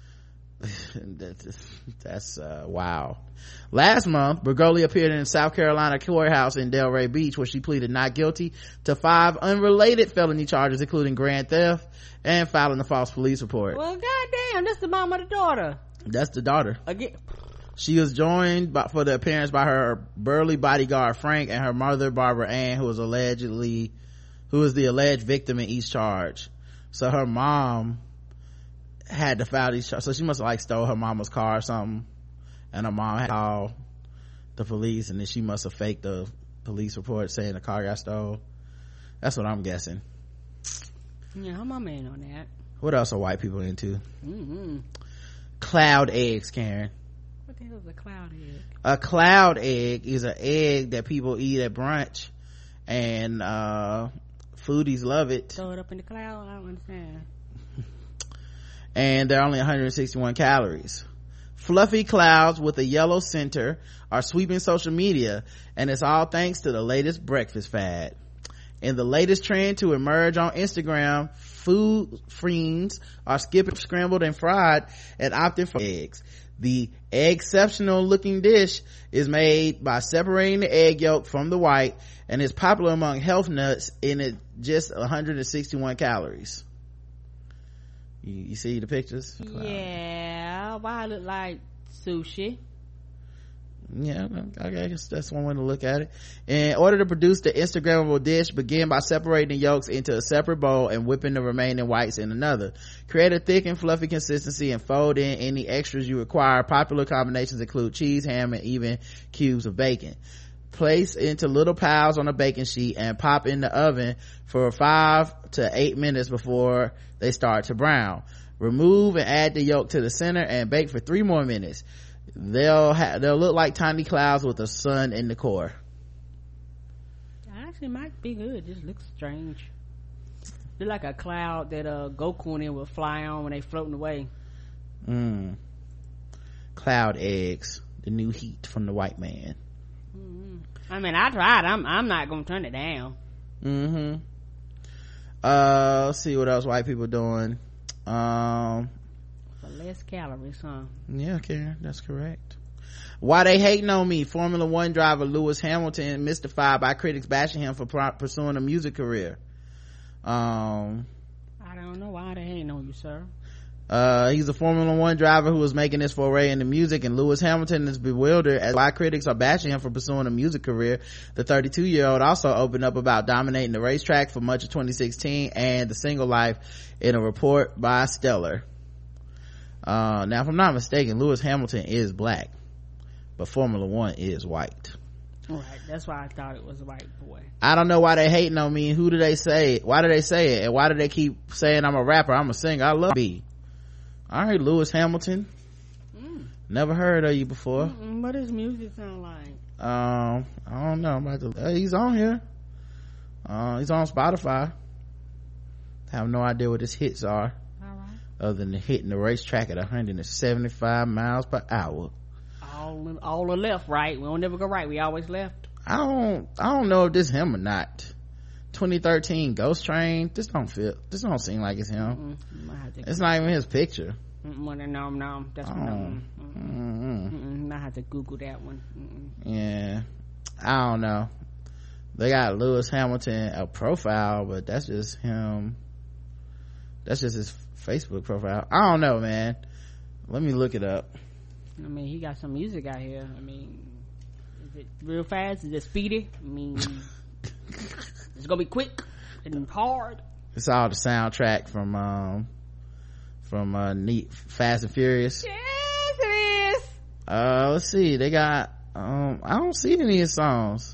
That's wow. Last month, Bregoli appeared in a South Carolina courthouse in Delray Beach, where she pleaded not guilty to 5 unrelated felony charges, including grand theft and filing a false police report. Well, goddamn, that's the mom of the daughter. That's the daughter. Again. She was joined for the appearance by her burly bodyguard Frank and her mother Barbara Ann, who was the alleged victim in each charge. So her mom had to file these charges. So she must have stole her mama's car or something, and her mom had to call the police, and then she must have faked the police report saying the car got stole. That's what I'm guessing. Yeah, her mama ain't on that. What else are white people into? Cloud eggs, Karen. What the hell is a cloud egg? A cloud egg is an egg that people eat at brunch, and foodies love it. Throw it up in the cloud. I don't understand. And they're only 161 calories. Fluffy clouds with a yellow center are sweeping social media, and it's all thanks to the latest breakfast fad. In the latest trend to emerge on Instagram, food fiends are skipping scrambled and fried and opting for eggs. The exceptional looking dish is made by separating the egg yolk from the white and is popular among health nuts in it just 161 calories. You see the pictures? Yeah, why it look like sushi? Yeah, I guess that's one way to look at it. In order to produce the Instagrammable dish, begin by separating the yolks into a separate bowl and whipping the remaining whites in another. Create a thick and fluffy consistency and fold in any extras you require. Popular combinations include cheese, ham, and even cubes of bacon. Place into little piles on a baking sheet and pop in the oven for 5 to 8 minutes before they start to brown. Remove and add the yolk to the center and bake for 3 more minutes. They'll look like tiny clouds with a sun in the core. Actually might be good. Just looks strange. Look like a cloud that Goku and them will fly on when they floating away. Cloud eggs, the new heat from the white man. I mean, I tried. I'm not gonna turn it down. Let's see what else white people doing. For less calories, huh? Yeah, Karen, that's correct. Why they hating on me? Formula One driver Lewis Hamilton mystified by critics bashing him for pursuing a music career. I don't know why they hating on you, sir. He's a Formula One driver who was making his foray into music, and Lewis Hamilton is bewildered as why critics are bashing him for pursuing a music career. The 32-year-old also opened up about dominating the racetrack for much of 2016 and the single life in a report by Stellar. Now if I'm not mistaken, Lewis Hamilton is black, but Formula One is white. Right, that's why I thought it was a white boy. I don't know why they hating on me. Who do they say? Why do they say it? And why do they keep saying I'm a rapper? I'm a singer. I love B. All right, Lewis Hamilton. Never heard of you before. What does music sound like? I don't know. He's on here. He's on Spotify. Have no idea what his hits are. All right. Other than hitting the racetrack at 175 miles per hour. All the left, right. We don't never go right. We always left. I don't know if this him or not. 2013 Ghost Train. This don't seem like it's him. It's not even his picture. No, that's I have to Google that one. Yeah, I don't know. They got Lewis Hamilton a profile, but that's just him. That's just his Facebook profile. I don't know, man. Let me look it up. I mean, he got some music out here. I mean, is it real fast? Is it speedy? I mean, it's gonna be quick and hard. It's all the soundtrack from Fast and Furious. Yes, it is. Let's see. They got I don't see any of his songs.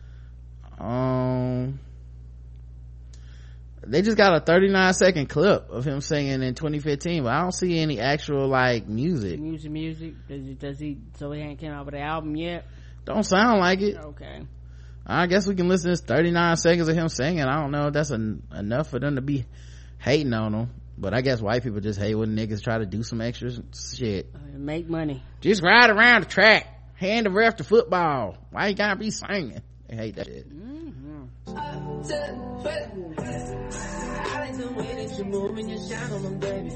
They just got a 39-second clip of him singing in 2015, but I don't see any actual like music. Music. Does he? So he ain't came out with an album yet? Don't sound like it. Okay. I guess we can listen to this 39 seconds of him singing. I don't know if that's enough for them to be hating on him, but I guess white people just hate when niggas try to do some extra shit. Make money. Just ride around the track, hand the ref the football. Why you gotta be singing? They hate that shit. I like the way that you move and you shine on them, baby.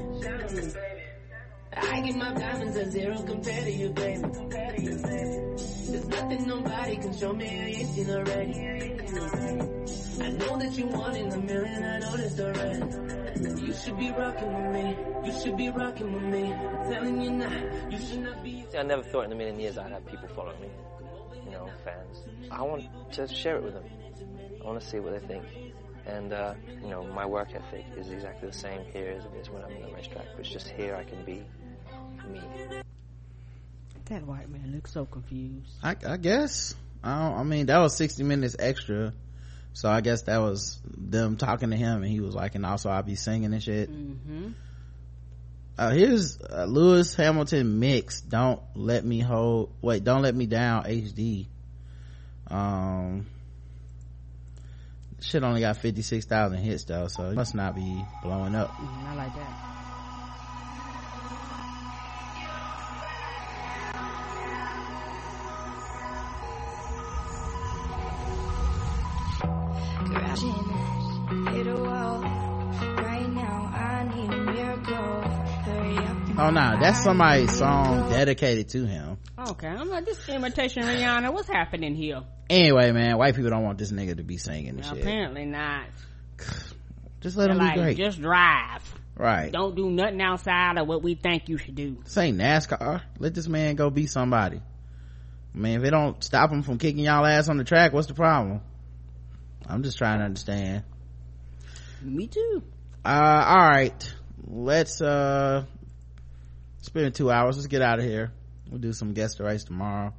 I get my diamonds at zero compared to you, baby. There's nothing nobody can show me I ain't seen already. I know that you want in a million, I noticed already. You should be rocking with me. You should be rocking with me. I'm telling you now, you should not be. I never thought in a million years I'd have people following me. You know, fans. I want to share it with them. I want to see what they think. And, you know, my work ethic is exactly the same here as it is when I'm on the racetrack. But it's just here I can be me. That white man looks so confused. I guess. I mean, that was 60 minutes extra. So I guess that was them talking to him and he was like, and also I'll be singing and shit. Here's Lewis Hamilton mix Don't Let Me Down HD. Shit only got 56,000 hits though, so it must not be blowing up. I like that. Oh nah, that's somebody's song dedicated to him. Okay, I'm like, this imitation Rihanna, what's happening here? Anyway, man, white people don't want this nigga to be singing and shit. Apparently not. Just let him be great. Just drive. Right. Don't do nothing outside of what we think you should do. This ain't NASCAR. Let this man go be somebody. I mean, if it don't stop him from kicking y'all ass on the track, what's the problem? I'm just trying to understand. Me too. Alright. Let's spend 2 hours. Let's get out of here. We'll do some guest race tomorrow.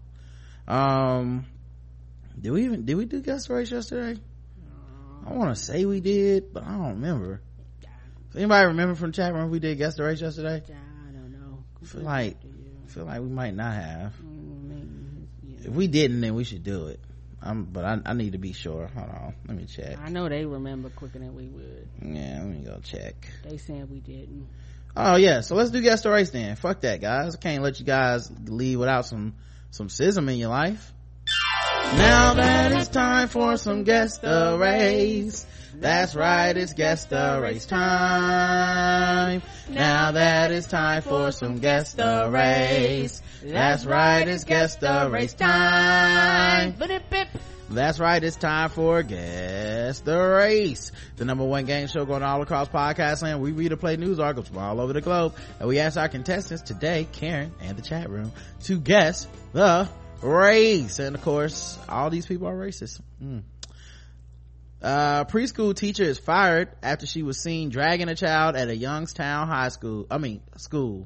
Did we do guest race yesterday? I want to say we did, but I don't remember. Does anybody remember from the chat room if we did guest race yesterday? I don't know. I feel like we might not have. If we didn't, then we should do it. But I need to be sure. Hold on, let me check. I know they remember quicker than we would. Yeah, let me go check. They said we didn't. Oh yeah, so let's do guest race then. Fuck that, guys. I can't let you guys leave without some schism in your life. Now that it's time for some guest race. That's right, it's guest race time. Now that it's time for some guest race. That's right, it's guest race time. That's right, it's time for Guess the Race, the #1 game show going all across podcast land. We read or play news articles from all over the globe, and we ask our contestants today, Karen and the chat room, to guess the race. And of course, all these people are racist. Preschool teacher is fired after she was seen dragging a child at a Youngstown school.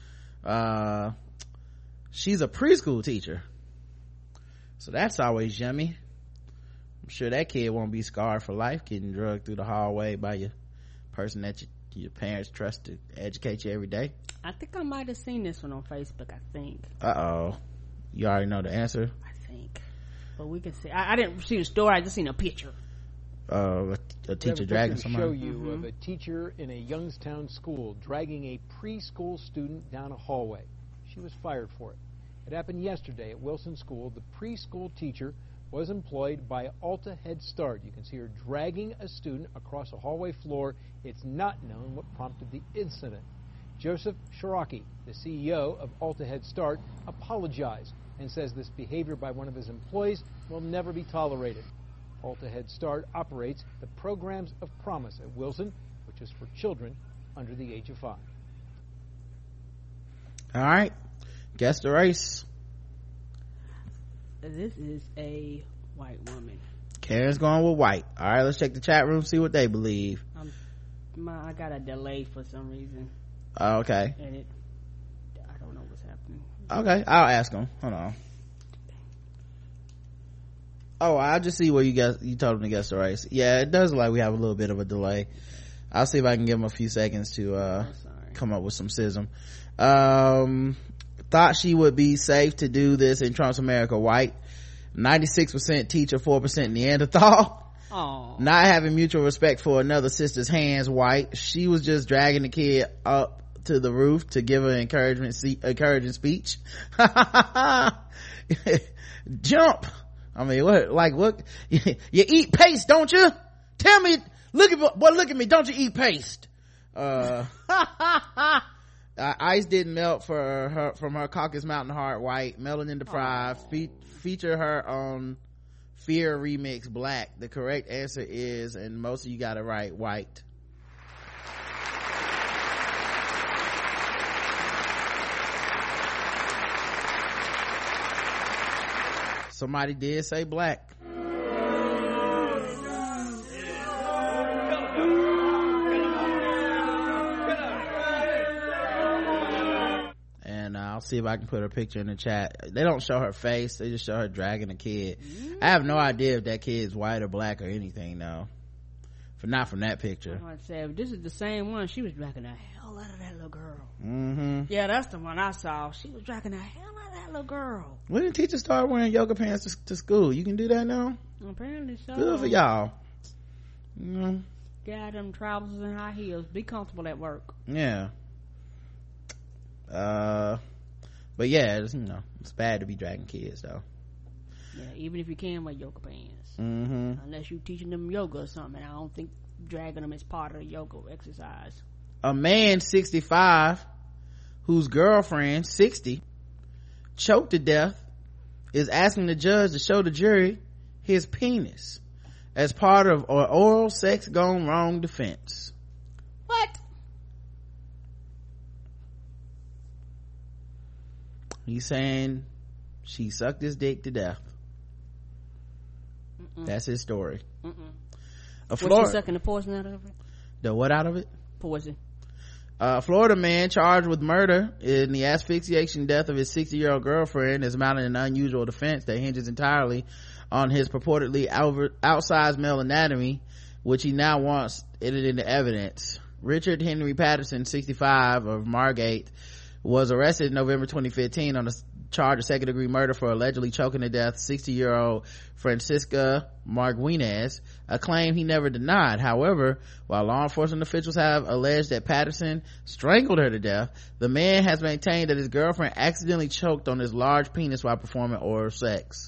She's a preschool teacher, so that's always yummy. I'm sure that kid won't be scarred for life getting drugged through the hallway by your person that your parents trust to educate you every day. I think I might have seen this one on Facebook. I think. You already know the answer. I think, but we can see. I didn't see the story. I just seen a picture. A teacher dragging somebody. Show you of a teacher in a Youngstown school dragging a preschool student down a hallway. She was fired for it. It happened yesterday at Wilson School. The preschool teacher was employed by Alta Head Start. You can see her dragging a student across a hallway floor. It's not known what prompted the incident. Joseph Shiraki, the CEO of Alta Head Start, apologized and says this behavior by one of his employees will never be tolerated. Alta Head Start operates the Programs of Promise at Wilson, which is for children under the age of 5. All right, guess the race. This is a white woman. Karen's going with white. All right, let's check the chat room, see what they believe. I got a delay for some reason. Okay. And I don't know what's happening. Okay, I'll ask them. Hold on. I'll just see where you told them to guess the race. Yeah, it does look like we have a little bit of a delay. I'll see if I can give them a few seconds to come up with some schism. Thought she would be safe to do this in Trump's America, white. 96% teacher, 4% Neanderthal. Aww. Not having mutual respect for another sister's hands, white. She was just dragging the kid up to the roof to give her encouraging speech. Jump. I mean, what? You eat paste, don't you? Tell me, look at me, don't you eat paste? Ice didn't melt from her Caucasus Mountain Heart, white. Melanin deprived. Feature her on Fear Remix, black. The correct answer is, and most of you got it right, white. Somebody did say black. And I'll see if I can put her picture in the chat. They don't show her face, they just show her dragging a kid. I have no idea if that kid's white or black or anything though, not from that picture. I said, if this is the same one, she was dragging the hell out of that little girl. Yeah, that's the one I saw. She was dragging the hell out of that little girl. When did teachers start wearing yoga pants to school? You can do that now? Apparently so. Good for y'all. Get out them trousers and high heels. Be comfortable at work. Yeah. But yeah, it's bad to be dragging kids though. Yeah, even if you can wear yoga pants. Unless you teaching them yoga or something. I don't think dragging them is part of the yoga exercise. A man 65 whose girlfriend 60 choked to death is asking the judge to show the jury his penis as part of an oral sex gone wrong defense. What? He's saying she sucked his dick to death. That's his story. Was she sucking the poison out of it? The what out of it? Poison. A Florida man charged with murder in the asphyxiation death of his 60-year-old girlfriend is mounting an unusual defense that hinges entirely on his purportedly outsized male anatomy, which he now wants entered into evidence. Richard Henry Patterson, 65, of Margate, was arrested in November 2015 on a charge of second-degree murder for allegedly choking to death 60-year-old Francisca Marguinez, a claim he never denied. However, while law enforcement officials have alleged that Patterson strangled her to death, the man has maintained that his girlfriend accidentally choked on his large penis while performing oral sex.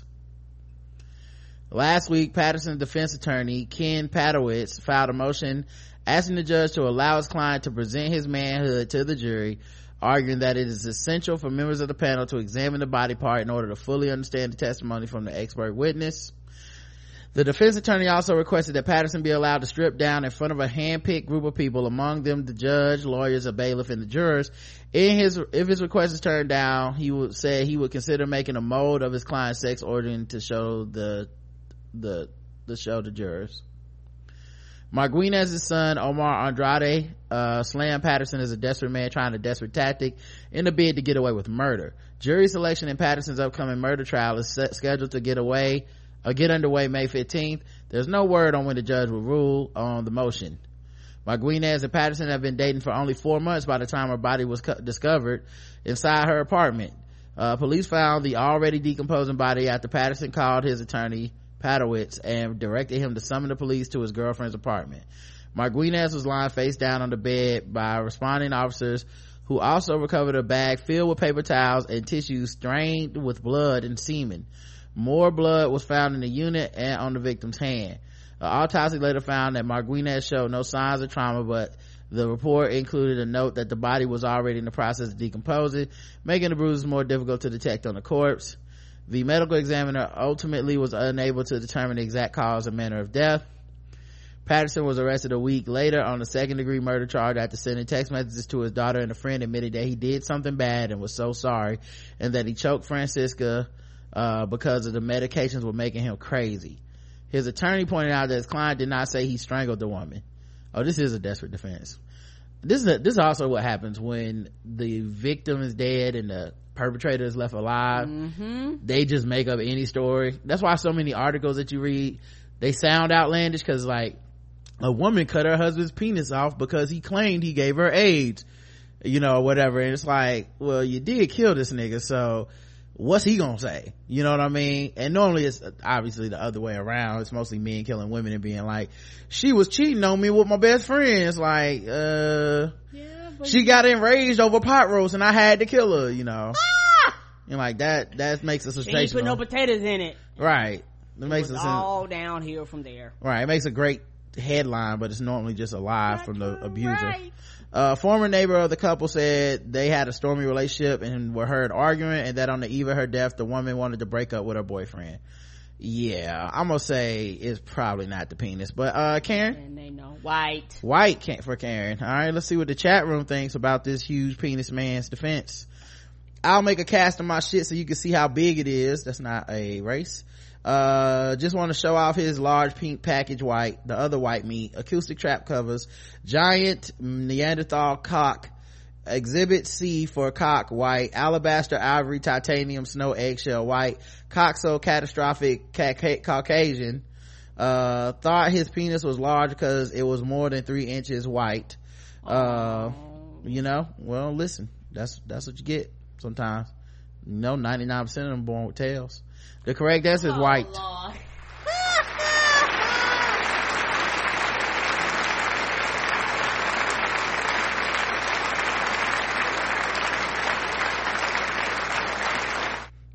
Last week, Patterson's defense attorney, Ken Padowitz, filed a motion asking the judge to allow his client to present his manhood to the jury, arguing that it is essential for members of the panel to examine the body part in order to fully understand the testimony from the expert witness. The defense attorney also requested that Patterson be allowed to strip down in front of a hand-picked group of people, among them the judge, lawyers, a bailiff, and the jurors. If his request is turned down, he would say he would consider making a mold of his client's sex organ to show the jurors. Marguinez's son, Omar Andrade, slammed Patterson as a desperate man trying a desperate tactic in a bid to get away with murder. Jury selection in Patterson's upcoming murder trial is scheduled to get underway May 15th. There's no word on when the judge will rule on the motion. Marguinez and Patterson have been dating for only 4 months by the time her body was discovered inside her apartment. Police found the already decomposing body after Patterson called his attorney Padowitz and directed him to summon the police to his girlfriend's apartment. Marguinez was lying face down on the bed by responding officers, who also recovered a bag filled with paper towels and tissues stained with blood and semen. More blood was found in the unit and on the victim's hand. An autopsy later found that Marguinez showed no signs of trauma, but the report included a note that the body was already in the process of decomposing, making the bruises more difficult to detect on the corpse. The medical examiner ultimately was unable to determine the exact cause and manner of death. Patterson was arrested a week later on a second-degree murder charge after sending text messages to his daughter, and a friend admitted that he did something bad and was so sorry, and that he choked Francisca because of the medications were making him crazy. His attorney pointed out that his client did not say he strangled the woman. Oh, this is a desperate defense. This is also what happens when the victim is dead and the perpetrator is left alive. They just make up any story. That's why so many articles that you read, they sound outlandish, because like a woman cut her husband's penis off because he claimed he gave her AIDS, whatever. And it's like, well, you did kill this nigga, so what's he gonna say? You know what I mean? And normally it's obviously the other way around. It's mostly men killing women and being like, she was cheating on me with my best friend. It's like, she got enraged over pot roast and I had to kill her, and like that makes it sensational. She ain't put no potatoes in it. Right. It makes it all downhill from there. Right. It makes a great headline, but it's normally just a lie from the abuser. A former neighbor of the couple said they had a stormy relationship and were heard arguing, and that on the eve of her death, the woman wanted to break up with her boyfriend. Yeah, I'm gonna say it's probably not the penis, but Karen? And they know. White for Karen. All right, let's see what the chat room thinks about this huge penis man's defense. I'll make a cast of my shit so you can see how big it is. That's not a race. Just want to show off his large pink package white, the other white meat, acoustic trap covers, giant Neanderthal cock, exhibit C for cock white, alabaster ivory titanium snow eggshell white, cock so catastrophic Caucasian, thought his penis was large because it was more than 3 inches white. Well, listen, that's what you get sometimes. 99% of them born with tails. The correct answer is white.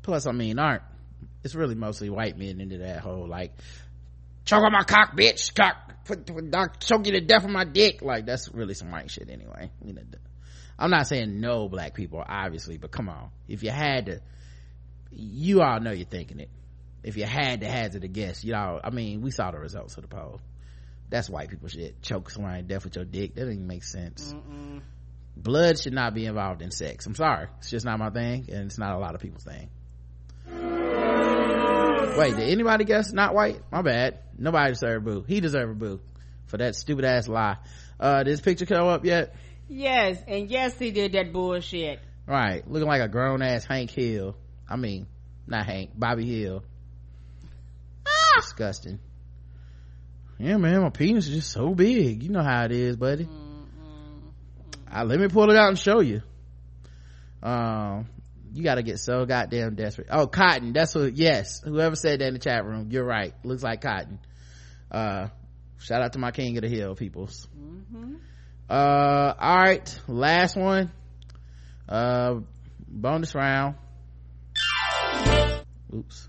Plus, I mean, it's really mostly white men into that whole, like, choke on my cock, bitch, cock, choke you to death on my dick. Like, that's really some white shit anyway. I'm not saying no black people, obviously, but come on. If you had to, you all know you're thinking it. If you had to hazard a guess, y'all, I mean, we saw the results of the poll. That's white people shit. Choke someone to death with your dick. That doesn't make sense. Blood should not be involved in sex. I'm sorry. It's just not my thing, and it's not a lot of people's thing. Wait, did anybody guess not white? My bad. Nobody deserved a boo. He deserved a boo for that stupid ass lie. Did this picture come up yet? Yes, and yes, he did that bullshit. Right, looking like a grown ass Hank Hill. I mean, not Hank, Bobby Hill. Disgusting. Yeah, man, my penis is just so big. You know how it is, buddy. Let me pull it out and show you. You gotta get so goddamn desperate. Oh, cotton. That's what, yes. Whoever said that in the chat room, you're right. Looks like cotton. Shout out to my king of the hill peoples. All right. Last one. Bonus round. Oops.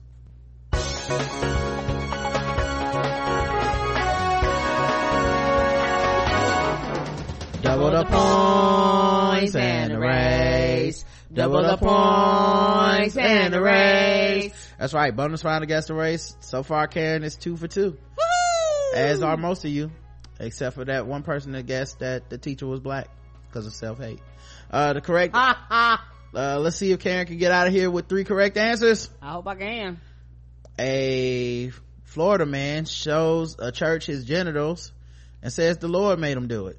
Double the points and the race. Double the points and the race. That's right. Bonus round against the race. So far, Karen is 2 for 2. Woo! As are most of you, except for that one person that guessed that the teacher was black because of self-hate. The correct. Let's see if Karen can get out of here with 3 correct answers. I hope I can. A Florida man shows a church his genitals and says the Lord made him do it.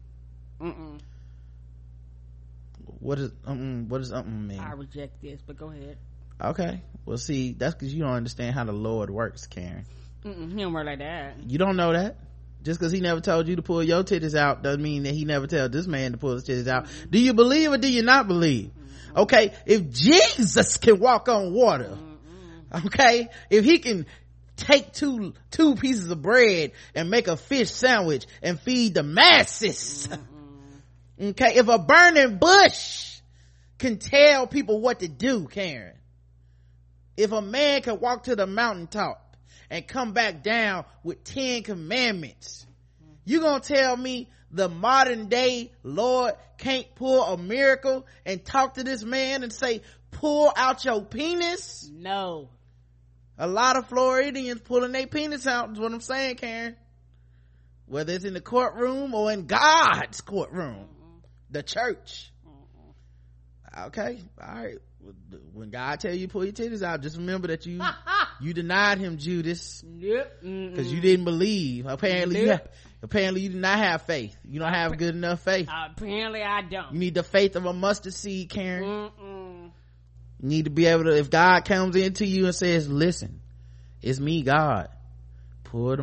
What does mean? I reject this, but go ahead. Okay, well, see, that's because you don't understand how the Lord works, Karen. He don't work like that. You don't know that. Just because he never told you to pull your titties out doesn't mean that he never tell this man to pull his titties out. Do you believe or do you not believe? Okay, if Jesus can walk on water, okay, if he can take two pieces of bread and make a fish sandwich and feed the masses, okay, if a burning bush can tell people what to do, Karen, if a man can walk to the mountaintop and come back down with 10 commandments, you gonna tell me the modern day Lord can't pull a miracle and talk to this man and say, pull out your penis? No. A lot of Floridians pulling their penis out is what I'm saying, Karen. Whether it's in the courtroom or in God's courtroom, the church. Okay, all right. When God tell you pull your titties out, just remember that you denied him, Judas. Yep. Because you didn't believe. Apparently you did not have faith. You don't have good enough faith. Apparently I don't. You need the faith of a mustard seed, Karen. You need to be able to, if God comes into you and says, listen, it's me, God, pull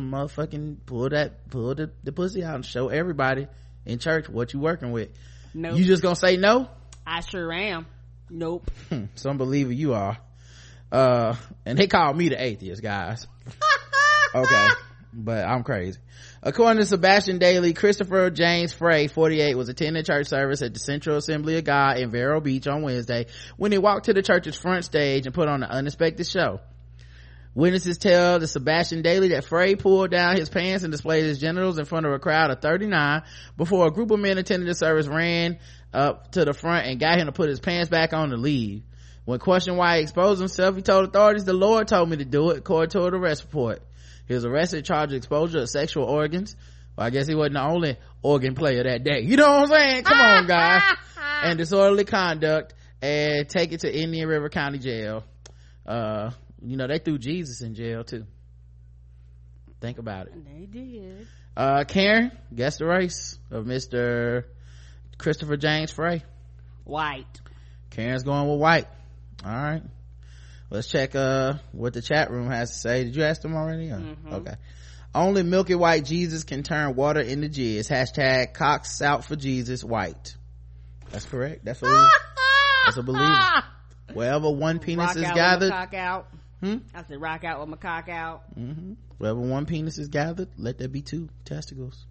the pussy out and show everybody in church what you working with. Nope. You just gonna say no? I sure am. Nope. Some believer you are. And they call me the atheist, guys. Okay, but I'm crazy. According to Sebastian Daly, Christopher James Frey, 48, was attending church service at the Central Assembly of God in Vero Beach on Wednesday when he walked to the church's front stage and put on an unexpected show. Witnesses tell the Sebastian Daly that Frey pulled down his pants and displayed his genitals in front of a crowd of 39 before a group of men attending the service ran up to the front and got him to put his pants back on to leave. When questioned why he exposed himself, he told authorities, the Lord told me to do it, according to an arrest report. He was arrested, charged with exposure of sexual organs. Well, I guess he wasn't the only organ player that day. You know what I'm saying? Come on, guys. And disorderly conduct, and take it to Indian River County Jail. They threw Jesus in jail too. Think about it. They did. Karen, guess the race of Mr. Christopher James Frey. White. Karen's going with white. All right. Let's check what the chat room has to say. Did you ask them already? Okay. Only milky white Jesus can turn water into jizz. Hashtag cocks out for Jesus white. That's correct. That's a believer. Wherever one penis rock is out gathered. with my cock out. I said rock out with my cock out. Wherever one penis is gathered, let there be 2 testicles.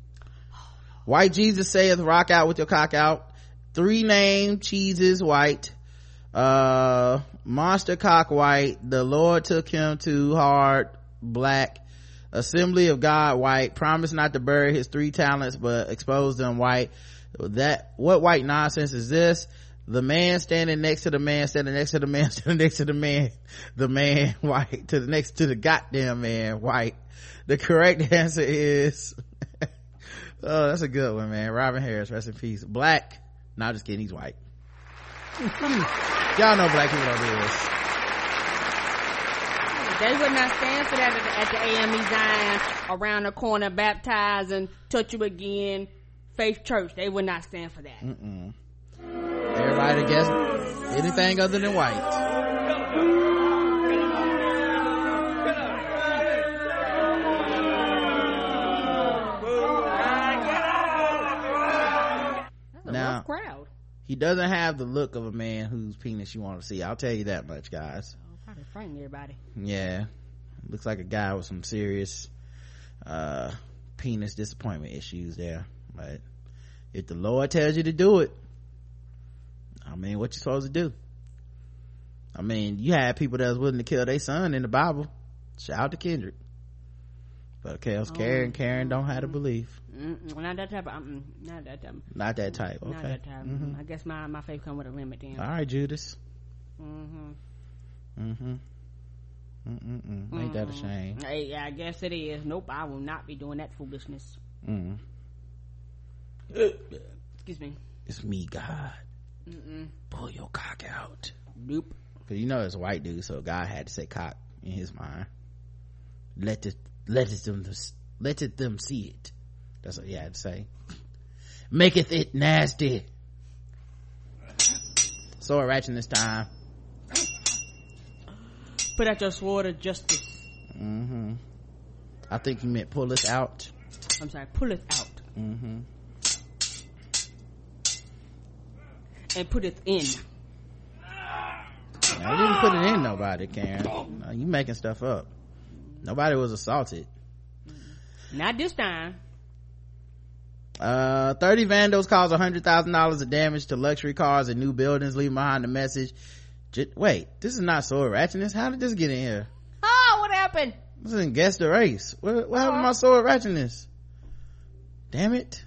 White Jesus saith, rock out with your cock out. 3 named cheeses white. Monster Cock White, the Lord took him to hard black. Assembly of God White, promised not to bury his 3 talents but expose them White. What white nonsense is this? The man standing next to the man standing next to the man standing next to the man White to the next to the goddamn man White. The correct answer is oh, that's a good one, man. Robin Harris, rest in peace. Black. Nah, just kidding, he's white. Y'all know black people don't do this. They would not stand for that at the AME Zion, around the corner, baptizing, touch you again, Faith Church. They would not stand for that. Everybody guess anything other than white. Now, crowd. He doesn't have the look of a man whose penis you want to see. I'll tell you that much, guys. Probably frightening everybody. Yeah, looks like a guy with some serious penis disappointment issues there. But if the Lord tells you to do it, I mean, what you supposed to do? I mean, you had people that was willing to kill their son in the Bible. Shout out to Kendrick. But okay, Karen don't have to believe. Not that type of, not that type. Not that type. Okay. Not that type. I guess my faith come with a limit then. All right, Judas. Ain't that a shame? Hey, I guess it is. Nope, I will not be doing that foolishness. Excuse me. It's me, God. Pull your cock out. Nope. Cause you know it's a white dude, so God had to say cock in his mind. Let them see it. That's what he had to say. Maketh it nasty. Sword ratchet this time. Put out your sword of justice. I think you meant pull us out. I'm sorry, pull it out. And put it in. I didn't put it in nobody, Karen. No, you making stuff up. Nobody was assaulted. Not this time. 30 vandals cause $100,000 of damage to luxury cars and new buildings, leaving behind the message. Wait, this is not sword ratchetness. How did this get in here? Oh, what happened? This isn't Guess the Race. What happened to my sword ratchetness? Damn it.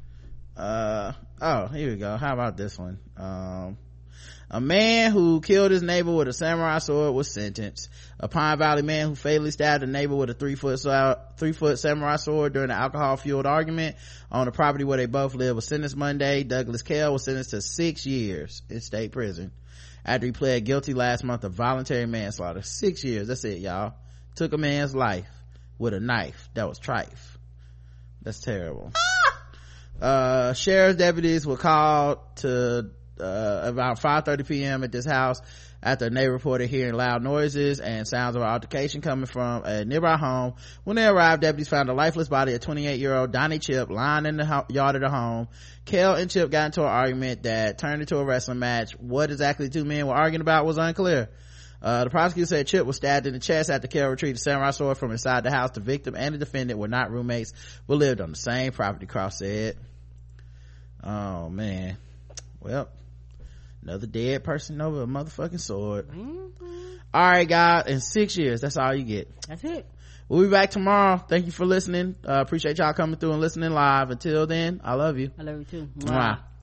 Oh, here we go. How about this one? A man who killed his neighbor with a samurai sword was sentenced. A Pine Valley man who fatally stabbed a neighbor with a 3-foot samurai sword during an alcohol-fueled argument on the property where they both live was sentenced Monday. Douglas Kell was sentenced to 6 years in state prison after he pled guilty last month of voluntary manslaughter. 6 years. That's it, y'all. Took a man's life with a knife. That was trife. That's terrible. Sheriff's deputies were called to about 5:30 p.m. at this house after a neighbor reported hearing loud noises and sounds of an altercation coming from a nearby home. When they arrived, deputies found a lifeless body of 28-year-old Donnie Chip lying in the yard of the home. Kell and Chip got into an argument that turned into a wrestling match. What exactly the two men were arguing about was unclear. The prosecutor said Chip was stabbed in the chest after Kell retrieved a samurai sword from inside the house. The victim and the defendant were not roommates but lived on the same property, Cross said. Oh man. Well, another dead person over a motherfucking sword. All right, guys, in 6 years, that's all you get. That's it. We'll be back tomorrow. Thank you for listening. Appreciate y'all coming through and listening live. Until then, I love you. I love you too. Mwah.